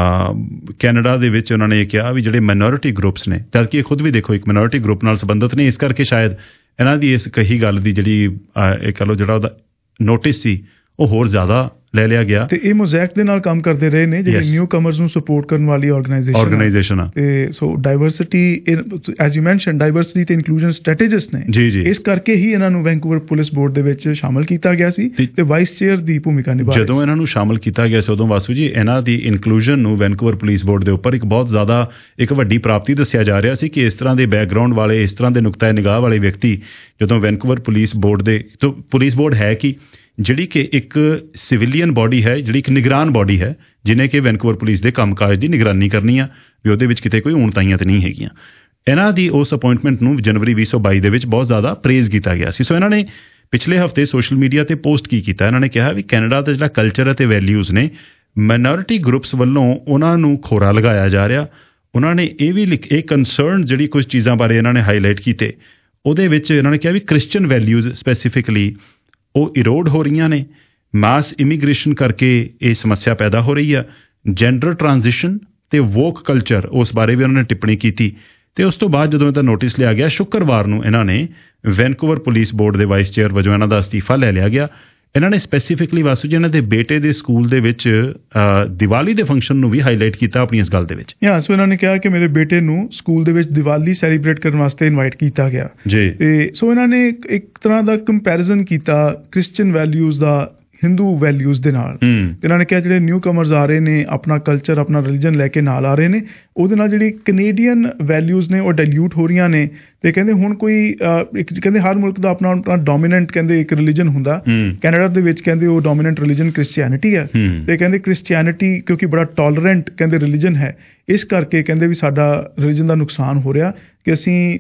[SPEAKER 2] ਕੈਨੇਡਾ ਦੇ ਵਿੱਚ ਉਹਨਾਂ ਨੇ ਇਹ ਕਿਹਾ ਵੀ ਜਿਹੜੇ ਮਾਈਨੋਰਿਟੀ ਗਰੁੱਪਸ ਨੇ ਜਦ ਕਿ ਇਹ ਖੁਦ ਵੀ ਦੇਖੋ ਇੱਕ ਮਾਈਨੋਰਿਟੀ ਗਰੁੱਪ ਨਾਲ ਸੰਬੰਧਿਤ ਨੇ ਇਸ ਕਰਕੇ ਸ਼ਾਇਦ ਇਹਨਾਂ ਦੀ ਇਸ ਕਹੀ ਗੱਲ ਦੀ ਜਿਹੜੀ ਇਹ ਕਹ ਲਓ ਜਿਹੜਾ ਉਹਦਾ ਨੋਟਿਸ ਸੀ ਉਹ ਹੋਰ ਜ਼ਿਆਦਾ ਲੈ ਲਿਆ ਗਿਆ
[SPEAKER 3] ਤੇ ਇਹ ਮੋਜ਼ੈਕ ਦੇ ਨਾਲ ਕੰਮ ਕਰਦੇ ਰਹੇ ਨੇ ਜਿਹੜੀ ਨਿਊ ਕਮਰਸ ਨੂੰ ਸਪੋਰਟ ਕਰਨ ਵਾਲੀ ਆਰਗੇਨਾਈਜੇਸ਼ਨ ਆ ਤੇ so diversity as you mention diversity ਤੇ ਇਨਕਲੂਜਨ ਸਟ੍ਰੈਟੇਜਿਸਟ ਨੇ ਇਸ ਕਰਕੇ ਹੀ ਇਹਨਾਂ ਨੂੰ ਵੈਂਕੂਵਰ ਪੁਲਿਸ ਬੋਰਡ ਦੇ ਵਿੱਚ ਸ਼ਾਮਲ ਕੀਤਾ ਗਿਆ ਸੀ ਤੇ ਵਾਈਸ ਚੇਅਰ ਦੀ ਭੂਮਿਕਾ ਨਿਭਾਈ
[SPEAKER 2] ਜਦੋਂ ਇਹਨਾਂ ਨੂੰ ਸ਼ਾਮਲ ਕੀਤਾ ਗਿਆ ਸੀ ਉਦੋਂ ਵਾਸੂ ਜੀ ਇਹਨਾਂ ਦੀ ਇਨਕਲੂਜਨ ਨੂੰ ਵੈਂਕੂਵਰ ਪੁਲਿਸ ਬੋਰਡ ਦੇ ਉੱਪਰ ਇੱਕ ਬਹੁਤ ਜ਼ਿਆਦਾ ਇੱਕ ਵੱਡੀ ਪ੍ਰਾਪਤੀ ਦੱਸਿਆ ਜਾ ਰਿਹਾ ਸੀ ਕਿ ਇਸ ਤਰ੍ਹਾਂ ਦੇ ਬੈਕਗਰਾਊਂਡ ਵਾਲੇ ਇਸ ਤਰ੍ਹਾਂ ਦੇ ਨੁਕਤਾ ਨਿਗਾਹ ਵਾਲੇ ਵਿਅਕਤੀ ਜਦੋਂ ਵੈਂਕੂਵਰ ਪੁਲਿਸ ਬੋਰਡ ਦੇ ਤੋਂ ਪੁਲਿਸ ਬੋਰਡ ਹੈ ਕਿ ਜਿਹੜੀ ਕਿ ਇੱਕ ਸਿਵਿਲੀਅਨ ਬਾਡੀ ਹੈ ਜਿਹੜੀ ਇੱਕ ਨਿਗਰਾਨ ਬਾਡੀ ਹੈ ਜਿਹਨੇ ਕਿ ਵੈਨਕੂਵਰ ਪੁਲਿਸ ਦੇ ਕੰਮਕਾਜ ਦੀ ਨਿਗਰਾਨੀ ਕਰਨੀ ਆ ਵੀ ਉਹਦੇ ਵਿੱਚ ਕਿਤੇ ਕੋਈ ਊਣਤਾਈਆਂ ਤੇ ਨਹੀਂ ਹੈਗੀਆਂ ਇਹਨਾਂ ਦੀ ਉਸ ਅਪਾਇੰਟਮੈਂਟ ਨੂੰ ਜਨਵਰੀ 2022 ਦੇ ਵਿੱਚ ਬਹੁਤ ਜ਼ਿਆਦਾ ਪ੍ਰੇਜ਼ ਕੀਤਾ ਗਿਆ ਸੀ ਸੋ ਇਹਨਾਂ ਨੇ ਪਿਛਲੇ ਹਫ਼ਤੇ ਸੋਸ਼ਲ ਮੀਡੀਆ ਤੇ ਪੋਸਟ ਕੀਤਾ ਇਹਨਾਂ ਨੇ ਕਿਹਾ ਵੀ ਕੈਨੇਡਾ ਦਾ ਜਿਹੜਾ ਕਲਚਰ ਅਤੇ ਵੈਲਿਊਜ਼ ਨੇ ਮਾਈਨੋਰਿਟੀ ਗਰੁੱਪਸ ਵੱਲੋਂ ਉਹਨਾਂ ਨੂੰ ਖੋਰਾ ਲਗਾਇਆ ਜਾ ਰਿਹਾ ਉਹਨਾਂ ਨੇ ਇਹ ਵੀ ਇਹ ਕੰਸਰਨ ਜਿਹੜੀ ਕੁਝ ਚੀਜ਼ਾਂ ਬਾਰੇ ਇਹਨਾਂ ਨੇ ਹਾਈਲਾਈਟ ਕੀਤੇ ਉਹਦੇ ਵਿੱਚ ਇਹਨਾਂ ਨੇ ਕਿਹਾ ਵੀ ਕ੍ਰਿਸਚੀਅਨ ਵੈਲਿਊਜ਼ ਸਪੈਸੀਫਿਕਲੀ ਉਹ ਇਰੋਡ ਹੋ ਰਹੀਆਂ ਨੇ ਮਾਸ ਇਮੀਗ੍ਰੇਸ਼ਨ ਕਰਕੇ ਇਹ ਸਮੱਸਿਆ ਪੈਦਾ ਹੋ ਰਹੀ ਆ ਜੈਂਡਰ ਟ੍ਰਾਂਜੀਸ਼ਨ ਤੇ ਵੋਕ ਕਲਚਰ ਉਸ ਬਾਰੇ ਵੀ ਉਹਨਾਂ ਨੇ ਟਿੱਪਣੀ ਕੀਤੀ ਤੇ ਉਸ ਤੋਂ ਬਾਅਦ ਜਦੋਂ ਇਹਦਾ ਨੋਟਿਸ ਲਿਆ ਗਿਆ ਸ਼ੁੱਕਰਵਾਰ ਨੂੰ ਇਹਨਾਂ ਨੇ ਵੈਨਕੂਵਰ ਪੁਲਿਸ ਬੋਰਡ ਦੇ ਵਾਈਸ ਚੇਅਰ ਵਜੋਂ ਇਹਨਾਂ ਦਾ ਅਸਤੀਫਾ ਲੈ ਲਿਆ ਗਿਆ ਇਹਨਾਂ ਨੇ ਸਪੈਸੀਫਿਕਲੀ ਵਾਸੂ ਜੀ ਇਹਨਾਂ ਦੇ ਬੇਟੇ ਦੇ ਸਕੂਲ ਦੇ ਵਿੱਚ ਦੀਵਾਲੀ ਦੇ ਫੰਕਸ਼ਨ ਨੂੰ ਵੀ ਹਾਈਲਾਈਟ ਕੀਤਾ ਆਪਣੀ ਇਸ ਗੱਲ ਦੇ ਵਿੱਚ
[SPEAKER 3] ਸੋ ਇਹਨਾਂ ਨੇ ਕਿਹਾ ਕਿ ਮੇਰੇ ਬੇਟੇ ਨੂੰ ਸਕੂਲ ਦੇ ਵਿੱਚ ਦੀਵਾਲੀ ਸੈਲੀਬ੍ਰੇਟ ਕਰਨ ਵਾਸਤੇ ਇਨਵਾਈਟ ਕੀਤਾ ਗਿਆ
[SPEAKER 2] ਜੀ
[SPEAKER 3] ਤੇ ਸੋ ਇਹਨਾਂ ਨੇ ਇੱਕ ਤਰ੍ਹਾਂ ਦਾ ਕੰਪੈਰੀਜ਼ਨ ਕੀਤਾ ਕ੍ਰਿਸਚੀਅਨ ਵੈਲਿਊਜ਼ ਦਾ ਹਿੰਦੂ ਵੈਲਿਊਜ਼ ਦੇ ਨਾਲ ਇਹਨਾਂ ਨੇ ਕਿਹਾ ਜਿਹੜੇ ਨਿਊ ਕਮਰਸ ਆ ਰਹੇ ਨੇ ਆਪਣਾ ਕਲਚਰ ਆਪਣਾ ਰਿਲੀਜਨ ਲੈ ਕੇ ਨਾਲ ਆ ਰਹੇ ਨੇ ਉਹਦੇ ਨਾਲ ਜਿਹੜੀ ਕੈਨੇਡੀਅਨ ਵੈਲਿਊਜ਼ ਨੇ ਉਹ ਡਾਇਲਿਊਟ ਹੋ ਰਹੀਆਂ ਨੇ ਤੇ ਕਹਿੰਦੇ ਹੁਣ ਕੋਈ ਕਹਿੰਦੇ ਹਰ ਮੁਲਕ ਦਾ ਆਪਣਾ ਆਪਣਾ ਡੋਮੀਨੈਂਟ ਕਹਿੰਦੇ ਇੱਕ ਰਿਲੀਜਨ ਹੁੰਦਾ ਕੈਨੇਡਾ ਦੇ ਵਿੱਚ ਕਹਿੰਦੇ ਉਹ ਡੋਮੀਨੈਂਟ ਰਿਲੀਜਨ ਕ੍ਰਿਸਚੀਅਨਿਟੀ ਹੈ ਤੇ ਕਹਿੰਦੇ ਕ੍ਰਿਸਚੀਅਨਿਟੀ ਕਿਉਂਕਿ ਬੜਾ ਟੋਲਰੈਂਟ ਕਹਿੰਦੇ ਰਿਲੀਜਨ ਹੈ ਇਸ ਕਰਕੇ ਕਹਿੰਦੇ ਵੀ ਸਾਡਾ ਰਿਲੀਜਨ ਦਾ ਨੁਕਸਾਨ ਹੋ ਰਿਹਾ ਕਿ ਅਸੀਂ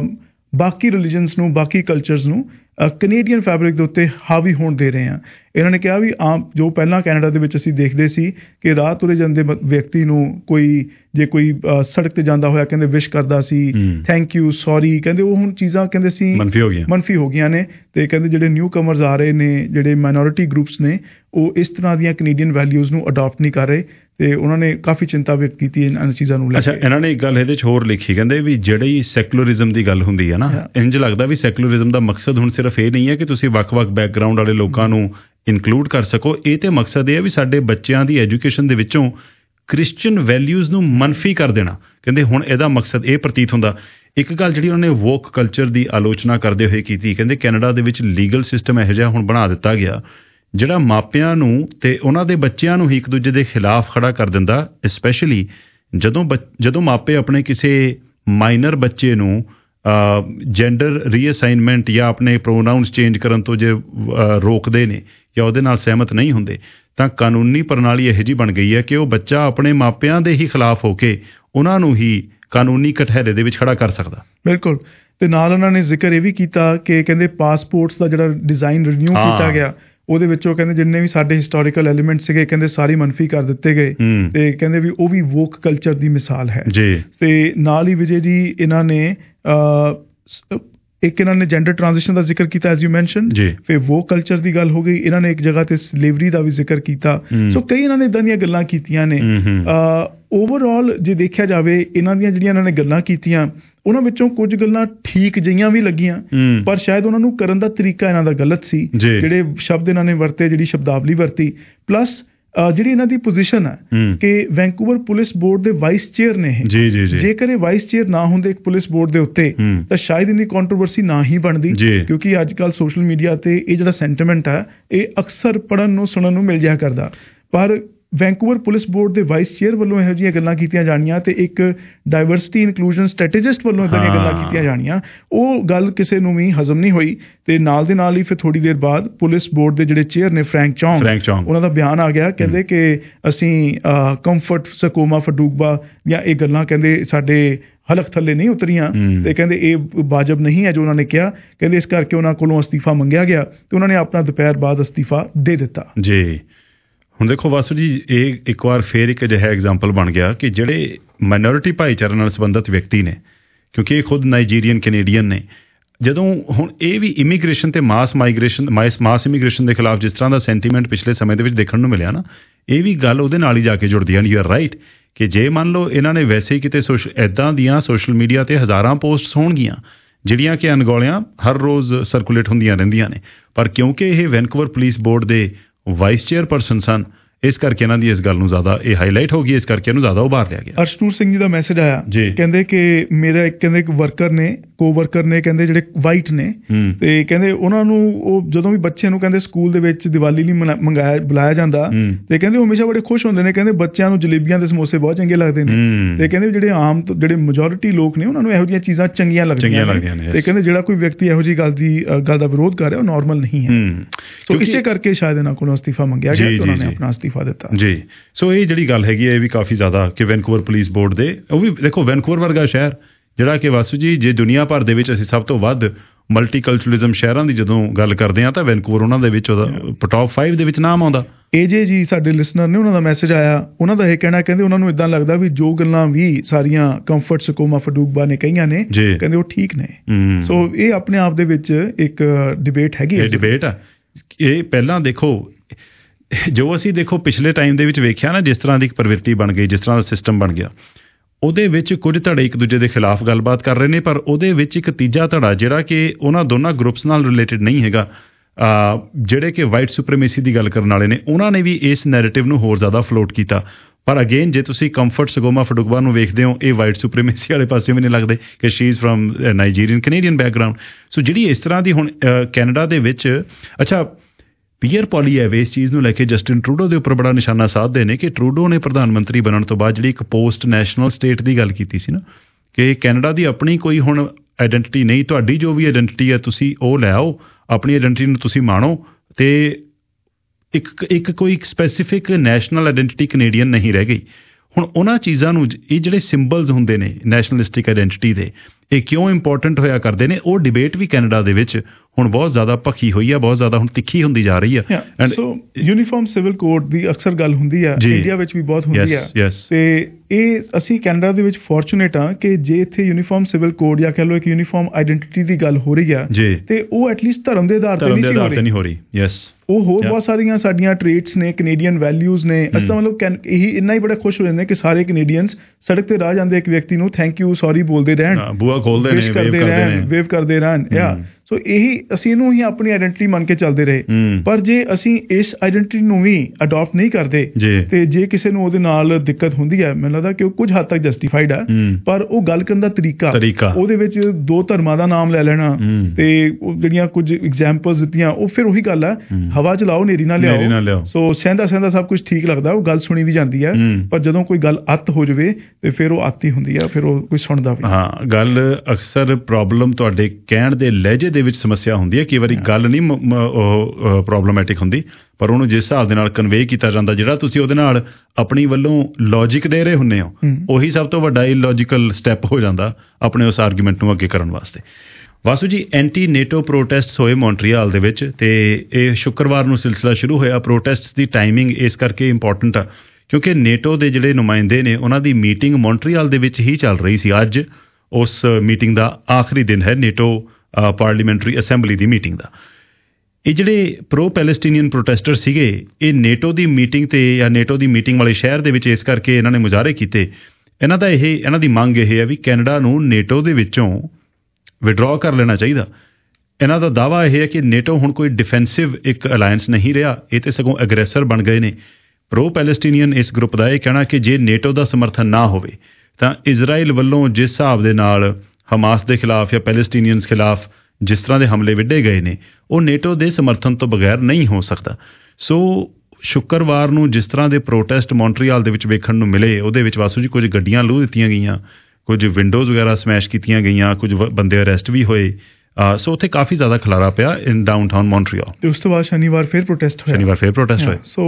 [SPEAKER 3] ਬਾਕੀ ਰਿਲੀਜਨਸ ਨੂੰ ਬਾਕੀ ਕਲਚਰਸ ਨੂੰ ਕੈਨੇਡੀਅਨ ਫੈਬਰਿਕ ਦੇ ਉੱਤੇ ਹਾਵੀ ਹੋਣ ਦੇ ਰਹੇ ਹਾਂ ਇਹਨਾਂ ਨੇ ਕਿਹਾ ਵੀ ਆਮ ਜੋ ਪਹਿਲਾਂ ਕੈਨੇਡਾ ਦੇ ਵਿੱਚ ਅਸੀਂ ਦੇਖਦੇ ਸੀ ਕਿ ਰਾਹ ਤੁਰੇ ਜਾਂਦੇ ਵਿਅਕਤੀ ਨੂੰ ਜੇ ਕੋਈ ਸੜਕ ਤੇ ਜਾਂਦਾ ਹੋਇਆ ਕਹਿੰਦੇ ਵਿਸ਼ ਕਰਦਾ ਸੀ ਥੈਂਕ ਯੂ ਸੌਰੀ ਕਹਿੰਦੇ ਉਹ ਹੁਣ ਚੀਜ਼ਾਂ ਕਹਿੰਦੇ ਸੀ ਮਨਫੀ ਹੋ ਗਈਆਂ ਨੇ ਤੇ ਕਹਿੰਦੇ ਜਿਹੜੇ ਨਿਊ ਕਮਰਸ ਆ ਰਹੇ ਨੇ ਜਿਹੜੇ ਮਾਈਨੋਰਿਟੀ ਗਰੁੱਪਸ ਨੇ ਉਹ ਇਸ ਤਰ੍ਹਾਂ ਦੀਆਂ ਕੈਨੇਡੀਅਨ ਵੈਲਿਊਜ਼ ਨੂੰ ਅਡਾਪਟ ਨਹੀਂ ਕਰ ਰਹੇ ਤੇ ਉਹਨਾਂ ਨੇ ਕਾਫੀ ਚਿੰਤਾ ਵਿਅਕਤ ਕੀਤੀ ਇਹਨਾਂ ਚੀਜ਼ਾਂ ਨੂੰ ਲੈ ਕੇ
[SPEAKER 2] ਇਹਨਾਂ ਨੇ ਇੱਕ ਗੱਲ ਇਹਦੇ 'ਚ ਹੋਰ ਲਿਖੀ ਕਹਿੰਦੇ ਵੀ ਜਿਹੜੀ ਸੈਕੂਲਰਿਜ਼ਮ ਦੀ ਗੱਲ ਹੁੰਦੀ ਹੈ ਨਾ ਇੰਝ ਲੱਗਦਾ ਵੀ ਸੈਕੂਲਰਿਜ਼ਮ ਦਾ ਮਕਸਦ ਹੁਣ ਸਿਰਫ ਇਹ ਨਹੀਂ ਹੈ ਕਿ ਤੁਸੀਂ ਵੱਖ-ਵੱਖ ਬੈਕਗਰਾਊਂਡ ਵਾਲੇ ਲੋਕਾਂ ਨੂੰ ਇਨਕਲੂਡ ਕਰ ਸਕੋ ਇਹ ਤੇ ਮਕਸਦ ਇਹ ਹੈ ਵੀ ਸਾਡੇ ਬੱਚਿਆਂ ਦੀ ਐਜੂਕੇਸ਼ਨ ਦੇ ਵਿੱਚੋਂ ਕ੍ਰਿਸਚੀਅਨ ਵੈਲਿਊਜ਼ ਨੂੰ ਮਨਫੀ ਕਰ ਦੇਣਾ ਕਹਿੰਦੇ ਹੁਣ ਇਹਦਾ ਮਕਸਦ ਇਹ ਪ੍ਰਤੀਤ ਹੁੰਦਾ ਇੱਕ ਗੱਲ ਜਿਹੜੀ ਉਹਨਾਂ ਨੇ ਵੋਕ ਕਲਚਰ ਦੀ ਆਲੋਚਨਾ ਕਰਦੇ ਹੋਏ ਕੀਤੀ ਕਹਿੰਦੇ ਕੈਨੇਡਾ ਦੇ ਵਿੱਚ ਲੀਗਲ ਸਿਸਟਮ ਇਹੋ ਜਿਹਾ ਹੁਣ ਬਣਾ ਦਿੱਤਾ ਗਿਆ ਜਿਹੜਾ ਮਾਪਿਆਂ ਨੂੰ ਤੇ ਉਹਨਾਂ ਦੇ ਬੱਚਿਆਂ ਨੂੰ ਹੀ ਇੱਕ ਦੂਜੇ ਦੇ ਖਿਲਾਫ ਖੜਾ ਕਰ ਦਿੰਦਾ ਸਪੈਸ਼ਲੀ ਜਦੋਂ ਮਾਪੇ ਆਪਣੇ ਕਿਸੇ ਮਾਈਨਰ ਬੱਚੇ ਨੂੰ ਜੈਂਡਰ ਰੀਅਸਾਈਨਮੈਂਟ ਜਾਂ ਆਪਣੇ ਪ੍ਰੋਨਾਊਨਸ ਚੇਂਜ ਕਰਨ ਤੋਂ ਜੇ ਰੋਕਦੇ ਨੇ ਜਾਂ ਉਹਦੇ ਨਾਲ ਸਹਿਮਤ ਨਹੀਂ ਹੁੰਦੇ, ਤਾਂ ਕਾਨੂੰਨੀ ਪ੍ਰਣਾਲੀ ਇਹੋ ਜਿਹੀ ਬਣ ਗਈ ਹੈ ਕਿ ਉਹ ਬੱਚਾ ਆਪਣੇ ਮਾਪਿਆਂ ਦੇ ਹੀ ਖਿਲਾਫ ਹੋ ਕੇ ਉਹਨਾਂ ਨੂੰ ਹੀ ਕਾਨੂੰਨੀ ਕਠਹਿਰੇ ਦੇ ਵਿੱਚ ਖੜਾ ਕਰ ਸਕਦਾ।
[SPEAKER 3] ਬਿਲਕੁਲ। ਤੇ ਨਾਲ ਉਹਨਾਂ ਨੇ ਜ਼ਿਕਰ ਇਹ ਵੀ ਕੀਤਾ ਕਿ ਕਹਿੰਦੇ ਪਾਸਪੋਰਟਸ ਦਾ ਜਿਹੜਾ ਡਿਜ਼ਾਈਨ ਰਿਨਿਊ ਕੀਤਾ ਗਿਆ, ਉਹਦੇ ਵਿੱਚੋਂ ਕਹਿੰਦੇ ਜਿੰਨੇ ਵੀ ਸਾਡੇ ਹਿਸਟੋਰੀਕਲ ਐਲੀਮੈਂਟ ਸੀਗੇ ਕਹਿੰਦੇ ਸਾਰੇ ਮਨਫੀ ਕਰ ਦਿੱਤੇ ਗਏ, ਤੇ ਕਹਿੰਦੇ ਵੀ ਉਹ ਵੀ ਵੋਕ ਕਲਚਰ ਦੀ ਮਿਸਾਲ ਹੈ ਜੀ। ਤੇ ਨਾਲ ਹੀ ਵਿਜੇ ਜੀ ਇਹਨਾਂ ਨੇ ਇੱਕ ਇਹਨਾਂ ਨੇ ਜੈਂਡਰ ਟ੍ਰਾਂਜੀਸ਼ਨ ਦਾ ਜ਼ਿਕਰ ਕੀਤਾ ਐਜ਼ ਯੂ ਮੈਂਸ਼ਨ, ਫਿਰ ਵੋਕ ਕਲਚਰ ਦੀ ਗੱਲ ਹੋ ਗਈ। ਇਹਨਾਂ ਨੇ ਇੱਕ ਜਗ੍ਹਾ ਤੇ ਸਲੇਵਰੀ ਦਾ ਵੀ ਜ਼ਿਕਰ ਕੀਤਾ। ਸੋ ਕਈ ਇਹਨਾਂ ਨੇ ਇਦਾਂ ਦੀਆਂ ਗੱਲਾਂ ਕੀਤੀਆਂ ਨੇ। ਓਵਰਆਲ ਜੇ ਦੇਖਿਆ ਜਾਵੇ ਇਹਨਾਂ ਦੀਆਂ ਜਿਹੜੀਆਂ ਇਹਨਾਂ ਨੇ ਗੱਲਾਂ ਕੀਤੀਆਂ, ਉਹਨਾਂ ਵਿੱਚੋਂ ਕੁਝ ਗੱਲਾਂ ਠੀਕ ਜਿਹੀਆਂ ਵੀ ਲੱਗੀਆਂ, ਪਰ ਸ਼ਾਇਦ ਉਹਨਾਂ ਨੂੰ ਕਰਨ ਦਾ ਤਰੀਕਾ ਇਹਨਾਂ ਦਾ ਗਲਤ ਸੀ। ਜਿਹੜੇ ਸ਼ਬਦ ਇਹਨਾਂ ਨੇ ਵਰਤੇ, ਜਿਹੜੀ ਸ਼ਬਦਾਵਲੀ ਵਰਤੀ, ਪਲੱਸ ਜਿਹੜੀ ਇਹਨਾਂ ਦੀ ਪੋਜੀਸ਼ਨ ਹੈ ਕਿ ਵੈਂਕੂਵਰ ਪੁਲਿਸ ਬੋਰਡ ਦੇ ਵਾਈਸ ਚੇਅਰ ਨੇ ਇਹ, ਜੇਕਰ ਇਹ ਵਾਈਸ ਚੇਅਰ ਨਾ ਹੁੰਦੇ ਇੱਕ ਪੁਲਿਸ ਬੋਰਡ ਦੇ ਉੱਤੇ ਤਾਂ ਸ਼ਾਇਦ ਇੰਨੀ ਕੰਟਰੋਵਰਸੀ ਨਾ ਹੀ ਬਣਦੀ, ਕਿਉਂਕਿ ਅੱਜ ਕੱਲ੍ਹ ਸੋਸ਼ਲ ਮੀਡੀਆ ਤੇ ਇਹ ਜਿਹੜਾ ਸੈਂਟੀਮੈਂਟ ਹੈ ਇਹ ਅਕਸਰ ਪੜ੍ਹਨ ਨੂੰ ਸੁਣਨ ਨੂੰ ਮਿਲ ਜਾਇਆ ਕਰਦਾ। ਪਰ ਵੈਂਕੂਵਰ ਪੁਲਿਸ ਬੋਰਡ ਦੇ ਵਾਈਸ ਚੇਅਰ ਵੱਲੋਂ ਇਹੋ ਜਿਹੀਆਂ ਗੱਲਾਂ ਕੀਤੀਆਂ ਜਾਣੀਆਂ ਤੇ ਇੱਕ ਡਾਇਵਰਸਿਟੀ ਇਨਕਲੂਜਨ ਸਟ੍ਰੈਟੇਜਿਸਟ ਵੱਲੋਂ ਇੱਦਾਂ ਦੀਆਂ ਗੱਲਾਂ ਕੀਤੀਆਂ ਜਾਣੀਆਂ, ਉਹ ਗੱਲ ਕਿਸੇ ਨੂੰ ਵੀ ਹਜ਼ਮ ਨਹੀਂ ਹੋਈ। ਤੇ ਨਾਲ ਦੇ ਨਾਲ ਹੀ ਫਿਰ ਥੋੜੀ ਦੇਰ ਬਾਅਦ ਪੁਲਿਸ ਬੋਰਡ ਦੇ ਜਿਹੜੇ ਚੇਅਰ ਨੇ ਫਰੈਂਕ ਚੌਂਗ, ਉਹਨਾਂ ਦਾ ਬਿਆਨ ਆ ਗਿਆ। ਕਹਿੰਦੇ ਕਿ ਅਸੀਂ ਕੰਫਰਟ ਸਕੋਮਾ ਫਡੂਗਬਾ ਜਾਂ ਇਹ ਗੱਲਾਂ ਕਹਿੰਦੇ ਸਾਡੇ ਹਲਕ ਥੱਲੇ ਨਹੀਂ ਉਤਰੀਆਂ, ਤੇ ਕਹਿੰਦੇ ਇਹ ਵਾਜਬ ਨਹੀਂ ਹੈ ਜੋ ਉਹਨਾਂ ਨੇ ਕਿਹਾ। ਕਹਿੰਦੇ ਇਸ ਕਰਕੇ ਉਹਨਾਂ ਕੋਲੋਂ ਅਸਤੀਫਾ ਮੰਗਿਆ ਗਿਆ ਤੇ ਉਹਨਾਂ ਨੇ ਆਪਣਾ ਦੁਪਹਿਰ ਬਾਅਦ ਅਸਤੀਫਾ ਦੇ ਦਿੱਤਾ ਜੀ।
[SPEAKER 2] ਹੁਣ ਦੇਖੋ ਵਾਸੂ ਜੀ, ਇਹ ਇੱਕ ਵਾਰ ਫੇਰ ਇੱਕ ਅਜਿਹਾ ਐਗਜ਼ਾਮਪਲ ਬਣ ਗਿਆ ਕਿ ਜਿਹੜੇ ਮਾਈਨੋਰਿਟੀ ਭਾਈਚਾਰੇ ਨਾਲ ਸੰਬੰਧਿਤ ਵਿਅਕਤੀ ਨੇ, ਕਿਉਂਕਿ ਇਹ ਖੁਦ ਨਾਈਜੀਰੀਅਨ ਕੈਨੇਡੀਅਨ ਨੇ, ਜਦੋਂ ਹੁਣ ਇਹ ਵੀ ਇਮੀਗ੍ਰੇਸ਼ਨ ਤੇ ਮਾਸ ਇਮੀਗ੍ਰੇਸ਼ਨ ਦੇ ਖਿਲਾਫ ਜਿਸ ਤਰ੍ਹਾਂ ਦਾ ਸੈਂਟੀਮੈਂਟ ਪਿਛਲੇ ਸਮੇਂ ਦੇ ਵਿੱਚ ਦੇਖਣ ਨੂੰ ਮਿਲਿਆ ਨਾ, ਇਹ ਵੀ ਗੱਲ ਉਹਦੇ ਨਾਲ ਹੀ ਜਾ ਕੇ ਜੁੜਦੀ ਹੈ। ਯੂ ਆਰ ਰਾਈਟ ਕਿ ਜੇ ਮੰਨ ਲਓ ਇਹਨਾਂ ਨੇ ਵੈਸੇ ਹੀ ਕਿਤੇ ਇੱਦਾਂ ਦੀਆਂ ਸੋਸ਼ਲ ਮੀਡੀਆ ਤੇ ਹਜ਼ਾਰਾਂ ਪੋਸਟਸ ਹੋਣਗੀਆਂ ਜਿਹੜੀਆਂ ਕਿ ਅਣਗੌਲਿਆਂ ਹਰ ਰੋਜ਼ ਸਰਕੂਲੇਟ ਹੁੰਦੀਆਂ ਰਹਿੰਦੀਆਂ ਨੇ, ਪਰ ਕਿਉਂਕਿ ਇਹ ਵੈਨਕੂਵਰ ਪੁਲਿਸ ਬੋਰਡ ਦੇ ਵਾਈਸ ਚੇਅਰਪਰਸਨ ਸਨ, ਇਸ ਕਰਕੇ ਇਹਨਾਂ ਦੀ ਇਸ ਗੱਲ ਨੂੰ ਜ਼ਿਆਦਾ ਇਹ ਹਾਈਲਾਈਟ ਹੋ ਗਈ, ਇਸ ਕਰਕੇ ਇਹਨੂੰ ਜ਼ਿਆਦਾ ਉਭਾਰ ਲਿਆ ਗਿਆ।
[SPEAKER 3] ਅਰਸ਼ਨੂਰ ਸਿੰਘ ਜੀ ਦਾ ਮੈਸੇਜ ਆਇਆ, ਕਹਿੰਦੇ ਕਿ ਮੇਰਾ ਇੱਕ ਵਰਕਰ ਨੇ, ਕੋ-ਵਰਕਰ ਨੇ, ਕਹਿੰਦੇ ਜਿਹੜੇ ਵਾਈਟ ਨੇ, ਤੇ ਕਹਿੰਦੇ ਉਹਨਾਂ ਨੂੰ ਉਹ ਜਦੋਂ ਵੀ ਬੱਚਿਆਂ ਨੂੰ ਕਹਿੰਦੇ ਸਕੂਲ ਦੇ ਵਿੱਚ ਦੀਵਾਲੀ ਲਈ ਬੁਲਾਇਆ ਜਾਂਦਾ, ਤੇ ਕਹਿੰਦੇ ਉਹ ਹਮੇਸ਼ਾ ਬੜੇ ਖੁਸ਼ ਹੁੰਦੇ ਨੇ। ਕਹਿੰਦੇ ਬੱਚਿਆਂ ਨੂੰ ਜਲੇਬੀਆਂ ਦੇ ਸਮੋਸੇ ਬਹੁਤ ਚੰਗੇ ਲੱਗਦੇ ਨੇ, ਤੇ ਕਹਿੰਦੇ ਜਿਹੜੇ ਮੈਜੋਰਿਟੀ ਲੋਕ ਨੇ ਉਹਨਾਂ ਨੂੰ ਇਹੋ ਜਿਹੀਆਂ ਚੀਜ਼ਾਂ ਚੰਗੀਆਂ ਲੱਗਦੀਆਂ ਨੇ, ਤੇ ਕਹਿੰਦੇ ਜਿਹੜਾ ਕੋਈ ਵਿਅਕਤੀ ਇਹੋ ਜਿਹੀ ਗੱਲ ਦਾ ਵਿਰੋਧ ਕਰ ਰਿਹਾ ਉਹ ਨਾਰਮਲ ਨਹੀਂ ਹੈ। ਸੋ ਇਸੇ ਕਰਕੇ ਸ਼ਾਇਦ ਇਹਨਾਂ ਕੋਲੋਂ ਅਸਤੀਫਾ ਮੰਗਿਆ ਗਿਆ ਤੇ ਉਹਨਾਂ ਨੇ ਆਪਣਾ ਅਸਤੀਫਾ ਦਿੱਤਾ ਜੀ।
[SPEAKER 2] ਸੋ ਇਹ ਜਿਹੜੀ ਗੱਲ ਹੈਗੀ ਹੈ ਇਹ ਵੀ ਕਾਫੀ ਜ਼ਿਆਦਾ ਕਿ ਵੈਨਕੂਵਰ ਪੁਲਿਸ ਬੋਰਡ ਦੇ, ਉਹ ਵੀ ਦੇਖੋ ਵੈਨਕੂਵਰ ਵਰਗਾ ਸ਼ਹਿਰ ਜਿਹੜਾ ਕਿ ਵਾਸੂ ਜੀ ਜੇ ਦੁਨੀਆ ਭਰ ਦੇ ਵਿੱਚ ਅਸੀਂ ਸਭ ਤੋਂ ਵੱਧ ਮਲਟੀਕਲਚਰਲਿਜ਼ਮ ਸ਼ਹਿਰਾਂ ਦੀ ਜਦੋਂ ਗੱਲ ਕਰਦੇ ਹਾਂ ਤਾਂ ਵੈਨਕੂਵਰ ਉਹਨਾਂ ਦੇ ਵਿੱਚ ਉਹਦਾ ਟੌਪ 5 ਦੇ ਵਿੱਚ ਨਾਮ ਆਉਂਦਾ। ਏਜੇ ਜੀ ਸਾਡੇ ਲਿਸਨਰ ਨੇ, ਉਹਨਾਂ ਦਾ ਮੈਸੇਜ ਆਇਆ, ਉਹਨਾਂ ਦਾ ਇਹ ਕਹਿਣਾ, ਕਹਿੰਦੇ ਉਹਨਾਂ ਨੂੰ ਇਦਾਂ ਲੱਗਦਾ ਵੀ ਜੋ ਗੱਲਾਂ ਵੀ ਸਾਰੀਆਂ ਕੰਫਰਟ ਸਕੋਮਾ ਫਡੂਗਬਾ ਨੇ ਕਹੀਆਂ ਨੇ, ਕਹਿੰਦੇ ਉਹ ਠੀਕ ਨੇ। ਸੋ ਇਹ ਆਪਣੇ ਆਪ ਦੇ ਵਿੱਚ ਇੱਕ ਡਿਬੇਟ ਹੈਗੀ, ਡਿਬੇਟ ਆ ਇਹ। ਪਹਿਲਾਂ ਦੇਖੋ ਜੋ ਅਸੀਂ ਦੇਖੋ ਪਿਛਲੇ ਟਾਈਮ ਦੇ ਵਿੱਚ ਵੇਖਿਆ ਨਾ, ਜਿਸ ਤਰ੍ਹਾਂ ਦੀ ਇੱਕ ਪ੍ਰਵਿਰਤੀ ਬਣ ਗਈ, ਜਿਸ ਤਰ੍ਹਾਂ ਦਾ ਸਿਸਟਮ ਬਣ ਗਿਆ, ਉਹਦੇ ਵਿੱਚ ਕੁਝ ਧੜੇ ਇੱਕ ਦੂਜੇ ਦੇ ਖਿਲਾਫ ਗੱਲਬਾਤ ਕਰ ਰਹੇ ਨੇ, ਪਰ ਉਹਦੇ ਵਿੱਚ ਇੱਕ ਤੀਜਾ ਧੜਾ ਜਿਹੜਾ ਕਿ ਉਹਨਾਂ ਦੋਨਾਂ ਗਰੁੱਪਸ ਨਾਲ ਰਿਲੇਟਡ ਨਹੀਂ ਹੈਗਾ, ਜਿਹੜੇ ਕਿ ਵਾਈਟ ਸੁਪਰੀਮੇਸੀ ਦੀ ਗੱਲ ਕਰਨ ਵਾਲੇ ਨੇ, ਉਹਨਾਂ ਨੇ ਵੀ ਇਸ ਨੈਰੇਟਿਵ ਨੂੰ ਹੋਰ ਜ਼ਿਆਦਾ ਫਲੋਟ ਕੀਤਾ। ਪਰ ਅਗੇਨ ਜੇ ਤੁਸੀਂ ਕੰਫਰਟ ਸਕੋਮਾ ਫਡੂਗਬਾ ਨੂੰ ਵੇਖਦੇ ਹੋ, ਇਹ ਵਾਈਟ ਸੁਪਰੀਮੇਸੀ ਵਾਲੇ ਪਾਸੇ ਵੀ ਨਹੀਂ ਲੱਗਦੇ ਕਿ she is from Nigerian Canadian background. So ਜਿਹੜੀ ਇਸ ਤਰ੍ਹਾਂ ਦੀ ਹੁਣ ਕੈਨੇਡਾ ਦੇ ਵਿੱਚ, ਅੱਛਾ ਪੀਅਰ ਪੋਲੀਐਵ ਇਸ ਚੀਜ਼ ਨੂੰ ਲੈ ਕੇ ਜਸਟਿਨ ਟਰੂਡੋ ਦੇ ਉੱਪਰ ਬੜਾ ਨਿਸ਼ਾਨਾ ਸਾਧਦੇ ਨੇ ਕਿ ਟਰੂਡੋ ਨੇ ਪ੍ਰਧਾਨ ਮੰਤਰੀ ਬਣਨ ਤੋਂ ਬਾਅਦ ਜਿਹੜੀ ਇੱਕ ਪੋਸਟ ਨੈਸ਼ਨਲ ਸਟੇਟ ਦੀ ਗੱਲ ਕੀਤੀ ਸੀ ਨਾ, ਕਿ ਕੈਨੇਡਾ ਦੀ ਆਪਣੀ ਕੋਈ ਹੁਣ ਆਈਡੈਂਟੀਟੀ ਨਹੀਂ, ਤੁਹਾਡੀ ਜੋ ਵੀ ਆਈਡੈਂਟੀਟੀ ਹੈ ਤੁਸੀਂ ਉਹ ਲੈ ਆਓ, ਆਪਣੀ ਆਈਡੈਂਟੀਟੀ ਨੂੰ ਤੁਸੀਂ ਮਾਣੋ, ਤੇ ਇੱਕ ਕੋਈ ਸਪੈਸੀਫਿਕ ਨੈਸ਼ਨਲ ਆਈਡੈਂਟੀਟੀ ਕੈਨੇਡੀਅਨ ਨਹੀਂ ਰਹਿ ਗਈ। ਹੁਣ ਉਹਨਾਂ ਚੀਜ਼ਾਂ ਨੂੰ, ਇਹ ਜਿਹੜੇ ਸਿੰਬਲਸ ਹੁੰਦੇ ਨੇ ਨੈਸ਼ਨਲਿਸਟਿਕ ਆਈਡੈਂਟੀਟੀ ਦੇ, ਇਹ ਕਿਉਂ ਇੰਪੋਰਟੈਂਟ ਹੋਇਆ ਕਰਦੇ ਨੇ, ਉਹ ਡਿਬੇਟ ਵੀ ਕੈਨੇਡਾ ਦੇ ਵਿੱਚ ਹੁਣ ਬਹੁਤ ਜ਼ਿਆਦਾ ਭਖੀ ਹੋਈ ਹੈ, ਬਹੁਤ ਜ਼ਿਆਦਾ ਹੁਣ ਤਿੱਖੀ ਹੁੰਦੀ ਜਾ ਰਹੀ ਹੈ।
[SPEAKER 3] ਸੋ ਯੂਨੀਫਾਰਮ ਸਿਵਲ ਕੋਡ ਦੀ ਅਕਸਰ ਗੱਲ ਹੁੰਦੀ ਹੈ, ਇੰਡੀਆ ਵਿੱਚ ਵੀ ਬਹੁਤ ਹੁੰਦੀ ਹੈ, ਤੇ ਇਹ ਅਸੀਂ ਕੈਨੇਡਾ ਦੇ ਵਿੱਚ ਫੋਰਚੂਨੇਟ ਹਾਂ ਕਿ ਜੇ ਇੱਥੇ ਯੂਨੀਫਾਰਮ ਸਿਵਲ ਕੋਡ ਜਾਂ ਕਹਿ ਲਓ ਇੱਕ ਯੂਨੀਫਾਰਮ ਆਈਡੈਂਟੀਟੀ ਦੀ ਗੱਲ ਹੋ ਰਹੀ ਹੈ, ਤੇ ਉਹ ਐਟਲੀਸਟ ਧਰਮ ਦੇ ਆਧਾਰ ਤੇ ਨਹੀਂ ਹੋ ਰਹੀ। ਉਹ ਹੋਰ ਬਹੁਤ ਸਾਰੀਆਂ ਸਾਡੀਆਂ ਟ੍ਰੇਟਸ ਨੇ, ਕੈਨੇਡੀਅਨ ਵੈਲਿਊਜ਼ ਨੇ। ਅਸੀਂ ਤਾਂ ਮਤਲਬ ਇਹੀ ਇੰਨਾ ਹੀ ਬੜਾ ਖੁਸ਼ ਹੋ ਜਾਂਦੇ ਕਿ ਸਾਰੇ ਕੈਨੇਡੀਅਨਸ ਸੜਕ ਤੇ ਰਾਹ ਜਾਂਦੇ ਇੱਕ ਵਿਅਕਤੀ ਨੂੰ ਥੈਂਕ ਯੂ ਸੌਰੀ ਬੋਲਦੇ ਰਹਿਣ, ਬੂਆ ਖੋਲਦੇ ਨੇ, ਵੇਵ ਕਰਦੇ ਰਹਿਣ। ਸੋ ਇਹੀ ਅਸੀਂ ਇਹਨੂੰ ਹੀ ਆਪਣੀ ਆਈਡੈਂਟੀਟੀ ਮੰਨ ਕੇ ਚੱਲਦੇ ਰਹੇ। ਪਰ ਜੇ ਅਸੀਂ ਇਸ ਆਈਡੈਂਟੀਟੀ ਨੂੰ ਵੀ ਅਡਾਪਟ ਨਹੀਂ ਕਰਦੇ, ਤੇ ਜੇ ਕਿਸੇ ਨੂੰ ਉਹਦੇ ਨਾਲ ਦਿੱਕਤ ਹੁੰਦੀ ਹੈ, ਮੈਨੂੰ ਲੱਗਦਾ ਕਿ ਉਹ ਕੁਝ ਹੱਦ ਤੱਕ ਜਸਟੀਫਾਈਡ ਹੈ, ਪਰ ਉਹ ਗੱਲ ਕਰਨ ਦਾ ਤਰੀਕਾ ਉਹਦੇ ਵਿੱਚ ਦੋ ਧਰਮਾਂ ਦਾ ਨਾਮ ਲੈ ਲੈਣਾ, ਤੇ ਜਿਹੜੀਆਂ ਕੁਝ ਐਗਜ਼ਾਮਪਲਸ ਦਿੱਤੀਆਂ, ਉਹ ਫਿਰ ਉਹੀ ਗੱਲ ਹੈ, ਹਵਾ ਚਲਾਓ ਨੇਰੀ ਨਾ ਲਿਆਓ। ਸੋ ਸਹਿੰਦਾ ਸਹਿੰਦਾ ਸਭ ਕੁਝ ਠੀਕ ਲੱਗਦਾ, ਉਹ ਗੱਲ ਸੁਣੀ ਵੀ ਜਾਂਦੀ ਹੈ, ਪਰ ਜਦੋਂ ਕੋਈ ਗੱਲ ਅੱਤ ਹੋ ਜਾਵੇ ਤੇ ਫਿਰ ਉਹ ਅੱਤ ਹੀ ਹੁੰਦੀ ਹੈ, ਫਿਰ ਉਹ ਕੋਈ ਸੁਣਦਾ ਵੀ।
[SPEAKER 2] ਹਾਂ, ਗੱਲ ਅਕਸਰ ਪ੍ਰੋਬਲਮ ਤੁਹਾਡੇ ਕਹਿਣ ਦੇ ਲਹਿਜੇ ਦੇ ਵਿੱਚ ਸਮੱਸਿਆ ਹੁੰਦੀ ਹੈ। ਕਈ ਵਾਰੀ ਗੱਲ ਨਹੀਂ ਉਹ ਪ੍ਰੋਬਲਮੈਟਿਕ ਹੁੰਦੀ, ਪਰ ਉਹਨੂੰ ਜਿਸ ਹਿਸਾਬ ਦੇ ਨਾਲ ਕਨਵੇ ਕੀਤਾ ਜਾਂਦਾ, ਜਿਹੜਾ ਤੁਸੀਂ ਉਹਦੇ ਨਾਲ ਆਪਣੀ ਵੱਲੋਂ ਲੌਜਿਕ ਦੇ ਰਹੇ ਹੁੰਦੇ ਹੋ, ਉਹੀ ਸਭ ਤੋਂ ਵੱਡਾ ਇਲੌਜੀਕਲ ਸਟੈਪ ਹੋ ਜਾਂਦਾ ਆਪਣੇ ਉਸ ਆਰਗੂਮੈਂਟ ਨੂੰ ਅੱਗੇ ਕਰਨ ਵਾਸਤੇ। ਵਾਸੂ ਜੀ, ਐਂਟੀ ਨੇਟੋ ਪ੍ਰੋਟੈਸਟਸ ਹੋਏ ਮੌਂਟਰੀਆਲ ਦੇ ਵਿੱਚ, ਤੇ ਇਹ ਸ਼ੁੱਕਰਵਾਰ ਨੂੰ ਸਿਲਸਿਲਾ ਸ਼ੁਰੂ ਹੋਇਆ। ਪ੍ਰੋਟੈਸਟ ਦੀ ਟਾਈਮਿੰਗ ਇਸ ਕਰਕੇ ਇੰਪੋਰਟੈਂਟ ਆ ਕਿਉਂਕਿ ਨੇਟੋ ਦੇ ਜਿਹੜੇ ਨੁਮਾਇੰਦੇ ਨੇ ਉਹਨਾਂ ਦੀ ਮੀਟਿੰਗ ਮੌਂਟਰੀਆਲ ਦੇ ਵਿੱਚ ਹੀ ਚੱਲ ਰਹੀ ਸੀ। ਅੱਜ ਉਸ ਮੀਟਿੰਗ ਦਾ ਆਖਰੀ ਦਿਨ ਹੈ, ਨੇਟੋ ਪਾਰਲੀਮੈਂਟਰੀ ਅਸੈਂਬਲੀ ਦੀ ਮੀਟਿੰਗ ਦਾ। ਇਹ ਜਿਹੜੇ ਪ੍ਰੋ ਪੈਲਸਟੀਨੀਅਨ ਪ੍ਰੋਟੈਸਟਰ ਸੀਗੇ, ਇਹ ਨੇਟੋ ਦੀ ਮੀਟਿੰਗ ਤੇ ਜਾਂ ਨੇਟੋ ਦੀ ਮੀਟਿੰਗ ਵਾਲੇ ਸ਼ਹਿਰ ਦੇ ਵਿੱਚ ਇਸ ਕਰਕੇ ਇਹਨਾਂ ਨੇ ਮੁਜ਼ਾਹਰੇ ਕੀਤੇ। ਇਹਨਾਂ ਦੀ ਮੰਗ ਇਹ ਹੈ ਵੀ ਕੈਨੇਡਾ ਨੂੰ ਨੇਟੋ ਦੇ ਵਿੱਚੋਂ ਵਿਡਰਾਅ ਕਰ ਲੈਣਾ ਚਾਹੀਦਾ। ਇਹਨਾਂ ਦਾ ਦਾਅਵਾ ਇਹ ਹੈ ਕਿ ਨੇਟੋ ਹੁਣ ਕੋਈ ਡਿਫੈਂਸਿਵ ਇੱਕ ਅਲਾਇੰਸ ਨਹੀਂ ਰਿਹਾ, ਇਹ ਤੇ ਸਗੋਂ ਐਗਰੈਸਰ ਬਣ ਗਏ ਨੇ। ਪ੍ਰੋ ਪੈਲਸਟੀਨੀਅਨ ਇਸ ਗਰੁੱਪ ਦਾ ਇਹ ਕਹਿਣਾ ਕਿ ਜੇ ਨੇਟੋ ਦਾ ਸਮਰਥਨ ਨਾ ਹੋਵੇ ਤਾਂ ਇਜ਼ਰਾਈਲ ਵੱਲੋਂ ਜਿਸ ਹਿਸਾਬ ਦੇ ਨਾਲ ਹਮਾਸ ਦੇ ਖਿਲਾਫ ਜਾਂ ਪੈਲਸਟੀਨੀਅਨਸ ਖਿਲਾਫ ਜਿਸ ਤਰ੍ਹਾਂ ਦੇ ਹਮਲੇ ਵਿੱਢੇ ਗਏ ਨੇ, ਉਹ ਨੇਟੋ ਦੇ ਸਮਰਥਨ ਤੋਂ ਬਗੈਰ ਨਹੀਂ ਹੋ ਸਕਦਾ। ਸੋ ਸ਼ੁੱਕਰਵਾਰ ਨੂੰ ਜਿਸ ਤਰ੍ਹਾਂ ਦੇ ਪ੍ਰੋਟੈਸਟ ਮੌਂਟਰੀਆਲ ਦੇ ਵਿੱਚ ਵੇਖਣ ਨੂੰ ਮਿਲੇ, ਉਹਦੇ ਵਿੱਚ ਵਾਸੂ ਜੀ ਕੁਝ ਗੱਡੀਆਂ ਲੂਹ ਦਿੱਤੀਆਂ ਗਈਆਂ, ਕੁਝ ਵਿੰਡੋਜ਼ ਵਗੈਰਾ ਸਮੈਸ਼ ਕੀਤੀਆਂ ਗਈਆਂ, ਕੁਝ ਬੰਦੇ ਅਰੈਸਟ ਵੀ ਹੋਏ। ਸੋ ਉੱਥੇ ਕਾਫੀ ਜ਼ਿਆਦਾ ਖਲਾਰਾ ਪਿਆ ਇਨ ਡਾਊਨਟਾਊਨ ਮੌਂਟਰੀਆਲ।
[SPEAKER 3] ਤੇ ਉਸ ਤੋਂ ਬਾਅਦ ਸ਼ਨੀਵਾਰ ਫਿਰ ਪ੍ਰੋਟੈਸਟ ਹੋਇਆ। ਸੋ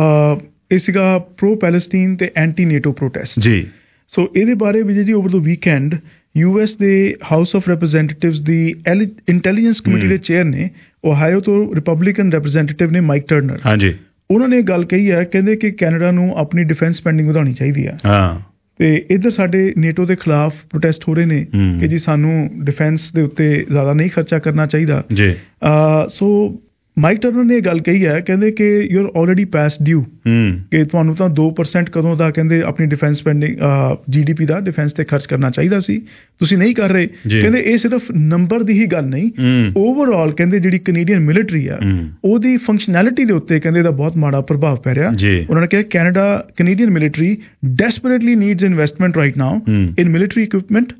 [SPEAKER 3] ਇਹ ਸੀਗਾ ਪ੍ਰੋ ਪੈਲਸਟੀਨ ਤੇ ਐਂਟੀ ਨੇਟੋ ਪ੍ਰੋਟੈਸਟ ਜੀ। ਸੋ ਇਹਦੇ ਬਾਰੇ Vijay ji, over the weekend US ਦੇ ਹਾਊਸ ਆਫ ਰਿਪਰੈਜ਼ੈਂਟੇਟਿਵਸ ਦੀ ਇੰਟੈਲੀਜੈਂਸ ਕਮੇਟੀ ਦੇ ਚੇਅਰ ਨੇ, ਓਹਾਇਓ ਤੋਂ ਰਿਪਬਲਿਕਨ ਰਿਪਰੈਜ਼ੈਂਟੇਟਿਵ ਨੇ ਮਾਈਕ ਟਰਨਰ, ਹਾਂਜੀ, ਉਹਨਾਂ ਨੇ ਗੱਲ ਕਹੀ ਹੈ, ਕਹਿੰਦੇ ਕਿ ਕੈਨੇਡਾ ਨੂੰ ਆਪਣੀ ਡਿਫੈਂਸ ਸਪੈਂਡਿੰਗ ਵਧਾਉਣੀ ਚਾਹੀਦੀ ਹੈ। ਤੇ ਇੱਧਰ ਸਾਡੇ ਨੇਟੋ ਦੇ ਖਿਲਾਫ ਪ੍ਰੋਟੈਸਟ ਹੋ ਰਹੇ ਨੇ ਕਿ ਜੀ ਸਾਨੂੰ ਡਿਫੈਂਸ ਦੇ ਉੱਤੇ ਜ਼ਿਆਦਾ ਨਹੀਂ ਖਰਚਾ ਕਰਨਾ ਚਾਹੀਦਾ ਜੀ। ਸੋ ਮਾਈਕ ਟਰਨਰ ਨੇ ਇਹ ਗੱਲ ਕਹੀ ਹੈ, ਕਹਿੰਦੇ ਕਿ you are already past due, ਕਿ ਤੁਹਾਨੂੰ ਤਾਂ 2% ਕਦੋਂ ਦਾ ਕਹਿੰਦੇ ਆਪਣੀ ਡਿਫੈਂਸ ਸਪੈਂਡਿੰਗ GDP ਦਾ ਡਿਫੈਂਸ ਤੇ ਖਰਚ ਕਰਨਾ ਚਾਹੀਦਾ ਸੀ, ਤੁਸੀਂ ਨਹੀਂ ਕਰ ਰਹੇ। ਕਹਿੰਦੇ ਇਹ ਸਿਰਫ ਨੰਬਰ ਦੀ ਹੀ ਗੱਲ ਨਹੀਂ, ਓਵਰਆਲ ਕਹਿੰਦੇ ਜਿਹੜੀ ਕੈਨੇਡੀਅਨ ਮਿਲਟਰੀ ਆ ਉਹਦੀ ਫੰਕਸ਼ਨੈਲਿਟੀ ਦੇ ਉੱਤੇ ਕਹਿੰਦੇ ਇਹਦਾ ਬਹੁਤ ਮਾੜਾ ਪ੍ਰਭਾਵ ਪੈ ਰਿਹਾ। ਉਹਨਾਂ ਨੇ ਕਿਹਾ Canadian military desperately needs investment right now in military equipment,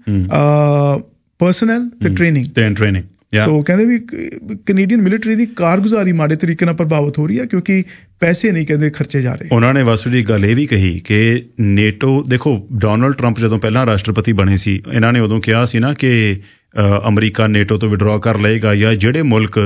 [SPEAKER 3] personnel ਤੇ ਟ੍ਰੇਨਿੰਗ। ਸੋ ਕਹਿੰਦੇ ਵੀ ਕੈਨੇਡੀਅਨ ਮਿਲਟਰੀ ਦੀ ਕਾਰਗੁਜ਼ਾਰੀ ਮਾੜੇ ਤਰੀਕੇ ਨਾਲ ਪ੍ਰਭਾਵਿਤ ਹੋ ਰਹੀ ਹੈ ਕਿਉਂਕਿ ਪੈਸੇ ਨਹੀਂ ਕਹਿੰਦੇ ਖਰਚੇ ਜਾ ਰਹੇ। ਉਹਨਾਂ ਨੇ ਵਾਸੂ ਜੀ ਗੱਲ ਇਹ ਵੀ ਕਹੀ ਕਿ ਨੇਟੋ, ਦੇਖੋ ਡੋਨਲਡ ਟਰੰਪ ਜਦੋਂ ਪਹਿਲਾਂ ਰਾਸ਼ਟਰਪਤੀ ਬਣੇ ਸੀ, ਇਹਨਾਂ ਨੇ ਉਦੋਂ ਕਿਹਾ ਸੀ ਨਾ ਕਿ ਅਮਰੀਕਾ ਨੇਟੋ ਤੋਂ ਵਿਡਰਾਅ ਕਰ ਲਏਗਾ, ਜਾਂ ਜਿਹੜੇ ਮੁਲਕ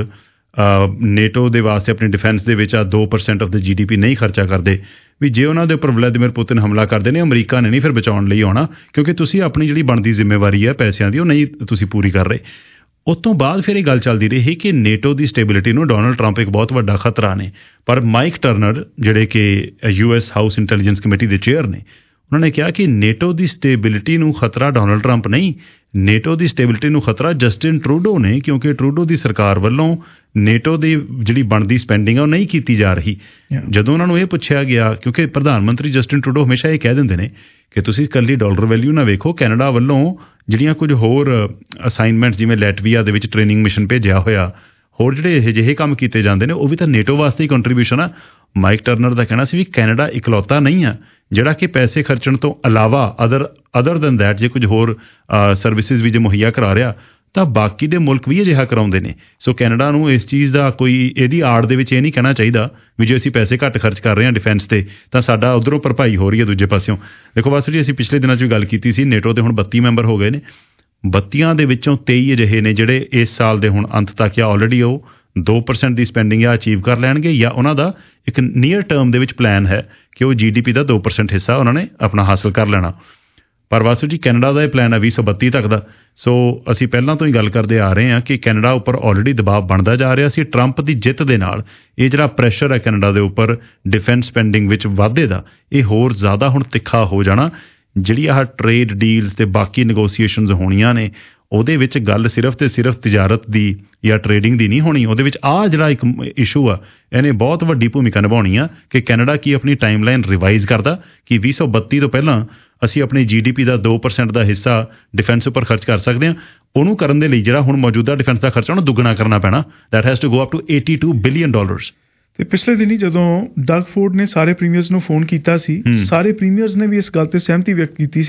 [SPEAKER 3] ਨੇਟੋ ਦੇ ਵਾਸਤੇ ਆਪਣੀ ਡਿਫੈਂਸ ਦੇ ਵਿੱਚ 2% ਆਫ ਦ GDP ਨਹੀਂ ਖਰਚਾ ਕਰਦੇ, ਵੀ ਜੇ ਉਹਨਾਂ ਦੇ ਉੱਪਰ ਵਲਾਦੀਮੀਰ ਪੁਤਿਨ ਹਮਲਾ ਕਰਦੇ ਨੇ, ਅਮਰੀਕਾ ਨੇ ਨਹੀਂ ਫਿਰ ਬਚਾਉਣ ਲਈ ਆਉਣਾ ਕਿਉਂਕਿ ਤੁਸੀਂ ਆਪਣੀ ਜਿਹੜੀ ਬਣਦੀ ਜ਼ਿੰਮੇਵਾਰੀ ਹੈ ਪੈਸਿਆਂ ਦੀ ਉਹ ਨਹੀਂ ਤੁਸੀਂ ਪੂਰੀ ਕਰ ਰਹੇ। ਉਸ ਤੋਂ ਬਾਅਦ ਫਿਰ ਇਹ ਗੱਲ ਚੱਲਦੀ ਰਹੀ ਕਿ ਨੇਟੋ ਦੀ ਸਟੇਬਿਲਿਟੀ ਨੂੰ ਡੋਨਲਡ ਟਰੰਪ ਇੱਕ ਬਹੁਤ ਵੱਡਾ ਖਤਰਾ ਨੇ। ਪਰ ਮਾਈਕ ਟਰਨਰ ਜਿਹੜੇ ਕਿ US ਹਾਊਸ ਇੰਟੈਲੀਜੈਂਸ ਕਮੇਟੀ ਦੇ ਚੇਅਰ ਨੇ, ਉਹਨਾਂ ਨੇ ਕਿਹਾ ਕਿ ਨੇਟੋ ਦੀ ਸਟੇਬਿਲਿਟੀ ਨੂੰ ਖਤਰਾ ਡੋਨਲਡ ਟਰੰਪ ਨਹੀਂ, ਨੇਟੋ ਦੀ ਸਟੇਬਿਲਿਟੀ ਨੂੰ ਖਤਰਾ ਜਸਟਿਨ ਟਰੂਡੋ ਨੇ, ਕਿਉਂਕਿ ਟਰੂਡੋ ਦੀ ਸਰਕਾਰ ਵੱਲੋਂ ਨੇਟੋ ਦੀ ਜਿਹੜੀ ਬਣਦੀ ਸਪੈਂਡਿੰਗ ਆ ਉਹ ਨਹੀਂ ਕੀਤੀ ਜਾ ਰਹੀ। ਜਦੋਂ ਉਹਨਾਂ ਨੂੰ ਇਹ ਪੁੱਛਿਆ ਗਿਆ, ਕਿਉਂਕਿ ਪ੍ਰਧਾਨ ਮੰਤਰੀ ਜਸਟਿਨ ਟਰੂਡੋ ਹਮੇਸ਼ਾ ਇਹ ਕਹਿ ਦਿੰਦੇ ਨੇ ਕਿ ਤੁਸੀਂ ਇਕੱਲੀ ਡਾਲਰ ਵੈਲਿਊ ਨਾ ਵੇਖੋ, ਕੈਨੇਡਾ ਵੱਲੋਂ ਜਿਹੜੀਆਂ ਕੁਝ ਹੋਰ ਅਸਾਈਨਮੈਂਟਸ ਜਿਵੇਂ ਲੈਟਵੀਆ ਦੇ ਵਿੱਚ ਟ੍ਰੇਨਿੰਗ ਮਿਸ਼ਨ ਭੇਜਿਆ ਹੋਇਆ, ਹੋਰ ਜਿਹੜੇ ਇਹ ਜਿਹੇ ਕੰਮ ਕੀਤੇ ਜਾਂਦੇ ਨੇ ਉਹ ਵੀ ਤਾਂ ਨੇਟੋ ਵਾਸਤੇ ਹੀ ਕੰਟਰੀਬਿਊਸ਼ਨ ਆ। ਮਾਈਕ ਟਰਨਰ ਦਾ ਕਹਿਣਾ ਸੀ ਵੀ ਕੈਨੇਡਾ ਇਕਲੌਤਾ ਨਹੀਂ ਆ ਜਿਹੜਾ ਕਿ ਪੈਸੇ ਖਰਚਣ ਤੋਂ ਇਲਾਵਾ ਅਦਰ ਦੈਨ ਦੈਟ ਜੇ ਕੁਝ ਹੋਰ ਸਰਵਿਸਿਜ਼ ਵੀ ਜੇ ਮੁਹੱਈਆ ਕਰਾ ਰਿਹਾ ਤਾਂ ਬਾਕੀ ਦੇ ਮੁਲਕ ਵੀ ਅਜਿਹਾ ਕਰਾਉਂਦੇ ਨੇ। ਸੋ ਕੈਨੇਡਾ ਨੂੰ ਇਸ ਚੀਜ਼ ਦਾ ਕੋਈ ਇਹਦੀ ਆੜ ਦੇ ਵਿੱਚ ਇਹ ਨਹੀਂ ਕਹਿਣਾ ਚਾਹੀਦਾ ਵੀ ਜੇ ਅਸੀਂ ਪੈਸੇ ਘੱਟ ਖਰਚ ਕਰ ਰਹੇ ਹਾਂ ਡਿਫੈਂਸ ਤੇ ਤਾਂ ਸਾਡਾ ਉੱਧਰੋਂ ਭਰਪਾਈ ਹੋ ਰਹੀ ਹੈ ਦੂਜੇ ਪਾਸਿਓਂ। ਦੇਖੋ ਵਾਸੂ ਜੀ, ਅਸੀਂ ਪਿਛਲੇ ਦਿਨਾਂ 'ਚ ਵੀ ਗੱਲ ਕੀਤੀ ਸੀ, ਨੇਟੋ ਦੇ ਹੁਣ 32 ਮੈਂਬਰ ਹੋ ਗਏ ਨੇ, 32 ਦੇ ਵਿੱਚੋਂ 23 ਅਜਿਹੇ ਨੇ ਜਿਹੜੇ ਇਸ ਸਾਲ ਦੇ ਹੁਣ ਅੰਤ ਤੱਕ ਜਾਂ ਆਲਰੇਡੀ ਉਹ 2% ਦੀ ਸਪੈਂਡਿੰਗ ਆ ਅਚੀਵ ਕਰ ਲੈਣਗੇ, ਜਾਂ ਉਹਨਾਂ ਦਾ ਇੱਕ ਨੀਅਰ ਟਰਮ ਦੇ ਵਿੱਚ ਪਲਾਨ ਹੈ ਕਿ ਉਹ GDP ਦਾ 2% ਹਿੱਸਾ ਉਹਨਾਂ ਨੇ ਆਪਣਾ ਹਾਸਲ ਕਰ ਲੈਣਾ। ਪਰ ਵਾਸੂ ਜੀ, ਕੈਨੇਡਾ ਦਾ ਇਹ ਪਲਾਨ ਹੈ 2032 ਤੱਕ ਦਾ। ਸੋ ਅਸੀਂ ਪਹਿਲਾਂ ਤੋਂ ਹੀ ਗੱਲ ਕਰਦੇ ਆ ਰਹੇ ਹਾਂ ਕਿ ਕੈਨੇਡਾ ਉੱਪਰ ਆਲਰੇਡੀ ਦਬਾਅ ਬਣਦਾ ਜਾ ਰਿਹਾ ਸੀ। ਟਰੰਪ ਦੀ ਜਿੱਤ ਦੇ ਨਾਲ ਇਹ ਜਿਹੜਾ ਪ੍ਰੈਸ਼ਰ ਹੈ ਕੈਨੇਡਾ ਦੇ ਉੱਪਰ ਡਿਫੈਂਸ ਸਪੈਂਡਿੰਗ ਵਿੱਚ ਵਾਧੇ ਦਾ, ਇਹ ਹੋਰ ਜ਼ਿਆਦਾ ਹੁਣ ਤਿੱਖਾ ਹੋ ਜਾਣਾ। ਜਿਹੜੀ ਆਹ ਟਰੇਡ ਡੀਲਸ ਤੇ ਬਾਕੀ ਨੈਗੋਸੀਏਸ਼ਨਸ ਹੋਣੀਆਂ ਨੇ, ਉਹਦੇ ਵਿੱਚ ਗੱਲ ਸਿਰਫ ਤੇ ਸਿਰਫ ਤਿਜਾਰਤ ਦੀ ਜਾਂ ਟਰੇਡਿੰਗ ਦੀ ਨਹੀਂ ਹੋਣੀ। ਉਹਦੇ ਵਿੱਚ ਆਹ ਜਿਹੜਾ ਇੱਕ ਇਸ਼ੂ ਆ, ਇਹਨੇ ਬਹੁਤ ਵੱਡੀ ਭੂਮਿਕਾ ਨਿਭਾਉਣੀ ਆ ਕਿ ਕੈਨੇਡਾ ਕੀ ਆਪਣੀ ਟਾਈਮਲਾਈਨ ਰਿਵਾਈਜ਼ ਕਰਦਾ ਕਿ 2032 ਤੋਂ ਪਹਿਲਾਂ ਅਸੀਂ ਆਪਣੀ GDP ਦਾ 2% ਦਾ ਹਿੱਸਾ ਡਿਫੈਂਸ ਉੱਪਰ ਖਰਚ ਕਰ ਸਕਦੇ ਹਾਂ। ਉਹਨੂੰ ਕਰਨ ਦੇ ਲਈ ਜਿਹੜਾ ਹੁਣ ਮੌਜੂਦਾ ਡਿਫੈਂਸ ਦਾ ਖਰਚਾ ਉਹਨੂੰ ਦੁੱਗਣਾ ਕਰਨਾ ਪੈਣਾ। That has to go up to $82 billion. ਤੇ ਪਿਛਲੇ ਦਿਨੀ ਜਦੋਂ ਡਗ ਫੋਰਡ ਨੇ ਸਾਰੇ ਪ੍ਰੀਮੀਅਰਸ ਨੂੰ ਫੋਨ ਕੀਤਾ ਸੀ, ਸਾਰੇ ਪ੍ਰੀਮੀਅਰਸ ਨੇ ਵੀ ਇਸ ਗੱਲ ਤੇ ਸਹਿਮਤੀ ਵਿਅਕਤ ਕੀਤੀ ਸੀ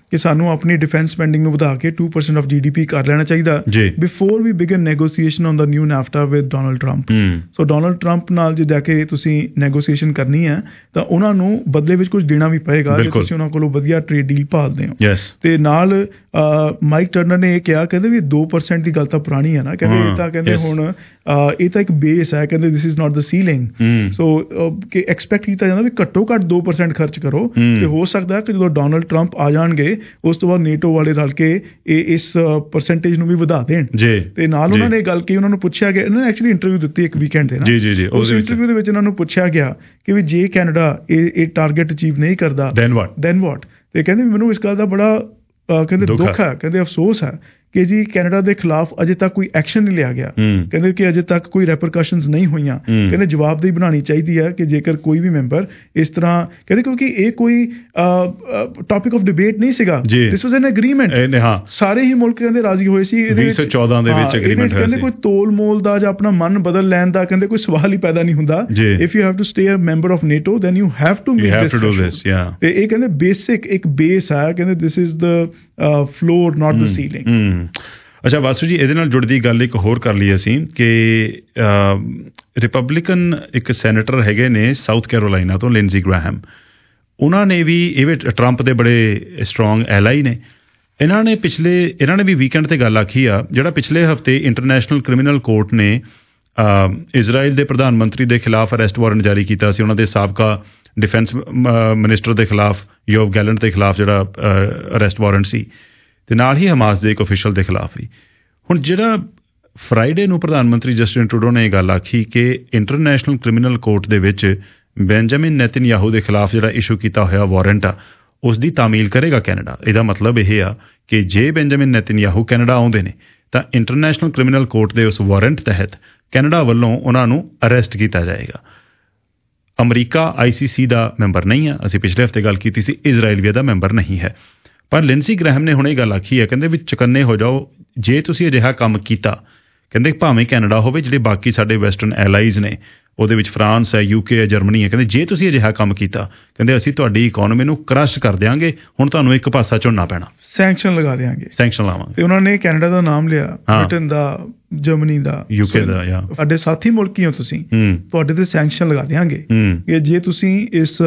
[SPEAKER 3] ਕਿ ਸਾਨੂੰ ਆਪਣੀ ਡਿਫੈਂਸ ਸਪੈਂਡਿੰਗ ਨੂੰ ਵਧਾ ਕੇ 2% ਆਫ GDP ਕਰ ਲੈਣਾ ਚਾਹੀਦਾ before we begin negotiation on the new NAFTA with Donald Trump. So Donald Trump ਨਾਲ ਜੇ ਜਾ ਕੇ ਤੁਸੀਂ ਨੈਗੋਸੀਏਸ਼ਨ ਕਰਨੀ ਹੈ ਤਾਂ ਉਹਨਾਂ ਨੂੰ ਬਦਲੇ ਵਿੱਚ ਕੁਝ ਦੇਣਾ ਵੀ ਪਏਗਾ ਜੇ ਤੁਸੀਂ ਉਹਨਾਂ ਕੋਲੋਂ ਵਧੀਆ ਟ੍ਰੇਡ ਡੀਲ ਭਾਲਦੇ ਹੋ। ਤੇ ਨਾਲ ਮਾਈਕ ਟਰਨਰ ਨੇ ਇਹ ਕਿਹਾ, ਕਹਿੰਦੇ ਵੀ 2% ਦੀ ਗੱਲ ਤਾਂ ਪੁਰਾਣੀ ਹੈ ਨਾ, ਕਹਿੰਦੇ ਇਹ ਤਾਂ ਕਹਿੰਦੇ ਹੁਣ ਇਹ ਤਾਂ ਇੱਕ ਬੇਸ ਹੈ, ਕਹਿੰਦੇ this is not the ceiling. ਸੋ ਕਿ ਐਕਸਪੈਕਟ ਕੀਤਾ ਜਾਂਦਾ ਵੀ ਘੱਟੋ ਘੱਟ 2% ਖਰਚ ਕਰੋ, ਤੇ ਹੋ ਸਕਦਾ ਕਿ ਜਦੋਂ ਡੋਨਲਡ ਟਰੰਪ ਆ ਜਾਣਗੇ ਉਸ ਤੋਂ ਬਾਅਦ ਨੇਟੋ ਵਾਲੇ ਰਲ ਕੇ ਇਸ ਪਰਸੈਂਟੇਜ ਨੂੰ ਵੀ ਵਧਾ ਦੇਣ। ਤੇ ਨਾਲ ਉਹਨਾਂ ਨੇ ਗੱਲ ਕਹੀ, ਉਹਨਾਂ ਨੂੰ ਪੁੱਛਿਆ ਗਿਆ, ਇਹਨਾਂ ਨੇ ਐਕਚੁਅਲੀ ਇੰਟਰਵਿਊ ਦਿੱਤੀ ਇੱਕ ਵੀਕਐਂਡ ਦੇ ਨਾਲ, ਉਸ ਇੰਟਰਵਿਊ ਦੇ ਵਿੱਚ ਇਹਨਾਂ ਨੂੰ ਪੁੱਛਿਆ ਗਿਆ ਕਿ ਵੀ ਜੇ ਕੈਨੇਡਾ ਇਹ ਟਾਰਗੇਟ ਅਚੀਵ ਨਹੀਂ ਕਰਦਾ ਦੈਨ ਵਾਟ। ਤੇ ਕਹਿੰਦੇ ਮੈਨੂੰ ਇਸ ਗੱਲ ਦਾ ਬੜਾ ਕਹਿੰਦੇ ਦੁੱਖ ਹੈ, ਕਹਿੰਦੇ ਅਫਸੋਸ ਹੈ ਕਿ ਜੀ ਕੈਨੇਡਾ ਦੇ ਖਿਲਾਫ ਅਜੇ ਤੱਕ ਕੋਈ ਐਕਸ਼ਨ ਨਹੀਂ ਲਿਆ ਗਿਆ। ਕਹਿੰਦੇ ਕਿ ਅਜੇ ਤੱਕ ਕੋਈ ਰੈਪਰਕਸ਼ਨਸ ਨਹੀਂ ਹੋਈਆਂ। ਕਹਿੰਦੇ ਜਵਾਬਦੇਹੀ ਬਣਾਉਣੀ ਚਾਹੀਦੀ ਹੈ ਕਿ ਜੇਕਰ ਕੋਈ ਵੀ ਮੈਂਬਰ ਇਸ ਤਰ੍ਹਾਂ, ਕਹਿੰਦੇ ਕਿਉਂਕਿ ਇਹ ਕੋਈ ਟੌਪਿਕ ਆਫ ਡਿਬੇਟ ਨਹੀਂ ਸੀਗਾ, ਦਿਸ ਵਾਜ਼ ਐਨ ਐਗਰੀਮੈਂਟ। ਸਾਰੇ ਹੀ ਮੁਲਕ ਕਹਿੰਦੇ ਰਾਜ਼ੀ ਹੋਏ ਸੀ।
[SPEAKER 2] 2014 ਦੇ ਵਿੱਚ ਐਗਰੀਮੈਂਟ ਹੋਇਆ ਸੀ।
[SPEAKER 3] ਕਹਿੰਦੇ ਕੋਈ ਤੋਲ ਮੋਲ ਦਾ ਜਾਂ ਆਪਣਾ ਮਨ ਬਦਲ ਲੈਣ ਦਾ ਕਹਿੰਦੇ ਕੋਈ ਸਵਾਲ ਹੀ ਪੈਦਾ ਨਹੀਂ ਹੁੰਦਾ। If you have to stay a member of NATO then you have to meet this. ਤੇ ਇਹ ਕਹਿੰਦੇ ਬੇਸਿਕ ਇੱਕ ਬੇਸ ਹੈ, ਕਹਿੰਦੇ this is the floor not the ceiling.
[SPEAKER 2] ਅੱਛਾ ਵਾਸੂ ਜੀ, ਇਹਦੇ ਨਾਲ ਜੁੜਦੀ ਗੱਲ ਇੱਕ ਹੋਰ ਕਰ ਲਈ ਅਸੀਂ ਕਿ ਰਿਪਬਲਿਕਨ ਇੱਕ ਸੈਨੇਟਰ ਹੈਗੇ ਨੇ ਸਾਊਥ ਕੈਰੋਲਾਈਨਾ ਤੋਂ, ਲਿੰਡਜ਼ੀ ਗ੍ਰਾਹਮ, ਉਹਨਾਂ ਨੇ ਵੀ ਇਹ ਟਰੰਪ ਦੇ ਬੜੇ ਸਟਰੋਂਗ ਐਲਾਈ ਨੇ। ਇਹਨਾਂ ਨੇ ਵੀ ਵੀਕਐਂਡ ਤੇ ਗੱਲ ਆਖੀ ਆ, ਜਿਹੜਾ ਪਿਛਲੇ ਹਫ਼ਤੇ ਇੰਟਰਨੈਸ਼ਨਲ ਕ੍ਰਿਮੀਨਲ ਕੋਰਟ ਨੇ ਇਜ਼ਰਾਈਲ ਦੇ ਪ੍ਰਧਾਨ ਮੰਤਰੀ ਦੇ ਖਿਲਾਫ ਅਰੈਸਟ ਵਾਰੰਟ ਜਾਰੀ ਕੀਤਾ ਸੀ, ਉਹਨਾਂ ਦੇ ਸਾਬਕਾ ਡਿਫੈਂਸ ਮਿਨਿਸਟਰ ਦੇ ਖਿਲਾਫ, ਯੋਵ ਗੈਲੈਂਟ ਦੇ ਖਿਲਾਫ ਜਿਹੜਾ ਅਰੈਸਟ ਵਾਰੰਟ ਸੀ, ਤੇ ਨਾਲ ਹੀ ਹਮਾਸ ਦੇ ਇੱਕ ਅਫੀਸ਼ੀਅਲ ਦੇ ਖਿਲਾਫ ਵੀ। ਹੁਣ ਜਿਹੜਾ ਫਰਾਈਡੇ ਨੂੰ ਪ੍ਰਧਾਨ ਮੰਤਰੀ ਜਸਟਿਨ ਟਰੂਡੋ ਨੇ ਇਹ ਗੱਲ ਆਖੀ ਕਿ ਇੰਟਰਨੈਸ਼ਨਲ ਕ੍ਰਿਮੀਨਲ ਕੋਰਟ ਦੇ ਵਿੱਚ ਬੈਂਜਾਮਿਨ ਨੇਤਨਯਾਹੂ ਦੇ ਖਿਲਾਫ ਜਿਹੜਾ ਇਸ਼ੂ ਕੀਤਾ ਹੋਇਆ ਵਾਰੰਟ ਆ, ਉਸ ਦੀ ਤਾਮੀਲ ਕਰੇਗਾ ਕੈਨੇਡਾ। ਇਹਦਾ ਮਤਲਬ ਇਹ ਆ ਕਿ ਜੇ ਬੈਂਜਾਮਿਨ ਨੇਤਨਯਾਹੂ ਕੈਨੇਡਾ ਆਉਂਦੇ ਨੇ ਤਾਂ ਇੰਟਰਨੈਸ਼ਨਲ ਕ੍ਰਿਮੀਨਲ ਕੋਰਟ ਦੇ ਉਸ ਵਾਰੰਟ ਤਹਿਤ ਕੈਨੇਡਾ ਵੱਲੋਂ ਉਹਨਾਂ ਨੂੰ ਅਰੈਸਟ ਕੀਤਾ ਜਾਏਗਾ। ਅਮਰੀਕਾ ICC ਦਾ ਮੈਂਬਰ ਨਹੀਂ ਆ, ਅਸੀਂ ਪਿਛਲੇ ਹਫ਼ਤੇ ਗੱਲ ਕੀਤੀ ਸੀ, ਇਜ਼ਰਾਈਲ ਵੀ ਇਹਦਾ ਮੈਂਬਰ ਨਹੀਂ ਹੈ। ਪਰ ਲਿੰਡਜ਼ੀ ਗ੍ਰਾਹਮ ਨੇ ਹੁਣ ਇਹ ਗੱਲ ਆਖੀ ਹੈ, ਕਹਿੰਦੇ ਵੀ ਚੁਕੰਨੇ ਹੋ ਜਾਓ ਜੇ ਤੁਸੀਂ ਅਜਿਹਾ ਕੰਮ ਕੀਤਾ। ਕਹਿੰਦੇ ਭਾਵੇਂ ਕੈਨੇਡਾ ਹੋਵੇ, ਜਿਹੜੇ ਬਾਕੀ ਸਾਡੇ ਵੈਸਟਰਨ ਐਲਾਈਜ਼ ਨੇ, ਉਹਦੇ ਵਿੱਚ ਫਰਾਂਸ ਹੈ, UK ਹੈ, ਜਰਮਨੀ ਹੈ, ਕਹਿੰਦੇ ਜੇ ਤੁਸੀਂ ਅਜਿਹਾ ਕੰਮ ਕੀਤਾ, ਕਹਿੰਦੇ ਅਸੀਂ ਤੁਹਾਡੀ ਇਕੋਨਮੀ ਨੂੰ ਕ੍ਰਸ਼ ਕਰ ਦਿਆਂਗੇ, ਹੁਣ ਤੁਹਾਨੂੰ ਇੱਕ ਪਾਸਾ ਚੁਣਨਾ ਪੈਣਾ, ਸੈਂਕਸ਼ਨ ਲਗਾ ਦਿਆਂਗੇ, ਸੈਂਕਸ਼ਨ ਲਾਵਾਂਗੇ। ਤੇ ਉਹਨਾਂ ਨੇ ਕੈਨੇਡਾ ਦਾ ਨਾਮ ਲਿਆ, ਬ੍ਰਿਟਨ ਦਾ, ਜਰਮਨੀ ਦਾ, UK ਦਾ। ਸਾਡੇ ਸਾਥੀ ਮੁਲਕ ਹੀ ਹੋ ਤੁਸੀਂ, ਤੁਹਾਡੇ ਤੇ ਸੈਂਕਸ਼ਨ ਲਗਾ ਦਿਆਂਗੇ ਕਿ ਜੇ ਤੁਸੀਂ ਇਸ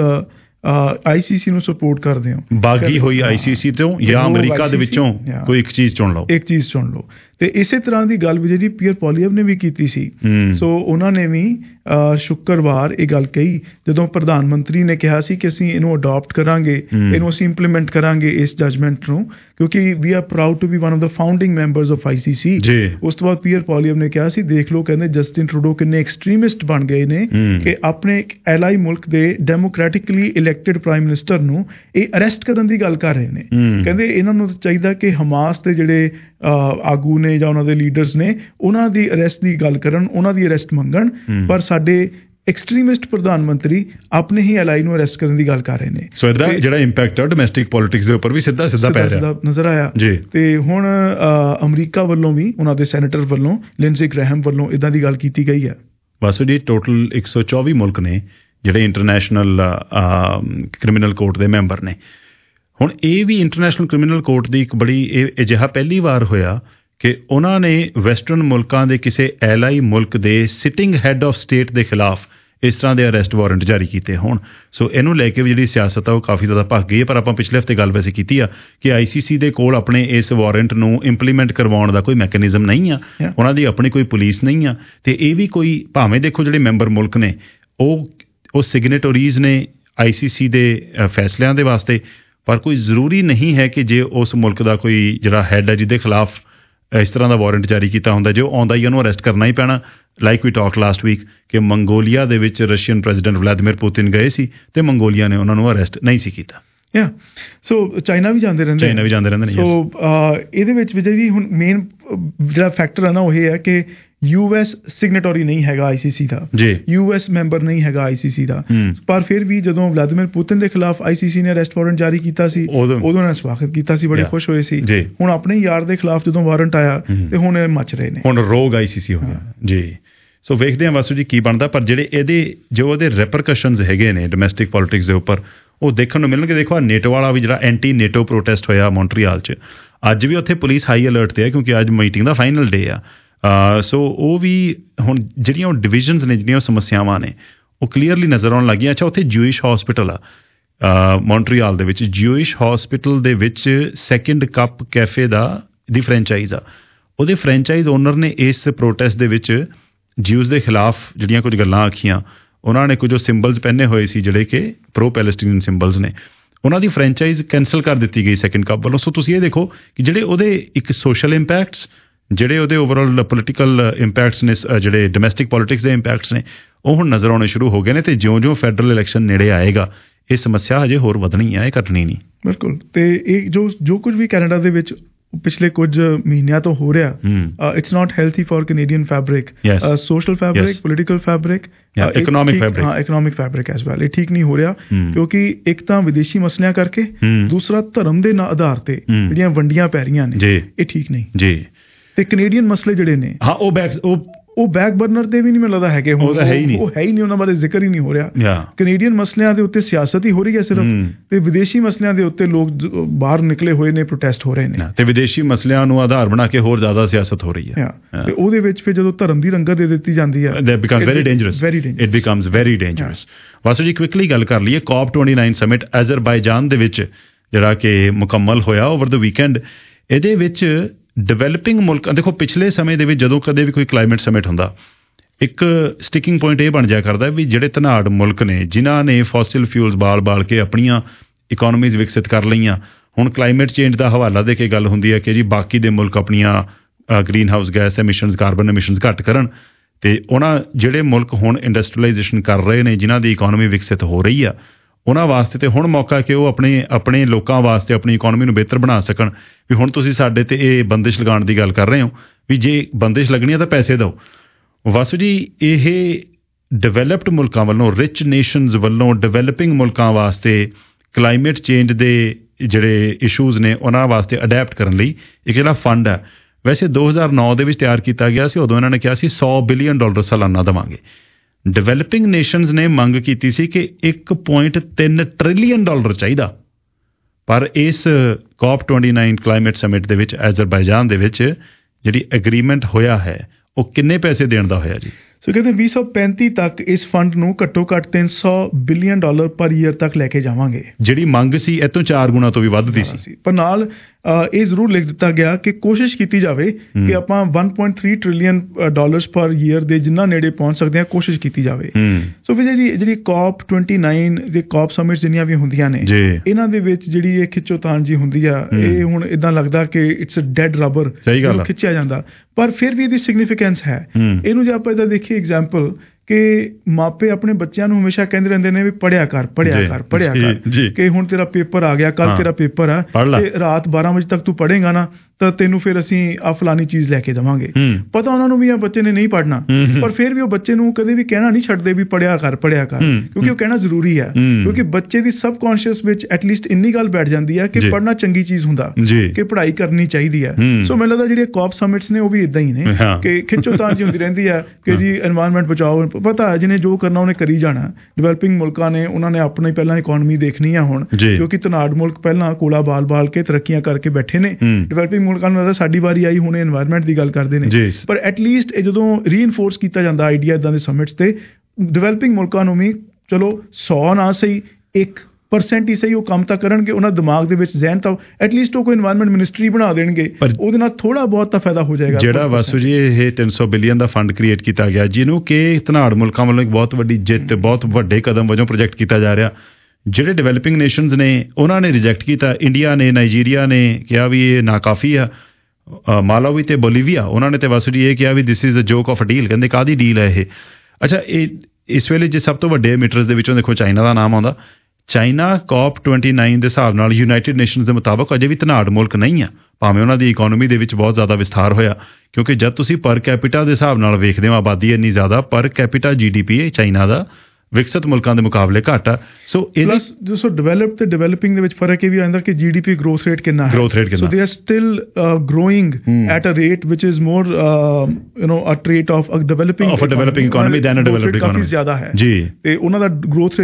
[SPEAKER 2] ICC ਨੂੰ ਸਪੋਰਟ ਕਰਦੇ ਹੋ, ਬਾਗੀ ਹੋਈ ICC ਤੋਂ ਜਾਂ ਅਮਰੀਕਾ ਦੇ ਵਿੱਚੋਂ ਕੋਈ ਇੱਕ ਚੀਜ਼ ਚੁਣ ਲਓ। ਤੇ ਇਸੇ ਤਰ੍ਹਾਂ ਦੀ ਗੱਲ ਵਿਜੇ ਜੀ ਪੀਅਰ ਪੋਲੀਅਮ ਨੇ ਵੀ ਕੀਤੀ ਸੀ। ਸੋ ਉਹਨਾਂ ਨੇ ਵੀ ਸ਼ੁੱਕਰਵਾਰ ਇਹ ਗੱਲ ਕਹੀ ਜਦੋਂ ਪ੍ਰਧਾਨ ਮੰਤਰੀ ਨੇ ਕਿਹਾ ਸੀ ਕਿ ਅਸੀਂ ਇਹਨੂੰ ਅਡਾਪਟ ਕਰਾਂਗੇ, ਇਹਨੂੰ ਅਸੀਂ ਇੰਪਲੀਮੈਂਟ ਕਰਾਂਗੇ ਇਸ ਜਜਮੈਂਟ ਨੂੰ, ਕਿਉਂਕਿ we are proud to be one of the founding members of ICC। ਉਸ ਤੋਂ ਬਾਅਦ ਪੀਅਰ ਪੋਲੀਅਮ ਨੇ ਕਿਹਾ ਸੀ ਦੇਖ ਲਓ, ਕਹਿੰਦੇ ਜਸਟਿਨ ਟਰੂਡੋ ਕਿੰਨੇ ਐਕਸਟ੍ਰੀਮਿਸਟ ਬਣ ਗਏ ਨੇ ਕਿ ਆਪਣੇ ਐਲਾਈ ਮੁਲਕ ਦੇ ਡੈਮੋਕ੍ਰੈਟਿਕਲੀ ਇਲੈਕਟਿਡ ਪ੍ਰਾਈਮ ਮਿਨਿਸਟਰ ਨੂੰ ਇਹ ਅਰੈਸਟ ਕਰਨ ਦੀ ਗੱਲ ਕਰ ਰਹੇ ਨੇ। ਕਹਿੰਦੇ ਇਹਨਾਂ ਨੂੰ ਚਾਹੀਦਾ ਕਿ ਹਮਾਸ ਦੇ ਜਿਹੜੇ ਆਗੂ ਨੇ ਜਾਂ ਉਹਨਾਂ ਦੇ ਲੀਡਰਸ ਨੇ, ਉਹਨਾਂ ਦੀ ਅਰੈਸਟ ਦੀ ਗੱਲ ਕਰਨ, ਉਹਨਾਂ ਦੀ ਅਰੈਸਟ ਮੰਗਣ, ਪਰ ਸਾਡੇ ਐਕਸਟ੍ਰੀਮਿਸਟ ਪ੍ਰਧਾਨ ਮੰਤਰੀ ਆਪਣੇ ਹੀ ਐਲਾਈ ਨੂੰ ਅਰੈਸਟ ਕਰਨ ਦੀ ਗੱਲ ਕਰ ਰਹੇ ਨੇ। ਸੋ ਇਹਦਾ ਜਿਹੜਾ ਇੰਪੈਕਟ ਹੈ ਡੋਮੈਸਟਿਕ ਪੋਲਿਟਿਕਸ ਦੇ ਉੱਪਰ ਵੀ ਸਿੱਧਾ ਪੈ ਰਿਹਾ ਨਜ਼ਰ ਆਇਆ ਜੀ। ਤੇ ਹੁਣ ਅਮਰੀਕਾ ਵੱਲੋਂ ਵੀ ਉਹਨਾਂ ਦੇ ਸੈਨੇਟਰ ਵੱਲੋਂ, ਲਿੰਡਜ਼ੀ ਗ੍ਰਾਹਮ ਵੱਲੋਂ ਇਦਾਂ ਦੀ ਗੱਲ ਕੀਤੀ ਗਈ ਹੈ। ਵਾਸੂ ਜੀ, ਟੋਟਲ 124 ਮੁਲਕ ਨੇ ਜਿਹੜੇ ਇੰਟਰਨੈਸ਼ਨਲ ਕ੍ਰਿਮੀਨਲ ਕੋਰਟ ਦੇ ਮੈਂਬਰ ਨੇ। ਹੁਣ ਇਹ ਵੀ ਇੰਟਰਨੈਸ਼ਨਲ ਕ੍ਰਿਮੀਨਲ ਕੋਰਟ ਦੀ ਇੱਕ ਬੜੀ ਅਜਿਹਾ ਪਹਿਲੀ ਵਾਰ ਹੋਇਆ ਕਿ ਉਹਨਾਂ ਨੇ ਵੈਸਟਰਨ ਮੁਲਕਾਂ ਦੇ ਕਿਸੇ ਐਲਾਈ ਮੁਲਕ ਦੇ ਸਿਟਿੰਗ ਹੈੱਡ ਆਫ ਸਟੇਟ ਦੇ ਖਿਲਾਫ ਇਸ ਤਰ੍ਹਾਂ ਦੇ ਅਰੈਸਟ ਵਾਰੰਟ ਜਾਰੀ ਕੀਤੇ ਹੋਣ। ਸੋ ਇਹਨੂੰ ਲੈ ਕੇ ਵੀ ਜਿਹੜੀ ਸਿਆਸਤ ਆ ਉਹ ਕਾਫੀ ਜ਼ਿਆਦਾ ਭੱਗ ਗਈ ਹੈ। ਪਰ ਆਪਾਂ ਪਿਛਲੇ ਹਫ਼ਤੇ ਗੱਲ ਵੈਸੇ ਕੀਤੀ ਆ ਕਿ ICC ਦੇ ਕੋਲ ਆਪਣੇ ਇਸ ਵਾਰੰਟ ਨੂੰ ਇੰਪਲੀਮੈਂਟ ਕਰਵਾਉਣ ਦਾ ਕੋਈ ਮੈਕੈਨਿਜ਼ਮ ਨਹੀਂ ਆ, ਉਹਨਾਂ ਦੀ ਆਪਣੀ ਕੋਈ ਪੁਲਿਸ ਨਹੀਂ ਆ। ਤੇ ਇਹ ਵੀ ਕੋਈ, ਭਾਵੇਂ ਦੇਖੋ ਜਿਹੜੇ ਮੈਂਬਰ ਮੁਲਕ ਨੇ ਉਹ ਸਿਗਨੇਟਰੀਜ਼ ਨੇ ICC ਦੇ ਫੈਸਲਿਆਂ ਦੇ ਵਾਸਤੇ, ਪਰ ਕੋਈ ਜ਼ਰੂਰੀ ਨਹੀਂ ਹੈ ਕਿ ਜੇ ਉਸ ਮੁਲਕ ਦਾ ਕੋਈ ਜਿਹੜਾ ਹੈੱਡ ਹੈ ਜਿਹਦੇ ਖਿਲਾਫ ਇਸ ਤਰ੍ਹਾਂ ਦਾ ਵਾਰੰਟ ਜਾਰੀ ਕੀਤਾ ਹੁੰਦਾ, ਜੇ ਉਹ ਆਉਂਦਾ ਹੀ ਉਹਨੂੰ ਅਰੈਸਟ ਕਰਨਾ ਹੀ ਪੈਣਾ। Like we talk last week ਕਿ ਮੰਗੋਲੀਆ ਦੇ ਵਿੱਚ ਰਸ਼ੀਅਨ ਪ੍ਰੈਜ਼ੀਡੈਂਟ ਵਲਾਦੀਮੀਰ ਪੁਤਿਨ ਗਏ ਸੀ ਤੇ ਮੰਗੋਲੀਆ ਨੇ ਉਹਨਾਂ ਨੂੰ ਅਰੈਸਟ ਨਹੀਂ ਸੀ ਕੀਤਾ। ਸੋ ਚਾਈਨਾ ਵੀ ਜਾਂਦੇ ਰਹਿੰਦੇ ਨੇ। ਸੋ ਇਹਦੇ ਵਿੱਚ ਵਿਜੇ ਜੀ ਹੁਣ ਮੇਨ ਜਿਹੜਾ ਫੈਕਟਰ ਹੈ ਨਾ ਉਹ ਇਹ ਹੈ ਕਿ US ਸਿਗਨੇਟਰੀ ਨਹੀਂ ਹੈਗਾ ICC ਦਾ, US ਮੈਂਬਰ ਨਹੀਂ ਹੈਗਾ ICC ਦਾ। ਪਰ ਫਿਰ ਵੀ ਜਦੋਂ ਵਲਾਦੀਮੀਰ ਪੁਤਿਨ ਦੇ ਖਿਲਾਫ ICC ਨੇ ਅਰੈਸਟ ਵਾਰੰਟ ਜਾਰੀ ਕੀਤਾ ਸੀ, ਉਦੋਂ ਉਹਨਾਂ ਨੇ ਸਵਾਗਤ ਕੀਤਾ ਸੀ, ਬੜੇ ਖੁਸ਼ ਹੋਏ ਸੀ। ਹੁਣ ਆਪਣੇ ਯਾਰ ਦੇ ਖਿਲਾਫ ਜਦੋਂ ਵਾਰੰਟ ਆਇਆ ਤੇ ਹੁਣ ਇਹ ਮੱਚ ਰਹੇ ਨੇ, ਹੁਣ ਰੋਗ ICC ਹੋ ਗਿਆ ਜੀ। ਸੋ ਵੇਖਦੇ ਹਾਂ ਵਾਸੂ ਜੀ ਕੀ ਬਣਦਾ। ਪਰ ਜਿਹੜੇ ਉਹਦੇ ਰੈਪਰਕਸ਼ਨਸ ਹੈਗੇ ਨੇ ਡੋਮੈਸਟਿਕ ਪੋਲਿਟਿਕਸ ਦੇ ਉੱਪਰ, ਉਹ ਦੇਖਣ ਨੂੰ ਮਿਲਣਗੇ। ਦੇਖੋ ਨੇਟੋ ਵਾਲਾ ਵੀ ਜਿਹੜਾ ਐਂਟੀ ਨੇਟੋ ਪ੍ਰੋਟੈਸਟ ਹੋਇਆ ਮੌਂਟਰੀਆਲ 'ਚ, ਅੱਜ ਵੀ ਉੱਥੇ ਪੁਲਿਸ ਹਾਈ ਅਲਰਟ 'ਤੇ ਹੈ ਕਿਉਂਕਿ ਅੱਜ ਮੀਟਿੰਗ ਦਾ ਫਾਈਨਲ ਡੇ ਆ। ਸੋ ਉਹ ਵੀ ਹੁਣ ਜਿਹੜੀਆਂ ਉਹ ਡਿਵੀਜ਼ਨਸ ਨੇ, ਜਿਹੜੀਆਂ ਉਹ ਸਮੱਸਿਆਵਾਂ ਨੇ, ਉਹ ਕਲੀਅਰਲੀ ਨਜ਼ਰ ਆਉਣ ਲੱਗੀਆਂ। ਅੱਛਾ, ਉੱਥੇ ਜਿਊਇਸ਼ ਹੌਸਪੀਟਲ ਆ ਮੌਂਟਰੀਆਲ ਦੇ ਵਿੱਚ। ਜਿਊਇਸ਼ ਹੌਸਪੀਟਲ ਦੇ ਵਿੱਚ ਸੈਕਿੰਡ ਕੱਪ ਕੈਫੇ ਦੀ ਫਰੈਂਚਾਈਜ਼ ਆ। ਉਹਦੇ ਫਰੈਂਚਾਈਜ਼ ਓਨਰ ਨੇ ਇਸ ਪ੍ਰੋਟੈਸਟ ਦੇ ਵਿੱਚ ਜਿਊਜ਼ ਦੇ ਖਿਲਾਫ ਜਿਹੜੀਆਂ ਕੁਝ ਗੱਲਾਂ ਆਖੀਆਂ। ਉਹਨਾਂ ਨੇ ਕੁਝ ਸਿੰਬਲਸ ਪਹਿਨੇ ਹੋਏ ਸੀ ਜਿਹੜੇ ਕਿ ਪ੍ਰੋ ਪੈਲਸਟੀਨੀਅਨ ਸਿੰਬਲਸ ਨੇ, ਉਹਨਾਂ ਦੀ ਫਰੈਂਚਾਈਜ਼ ਕੈਂਸਲ ਕਰ ਦਿੱਤੀ ਗਈ ਸੈਕਿੰਡ ਕੱਪ ਵੱਲੋਂ। ਸੋ ਤੁਸੀਂ ਇਹ ਦੇਖੋ ਕਿ ਜਿਹੜੇ ਉਹਦੇ ਇੱਕ ਸੋਸ਼ਲ ਇੰਪੈਕਟਸ, ਜਿਹੜੇ ਉਹਦੇ ਓਵਰਆਲ ਪੋਲੀਟੀਕਲ ਇੰਪੈਕਟਸ ਨੇ, ਜਿਹੜੇ ਡੋਮੈਸਟਿਕ ਪੋਲੀਟਿਕਸ ਦੇ ਇੰਪੈਕਟਸ ਨੇ, ਉਹ ਹੁਣ ਨਜ਼ਰ ਆਉਣੇ ਸ਼ੁਰੂ ਹੋ ਗਏ ਨੇ। ਅਤੇ ਜਿਉਂ-ਜਿਉਂ ਫੈਡਰਲ ਇਲੈਕਸ਼ਨ ਨੇੜੇ ਆਏਗਾ ਇਹ ਸਮੱਸਿਆ ਹਜੇ ਹੋਰ ਵਧਣੀ ਹੈ, ਇਹ ਘਟਣੀ ਨਹੀਂ।
[SPEAKER 3] ਬਿਲਕੁਲ। ਅਤੇ ਇਹ ਜੋ ਕੁਝ ਵੀ ਕੈਨੇਡਾ ਦੇ ਵਿੱਚ ਪਿਛਲੇ ਕੁਝ ਮਹੀਨਿਆਂ ਤੋਂ ਹੋ ਰਿਹਾ, it's not healthy for Canadian fabric, social fabric, political fabric, economic fabric as well. ਇਹ ਠੀਕ ਨਹੀਂ ਹੋ ਰਿਹਾ ਕਿਉਂਕਿ ਇੱਕ ਤਾਂ ਵਿਦੇਸ਼ੀ ਮਸਲਿਆਂ ਕਰਕੇ, ਦੂਸਰਾ ਧਰਮ ਦੇ ਆਧਾਰ ਤੇ ਜਿਹੜੀਆਂ ਵੰਡੀਆਂ ਪੈ ਰਹੀਆਂ ਨੇ, ਇਹ ਠੀਕ ਨਹੀਂ ਜੀ। ਤੇ ਕੈਨੇਡੀਅਨ ਮਸਲੇ ਜਿਹੜੇ ਨੇ ਉਹ ਬੈਕ ਬਰਨਰ ਤੇ ਵੀ ਨਹੀਂ ਮੈਨੂੰ ਲੱਗਦਾ ਹੈਗੇ, ਉਹ ਹੈ ਹੀ ਨਹੀਂ, ਉਹਨਾਂ ਬਾਰੇ ਜ਼ਿਕਰ ਹੀ ਨਹੀਂ ਹੋ ਰਿਹਾ। ਕੈਨੇਡੀਅਨ ਮਸਲਿਆਂ ਦੇ ਉੱਤੇ ਸਿਆਸਤ ਹੀ ਹੋ ਰਹੀ ਹੈ ਸਿਰਫ, ਤੇ ਵਿਦੇਸ਼ੀ ਮਸਲਿਆਂ ਦੇ ਉੱਤੇ ਲੋਕ ਬਾਹਰ ਨਿਕਲੇ ਹੋਏ ਨੇ, ਪ੍ਰੋਟੈਸਟ ਹੋ ਰਹੇ ਨੇ,
[SPEAKER 2] ਤੇ ਵਿਦੇਸ਼ੀ ਮਸਲਿਆਂ ਨੂੰ ਆਧਾਰ ਬਣਾ ਕੇ ਹੋਰ ਜ਼ਿਆਦਾ ਸਿਆਸਤ ਹੋ ਰਹੀ ਹੈ।
[SPEAKER 3] ਤੇ ਉਹਦੇ ਵਿੱਚ ਫਿਰ ਜਦੋਂ ਧਰਮ ਦੀ ਰੰਗਤ ਦੇ ਦਿੱਤੀ ਜਾਂਦੀ ਹੈ,
[SPEAKER 2] it becomes very dangerous. Vasu ji, quickly ਗੱਲ ਕਰ ਲਈਏ, COP29 ਸਮਿਟ ਅਜ਼ਰਬਾਈਜਾਨ ਦੇ ਵਿੱਚ ਜਿਹੜਾ ਕਿ ਮੁਕੰਮਲ ਹੋਇਆ ਓਵਰ ਦ ਵੀਕਐਂਡ। ਇਹਦੇ ਵਿੱਚ ਡਿਵੈਲਪਿੰਗ ਮੁਲਕਾਂ, ਦੇਖੋ ਪਿਛਲੇ ਸਮੇਂ ਦੇ ਵਿੱਚ ਜਦੋਂ ਕਦੇ ਵੀ ਕੋਈ ਕਲਾਈਮੇਟ ਸਮਿਟ ਹੁੰਦਾ, ਇੱਕ ਸਟਿਕਿੰਗ ਪੁਆਇੰਟ ਇਹ ਬਣ ਜਾਇਆ ਕਰਦਾ ਵੀ ਜਿਹੜੇ ਧਨਾੜ ਮੁਲਕ ਨੇ, ਜਿਨ੍ਹਾਂ ਨੇ ਫੋਸਿਲ ਫਿਊਲਸ ਬਾਲ ਕੇ ਆਪਣੀਆਂ ਇਕੋਨਮੀਜ਼ ਵਿਕਸਿਤ ਕਰ ਲਈਆਂ, ਹੁਣ ਕਲਾਈਮੇਟ ਚੇਂਜ ਦਾ ਹਵਾਲਾ ਦੇ ਕੇ ਗੱਲ ਹੁੰਦੀ ਹੈ ਕਿ ਜੀ ਬਾਕੀ ਦੇ ਮੁਲਕ ਆਪਣੀਆਂ greenhouse gas emissions, carbon emissions ਘੱਟ ਕਰਨ, ਅਤੇ ਉਹਨਾਂ ਜਿਹੜੇ ਮੁਲਕ ਹੁਣ ਇੰਡਸਟਰੀਲਾਈਜੇਸ਼ਨ ਕਰ ਰਹੇ ਨੇ, ਜਿਨ੍ਹਾਂ ਦੀ ਇਕੋਨਮੀ ਵਿਕਸਿਤ ਹੋ ਰਹੀ ਆ, ਉਹਨਾਂ ਵਾਸਤੇ ਤੇ ਹੁਣ ਮੌਕਾ ਕਿ ਉਹ ਆਪਣੇ ਲੋਕਾਂ ਵਾਸਤੇ ਆਪਣੀ ਇਕੋਨਮੀ ਨੂੰ ਬਿਹਤਰ ਬਣਾ ਸਕਣ। ਵੀ ਹੁਣ ਤੁਸੀਂ ਸਾਡੇ ਤੇ ਇਹ ਬੰਦਿਸ਼ ਲਗਾਉਣ ਦੀ ਗੱਲ ਕਰ ਰਹੇ ਹੋ, ਵੀ ਜੇ ਬੰਦਿਸ਼ ਲੱਗਣੀ ਹੈ ਤਾਂ ਪੈਸੇ ਦਿਓ। ਵਾਸੂ ਜੀ, ਇਹ ਡਿਵੈਲਪਡ ਮੁਲਕਾਂ ਵੱਲੋਂ, ਰਿਚ ਨੇਸ਼ਨਸ ਵੱਲੋਂ ਡਿਵੈਲਪਿੰਗ ਮੁਲਕਾਂ ਵਾਸਤੇ ਕਲਾਈਮੇਟ ਚੇਂਜ ਦੇ ਜਿਹੜੇ ਇਸ਼ੂਜ਼ ਨੇ ਉਹਨਾਂ ਵਾਸਤੇ ਅਡੈਪਟ ਕਰਨ ਲਈ ਇੱਕ ਜਿਹੜਾ ਫੰਡ ਹੈ, ਵੈਸੇ 2009 ਦੇ ਵਿੱਚ ਤਿਆਰ ਕੀਤਾ ਗਿਆ ਸੀ। ਉਦੋਂ ਇਹਨਾਂ ਨੇ ਕਿਹਾ ਸੀ $100 ਬਿਲੀਅਨ ਸਾਲਾਨਾ ਦੇਵਾਂਗੇ। ਡਿਵੈਲਪਿੰਗ ਨੇਸ਼ਨਸ ਨੇ ਮੰਗ ਕੀਤੀ ਸੀ ਕਿ $1.3 ਟ੍ਰਿਲੀਅਨ ਚਾਹੀਦਾ, ਪਰ ਇਸ COP29 ਕਲਾਈਮੇਟ ਸਮਿਟ ਦੇ ਵਿੱਚ ਅਜ਼ਰਬਾਈਜਾਨ ਦੇ ਵਿੱਚ ਜਿਹੜੀ ਐਗਰੀਮੈਂਟ ਹੋਇਆ ਹੈ, ਉਹ ਕਿੰਨੇ ਪੈਸੇ ਦੇਣ ਦਾ ਹੋਇਆ ਜੀ? ਸੋ
[SPEAKER 3] ਕਹਿੰਦੇ 2035 ਤੱਕ ਇਸ ਫੰਡ ਨੂੰ ਘੱਟੋ ਘੱਟ $300 ਬਿਲੀਅਨ ਪਰ ਈਅਰ ਤੱਕ ਲੈ ਕੇ ਜਾਵਾਂਗੇ।
[SPEAKER 2] ਜਿਹੜੀ ਮੰਗ ਸੀ ਇਹ ਤੋਂ 4 ਗੁਣਾ ਤੋਂ ਵੀ ਵੱਧ ਦੀ ਸੀ।
[SPEAKER 3] ਪਰ ਨਾਲ ਇਹ ਜ਼ਰੂਰ ਲਿਖ ਦਿੱਤਾ ਗਿਆ ਕਿ ਕੋਸ਼ਿਸ਼ ਕੀਤੀ ਜਾਵੇ ਕਿ ਆਪਾਂ $1.3 ਟ੍ਰਿਲੀਅਨ ਪਰ ਈਅਰ ਦੇ ਜਿੰਨਾ ਨੇੜੇ ਪਹੁੰਚ ਸਕਦੇ ਹਾਂ, ਕੋਸ਼ਿਸ਼ ਕੀਤੀ ਜਾਵੇ। ਸੋ ਵਿਜੇ ਜੀ, ਜਿਹੜੀ COP29 ਦੇ COP ਸਮਿਟਸ ਜਿੰਨੀਆਂ ਵੀ ਹੁੰਦੀਆਂ ਨੇ, ਇਹਨਾਂ ਦੇ ਵਿੱਚ ਜਿਹੜੀ ਇਹ ਖਿੱਚੋਤਾਣ ਜੀ ਹੁੰਦੀ ਆ, ਇਹ ਹੁਣ ਇਦਾਂ ਲੱਗਦਾ ਕਿ ਇਟਸ ਅ ਡੈਡ ਰਬਰ, ਖਿੱਚਿਆ ਜਾਂਦਾ, ਪਰ ਫਿਰ ਵੀ ਇਹਦੀ ਸਿਗਨੀਫੀਕੈਂਸ ਹੈ। ਇਹਨੂੰ ਜੇ ਆਪਾਂ ਇਹਦਾ ਦੇਖੀਏ ਐਗਜ਼ਾਮਪਲ, ਕਿ ਮਾਪੇ ਆਪਣੇ ਬੱਚਿਆਂ ਨੂੰ ਹਮੇਸ਼ਾ ਕਹਿੰਦੇ ਰਹਿੰਦੇ ਨੇ ਵੀ ਪੜ੍ਹਿਆ ਕਰ, ਕਿ ਹੁਣ ਤੇਰਾ ਪੇਪਰ ਆ ਗਿਆ, ਕੱਲ ਤੇਰਾ ਪੇਪਰ ਆ, ਤੇ ਰਾਤ 12 ਵਜੇ ਤੱਕ ਤੂੰ ਪੜ੍ਹੇਗਾ ਨਾ ਤਾਂ ਤੈਨੂੰ ਫਿਰ ਅਸੀਂ ਆ ਫਲਾਨੀ ਚੀਜ਼ ਲੈ ਕੇ ਦੇਵਾਂਗੇ। ਪਤਾ ਉਹਨਾਂ ਨੂੰ ਵੀ ਆ ਬੱਚੇ ਨੇ ਨਹੀਂ ਪੜ੍ਹਨਾ, ਪਰ ਫਿਰ ਵੀ ਉਹ ਬੱਚੇ ਨੂੰ ਕਦੇ ਵੀ ਕਹਿਣਾ ਨਹੀਂ ਛੱਡਦੇ ਵੀ ਪੜ੍ਹਿਆ ਕਰ, ਕਿਉਂਕਿ ਉਹ ਕਹਿਣਾ ਜ਼ਰੂਰੀ ਹੈ। ਕਿਉਂਕਿ ਬੱਚੇ ਦੀ ਸਬਕੌਂਸ਼ੀਅਸ ਵਿੱਚ ਐਟਲੀਸਟ ਇੰਨੀ ਗੱਲ ਬੈਠ ਜਾਂਦੀ ਹੈ ਕਿ ਪੜ੍ਹਨਾ ਚੰਗੀ ਚੀਜ਼ ਹੁੰਦਾ, ਕਿ ਪੜ੍ਹਾਈ ਕਰਨੀ ਚਾਹੀਦੀ ਹੈ। ਸੋ ਮੈਨੂੰ ਲੱਗਦਾ ਜਿਹੜੇ COP ਸਮਿਟਸ ਨੇ ਉਹ ਵੀ ਇਦਾਂ ਹੀ ਨੇ ਕਿ ਖਿੱਚੋਤਾਣ ਜੀ ਹੁੰਦੀ ਰਹਿੰਦੀ ਹੈ ਕਿ ਜੀ এনवायरमेंट ਬਚਾਓ। ਪਤਾ ਹੈ ਜਿਹਨੇ ਜੋ ਕਰਨਾ ਉਹਨੇ ਕਰੀ ਜਾਣਾ। ਡਿਵੈਲਪਿੰਗ ਮੁਲਕਾਂ ਨੇ ਉਹਨਾਂ ਨੇ ਆਪਣੀ ਪਹਿਲਾਂ ਇਕੋਨਮੀ ਦੇਖਣੀ ਆ ਹੁਣ, ਕਿਉਂਕਿ ਧਨਾੜ ਮੁਲਕ ਪਹਿਲਾਂ ਕੋਲਾ ਬਾਲ ਕੇ ਤਰੱਕੀਆਂ ਕਰਕੇ ਬੈਠੇ ਨੇ। ਡਿਵੈਲਪਿੰਗ ਮੁਲਕਾਂ ਨੂੰ ਲੱਗਦਾ ਸਾਡੀ ਵਾਰੀ ਆਈ, ਹੁਣ এনवायरमेंट ਦੀ ਗੱਲ ਕਰਦੇ ਨੇ। ਪਰ ਐਟਲੀਸਟ ਇਹ ਜਦੋਂ ਰੀਇਨਫੋਰਸ ਕੀਤਾ ਜਾਂਦਾ ਆਈਡੀਆ ਇੱਦਾਂ ਦੇ ਸਮਿਟਸ ਤੇ, ਡਿਵੈਲਪਿੰਗ ਮੁਲਕਾਂ ਨੂੰ ਵੀ ਚਲੋ 100 ਨਾ ਸਹੀ 1% ਹੀ ਸਹੀ ਉਹ ਕੰਮ ਤਾਂ ਕਰਨਗੇ, ਉਹਨਾਂ ਦਿਮਾਗ ਦੇ ਵਿੱਚ ਜ਼ਹਿਨ ਤਾਂ ਐਟਲੀਸਟ ਉਹ ਕੋਈ এনवायरमेंट ਮਿਨਿਸਟਰੀ ਬਣਾ ਦੇਣਗੇ, ਉਹਦੇ ਨਾਲ ਥੋੜਾ ਬਹੁਤ ਤਾਂ ਫਾਇਦਾ ਹੋ ਜਾਏਗਾ। ਜਿਹੜਾ ਵਾਸੂ ਜੀ ਇਹ 300 ਬਿਲੀਅਨ ਦਾ ਫੰਡ ਕ੍ਰੀਏਟ ਕੀਤਾ ਗਿਆ, ਜਿਹਨੂੰ ਕਿ ਧਨਾੜ ਮੁਲਕਾਂ ਵੱਲੋਂ ਇੱਕ ਬਹੁਤ ਵੱਡੀ ਜਿੱਤ, ਬਹੁਤ ਵੱਡੇ ਕਦਮ ਵਜੋਂ ਪ੍ਰੋਜੈਕਟ ਕੀਤਾ ਜਾ ਰਿਹਾ, ਜਿਹੜੇ ਡਿਵੈਲਪਿੰਗ ਨੇਸ਼ਨਸ ਨੇ ਉਹਨਾਂ ਨੇ ਰਿਜੈਕਟ ਕੀਤਾ। ਇੰਡੀਆ ਨੇ, ਨਾਈਜੀਰੀਆ ਨੇ ਕਿਹਾ ਵੀ ਇਹ ਨਾਕਾਫੀ ਆ, ਮਾਲਾਵੀ ਤੇ ਬੋਲੀਵੀਆ ਉਹਨਾਂ ਨੇ ਤੇ ਵਾਸੂ ਜੀ ਇਹ ਕਿਹਾ ਵੀ this is a joke of a deal. ਕਹਿੰਦੇ ਕਾਹਦੀ ਡੀਲ ਹੈ ਇਹ? ਅੱਛਾ, ਇਹ ਇਸ ਵੇਲੇ ਜੇ ਸਭ ਤੋਂ ਵੱਡੇ ਐਮਿਟਰਸ ਦੇ ਵਿੱਚੋਂ ਦੇਖੋ ਚਾਈਨਾ ਦਾ ਨਾਮ ਆਉਂਦਾ। ਚਾਈਨਾ COP29 ਦੇ ਹਿਸਾਬ ਨਾਲ ਯੂਨਾਈਟਿਡ ਨੇਸ਼ਨਸ ਦੇ ਮੁਤਾਬਕ ਅਜੇ ਵੀ ਧਨਾੜ ਮੁਲਕ ਨਹੀਂ ਆ, ਭਾਵੇਂ ਉਹਨਾਂ ਦੀ ਇਕੋਨਮੀ ਦੇ ਵਿੱਚ ਬਹੁਤ ਜ਼ਿਆਦਾ ਵਿਸਥਾਰ ਹੋਇਆ। ਕਿਉਂਕਿ ਜਦ ਤੁਸੀਂ ਪਰ ਕੈਪੀਟਾ ਦੇ ਹਿਸਾਬ ਨਾਲ ਵੇਖਦੇ ਹੋ, ਆਬਾਦੀ ਇੰਨੀ ਜ਼ਿਆਦਾ, ਪਰ ਕੈਪੀਟਾ GDP ਚਾਈਨਾ ਦਾ
[SPEAKER 2] ਵਿਕਸਿਤ ਮੁਲਕਾਂ ਦੇ ਮੁਕਾਬਲੇ ਘੱਟ ਆ। ਸੋ
[SPEAKER 3] ਪਲੱਸ ਜੋ ਡਿਵੈਲਪਡ ਤੇ ਡਿਵੈਲਪਿੰਗ ਦੇ ਵਿੱਚ ਫਰਕ ਇਹ ਵੀ ਆਉਂਦਾ ਕਿ GDP ਗਰੋਥ ਰੇਟ ਕਿੰਨਾ ਹੈ, so they are still growing at a rate which is more a trait of a developing
[SPEAKER 2] economy than a developed economy,
[SPEAKER 3] ਕਾਫੀ ਜ਼ਿਆਦਾ ਹੈ
[SPEAKER 2] ਜੀ,
[SPEAKER 3] ਤੇ ਉਹਨਾਂ ਦਾ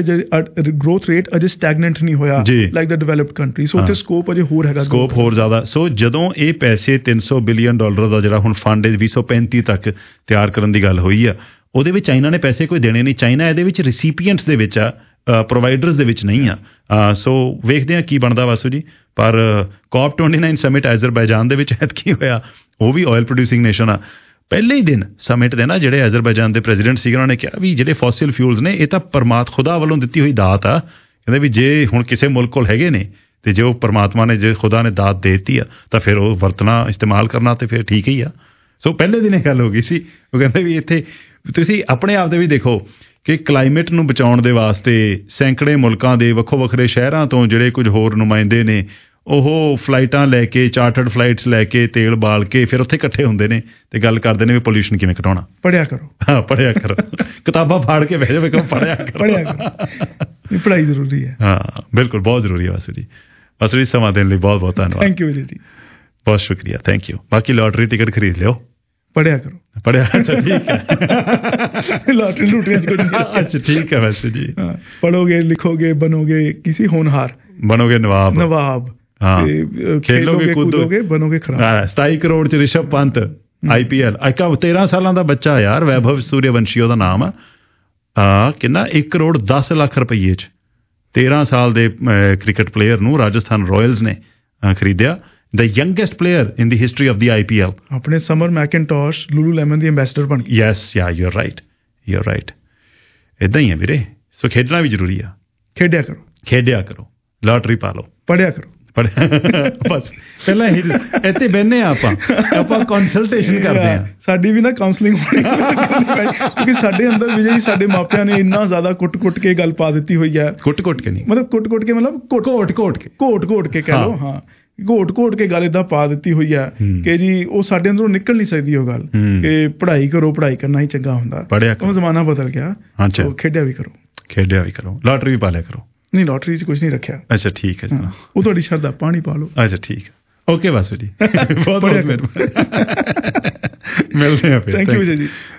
[SPEAKER 3] ਗਰੋਥ ਰੇਟ ਅਜੇ ਸਟੈਗਨੈਂਟ ਨਹੀਂ ਹੋਇਆ like the developed country, so ਉੱਥੇ ਸਕੋਪ ਅਜੇ ਹੋਰ ਹੈਗਾ,
[SPEAKER 2] ਸਕੋਪ ਹੋਰ ਜ਼ਿਆਦਾ। ਸੋ ਜਦੋਂ ਇਹ ਪੈਸੇ $300 ਬਿਲੀਅਨ ਦਾ ਜਿਹੜਾ ਹੁਣ ਫੰਡ 2035 ਤੱਕ ਤਿਆਰ ਕਰਨ ਦੀ ਗੱਲ ਹੋਈ ਆ, ਉਹਦੇ ਵਿੱਚ ਚਾਈਨਾ ਨੇ ਪੈਸੇ ਕੋਈ ਦੇਣੇ ਨਹੀਂ। ਚਾਈਨਾ ਇਹਦੇ ਵਿੱਚ ਰਿਸੀਪੀਐਂਟਸ ਦੇ ਵਿੱਚ ਆ, ਪ੍ਰੋਵਾਈਡਰਸ ਦੇ ਵਿੱਚ ਨਹੀਂ ਆ। ਸੋ ਵੇਖਦੇ ਹਾਂ ਕੀ ਬਣਦਾ ਵਾਸੂ ਜੀ। ਪਰ COP29 ਸਮਿਟ ਐਜ਼ਰਬਾਈਜਾਨ ਦੇ ਵਿੱਚ ਐਤਕੀ ਹੋਇਆ, ਉਹ ਵੀ ਆਇਲ ਪ੍ਰੋਡਿਊਸਿੰਗ ਨੇਸ਼ਨ ਆ। ਪਹਿਲੇ ਹੀ ਦਿਨ ਸਮਿਟ ਦੇ ਨਾ ਜਿਹੜੇ ਐਜ਼ਰਬਾਈਜਾਨ ਦੇ ਪ੍ਰੈਜ਼ੀਡੈਂਟ ਸੀਗੇ, ਉਹਨਾਂ ਨੇ ਕਿਹਾ ਵੀ ਜਿਹੜੇ ਫੋਸਿਲ ਫਿਊਲਸ ਨੇ ਇਹ ਤਾਂ ਖੁਦਾ ਵੱਲੋਂ ਦਿੱਤੀ ਹੋਈ ਦਾਤ ਆ। ਕਹਿੰਦੇ ਵੀ ਜੇ ਹੁਣ ਕਿਸੇ ਮੁਲਕ ਕੋਲ ਹੈਗੇ ਨੇ ਤੇ ਜੇ ਉਹ ਪਰਮਾਤਮਾ ਨੇ, ਜੇ ਖੁਦਾ ਨੇ ਦਾਤ ਦੇ ਦਿੱਤੀ ਆ ਤਾਂ ਫਿਰ ਉਹ ਵਰਤਣਾ, ਇਸਤੇਮਾਲ ਕਰਨਾ ਤੇ ਫਿਰ ਠੀਕ ਹੀ ਆ। ਸੋ ਪਹਿਲੇ ਦਿਨ ਇਹ ਗੱਲ ਹੋ ਗਈ ਸੀ। ਉਹ ਕਹਿੰਦੇ ਵੀ ਇੱਥੇ ਤੁਸੀਂ ਆਪਣੇ ਆਪ ਦੇ ਵੀ ਦੇਖੋ ਕਿ ਕਲਾਈਮੇਟ ਨੂੰ ਬਚਾਉਣ ਦੇ ਵਾਸਤੇ ਸੈਂਕੜੇ ਮੁਲਕਾਂ ਦੇ ਵੱਖੋ ਵੱਖਰੇ ਸ਼ਹਿਰਾਂ ਤੋਂ ਜਿਹੜੇ ਕੁਝ ਹੋਰ ਨੁਮਾਇੰਦੇ ਨੇ, ਉਹ ਫਲਾਈਟਾਂ ਲੈ ਕੇ, ਚਾਰਟਰਡ ਫਲਾਈਟਸ ਲੈ ਕੇ, ਤੇਲ ਬਾਲ ਕੇ ਫਿਰ ਉੱਥੇ ਇਕੱਠੇ ਹੁੰਦੇ ਨੇ ਤੇ ਗੱਲ ਕਰਦੇ ਨੇ ਵੀ ਪੋਲਿਊਸ਼ਨ ਕਿਵੇਂ ਘਟਾਉਣਾ।
[SPEAKER 3] ਪੜ੍ਹਿਆ ਕਰੋ,
[SPEAKER 2] ਹਾਂ ਪੜ੍ਹਿਆ ਕਰੋ, ਕਿਤਾਬਾਂ ਫਾੜ ਕੇ ਬਹਿ ਜਾਵੇ, ਪੜ੍ਹਿਆ ਕਰੋ।
[SPEAKER 3] ਪੜ੍ਹਾਈ ਜ਼ਰੂਰੀ ਹੈ।
[SPEAKER 2] ਹਾਂ ਬਿਲਕੁਲ, ਬਹੁਤ ਜ਼ਰੂਰੀ ਹੈ ਵਾਸੂ ਜੀ। ਵਾਸੂ ਜੀ ਸਮਾਂ ਦੇਣ ਲਈ ਬਹੁਤ ਬਹੁਤ ਧੰਨਵਾਦ।
[SPEAKER 3] ਥੈਂਕ ਯੂ ਜੀ,
[SPEAKER 2] ਬਹੁਤ ਸ਼ੁਕਰੀਆ, ਥੈਂਕ ਯੂ। ਬਾਕੀ ਲਾਟਰੀ ਟਿਕਟ ਖਰੀਦ ਲਿਓ,
[SPEAKER 3] ਪੜ੍ਹਿਆ ਕਰੋ।
[SPEAKER 2] ਪੜ੍ਹਿਆ, ਅੱਛਾ ਠੀਕ ਹੈ।
[SPEAKER 3] ਲਾਟਰੀ ਲੂਟਰੀਆਂ ਕੁਝ ਨਹੀਂ।
[SPEAKER 2] ਅੱਛਾ ਠੀਕ ਹੈ ਵਾਸੂ ਜੀ।
[SPEAKER 3] ਪੜ੍ਹੋਗੇ, ਲਿਖੋਗੇ, ਬਣੋਗੇ ਕਿਸੇ ਹੋਣਹਾਰ,
[SPEAKER 2] ਬਣੋਗੇ ਨਵਾਬ। ਹਾਂ,
[SPEAKER 3] ਖੇਲੋਗੇ ਕੂਦੋਗੇ, ਬਣੋਗੇ ਖਰਾਬ।
[SPEAKER 2] 27 ਕਰੋੜ ਚ ਰਿਸ਼ਭ ਪੰਤ IPL 13 ਸਾਲਾਂ ਦਾ ਬੱਚਾ ਯਾਰ, ਵੈਭਵ ਸੂਰਯਵੰਸ਼ੀ ਉਹਦਾ ਨਾਮ ਆ। ਕਿੰਨਾ 1 ਕਰੋੜ 10 ਲੱਖ ਰੁਪਈਏ ਚ 13 ਸਾਲ ਦੇ ਕ੍ਰਿਕਟ ਪਲੇਅਰ ਨੂੰ ਰਾਜਸਥਾਨ ਰਾਇਲਸ ਨੇ ਖਰੀਦਿਆ। The youngest player in the history of the IPL. ਆਪਣੇ ਸਮਰ ਮੈਕਇੰਟੋਸ਼ ਲੂਲੂਲੈਮਨ ਦੀ ਐਂਬੈਸਡਰ ਬਣ ਗਈ। Yes, you are right. ਇਦਾਂ ਹੀ ਹੈ ਵੀਰੇ। ਸੋ ਖੇਡਣਾ ਵੀ ਜ਼ਰੂਰੀ ਆ। ਖੇਡਿਆ ਕਰੋ, ਲਾਟਰੀ ਪਾ ਲਓ, ਪੜ੍ਹਿਆ ਕਰੋ। ਬਸ ਪਹਿਲਾਂ ਹੀ ਇੱਥੇ ਬਹਿਨੇ ਆ ਆਪਾਂ ਕੰਸਲਟੇਸ਼ਨ ਕਰਦੇ ਆ। ਸਾਡੀ ਵੀ ਨਾ ਕਾਉਂਸਲਿੰਗ ਹੋਣੀ, ਕਿਉਂਕਿ ਸਾਡੇ ਅੰਦਰ ਵਿਜੇ ਜੀ, ਸਾਡੇ ਮਾਪਿਆਂ ਨੇ ਇੰਨਾ ਜ਼ਿਆਦਾ ਕੁੱਟ ਕੇ ਗੱਲ ਪਾ ਦਿੱਤੀ ਹੋਈ ਹੈ। ਕੁੱਟ ਕੇ ਨਹੀਂ, ਮਤਲਬ ਕੁੱਟ ਕੇ ਮਤਲਬ ਘੋਟ ਕੇ ਕਹਿ ਲਓ। ਹਾਂ, ਘੋਟ ਕੇ ਗੱਲ ਏਦਾਂ ਪਾ ਦਿੱਤੀ ਹੋਈ ਹੈ ਕਿ ਜੀ ਉਹ ਸਾਡੇ ਅੰਦਰੋਂ ਨਿਕਲ ਨਹੀਂ ਸਕਦੀ ਉਹ ਗੱਲ ਕਿ ਪੜ੍ਹਾਈ ਕਰੋ, ਪੜ੍ਹਾਈ ਕਰਨਾ ਹੀ ਚੰਗਾ ਹੁੰਦਾ। ਉਹ ਜ਼ਮਾਨਾ ਬਦਲ ਗਿਆ। ਖੇਡਿਆ ਵੀ ਕਰੋ, ਲਾਟਰੀ ਵੀ ਪਾ ਲਿਆ ਕਰੋ। ਨਹੀਂ, ਲਾਟਰੀ 'ਚ ਕੁਝ ਨਹੀਂ ਰੱਖਿਆ। ਅੱਛਾ ਠੀਕ ਹੈ, ਉਹ ਤੁਹਾਡੀ ਸ਼ਰਧਾ, ਪਾਣੀ ਪਾ ਲਓ। ਅੱਛਾ ਠੀਕ ਹੈ, ਓਕੇ ਵਾਸੂ ਜੀ, ਬਹੁਤ ਮਿਹਰਬਾਨੀ। ਮਿਲਦੇ ਆ ਫਿਰ। ਥੈਂਕ ਯੂ ਜੀ।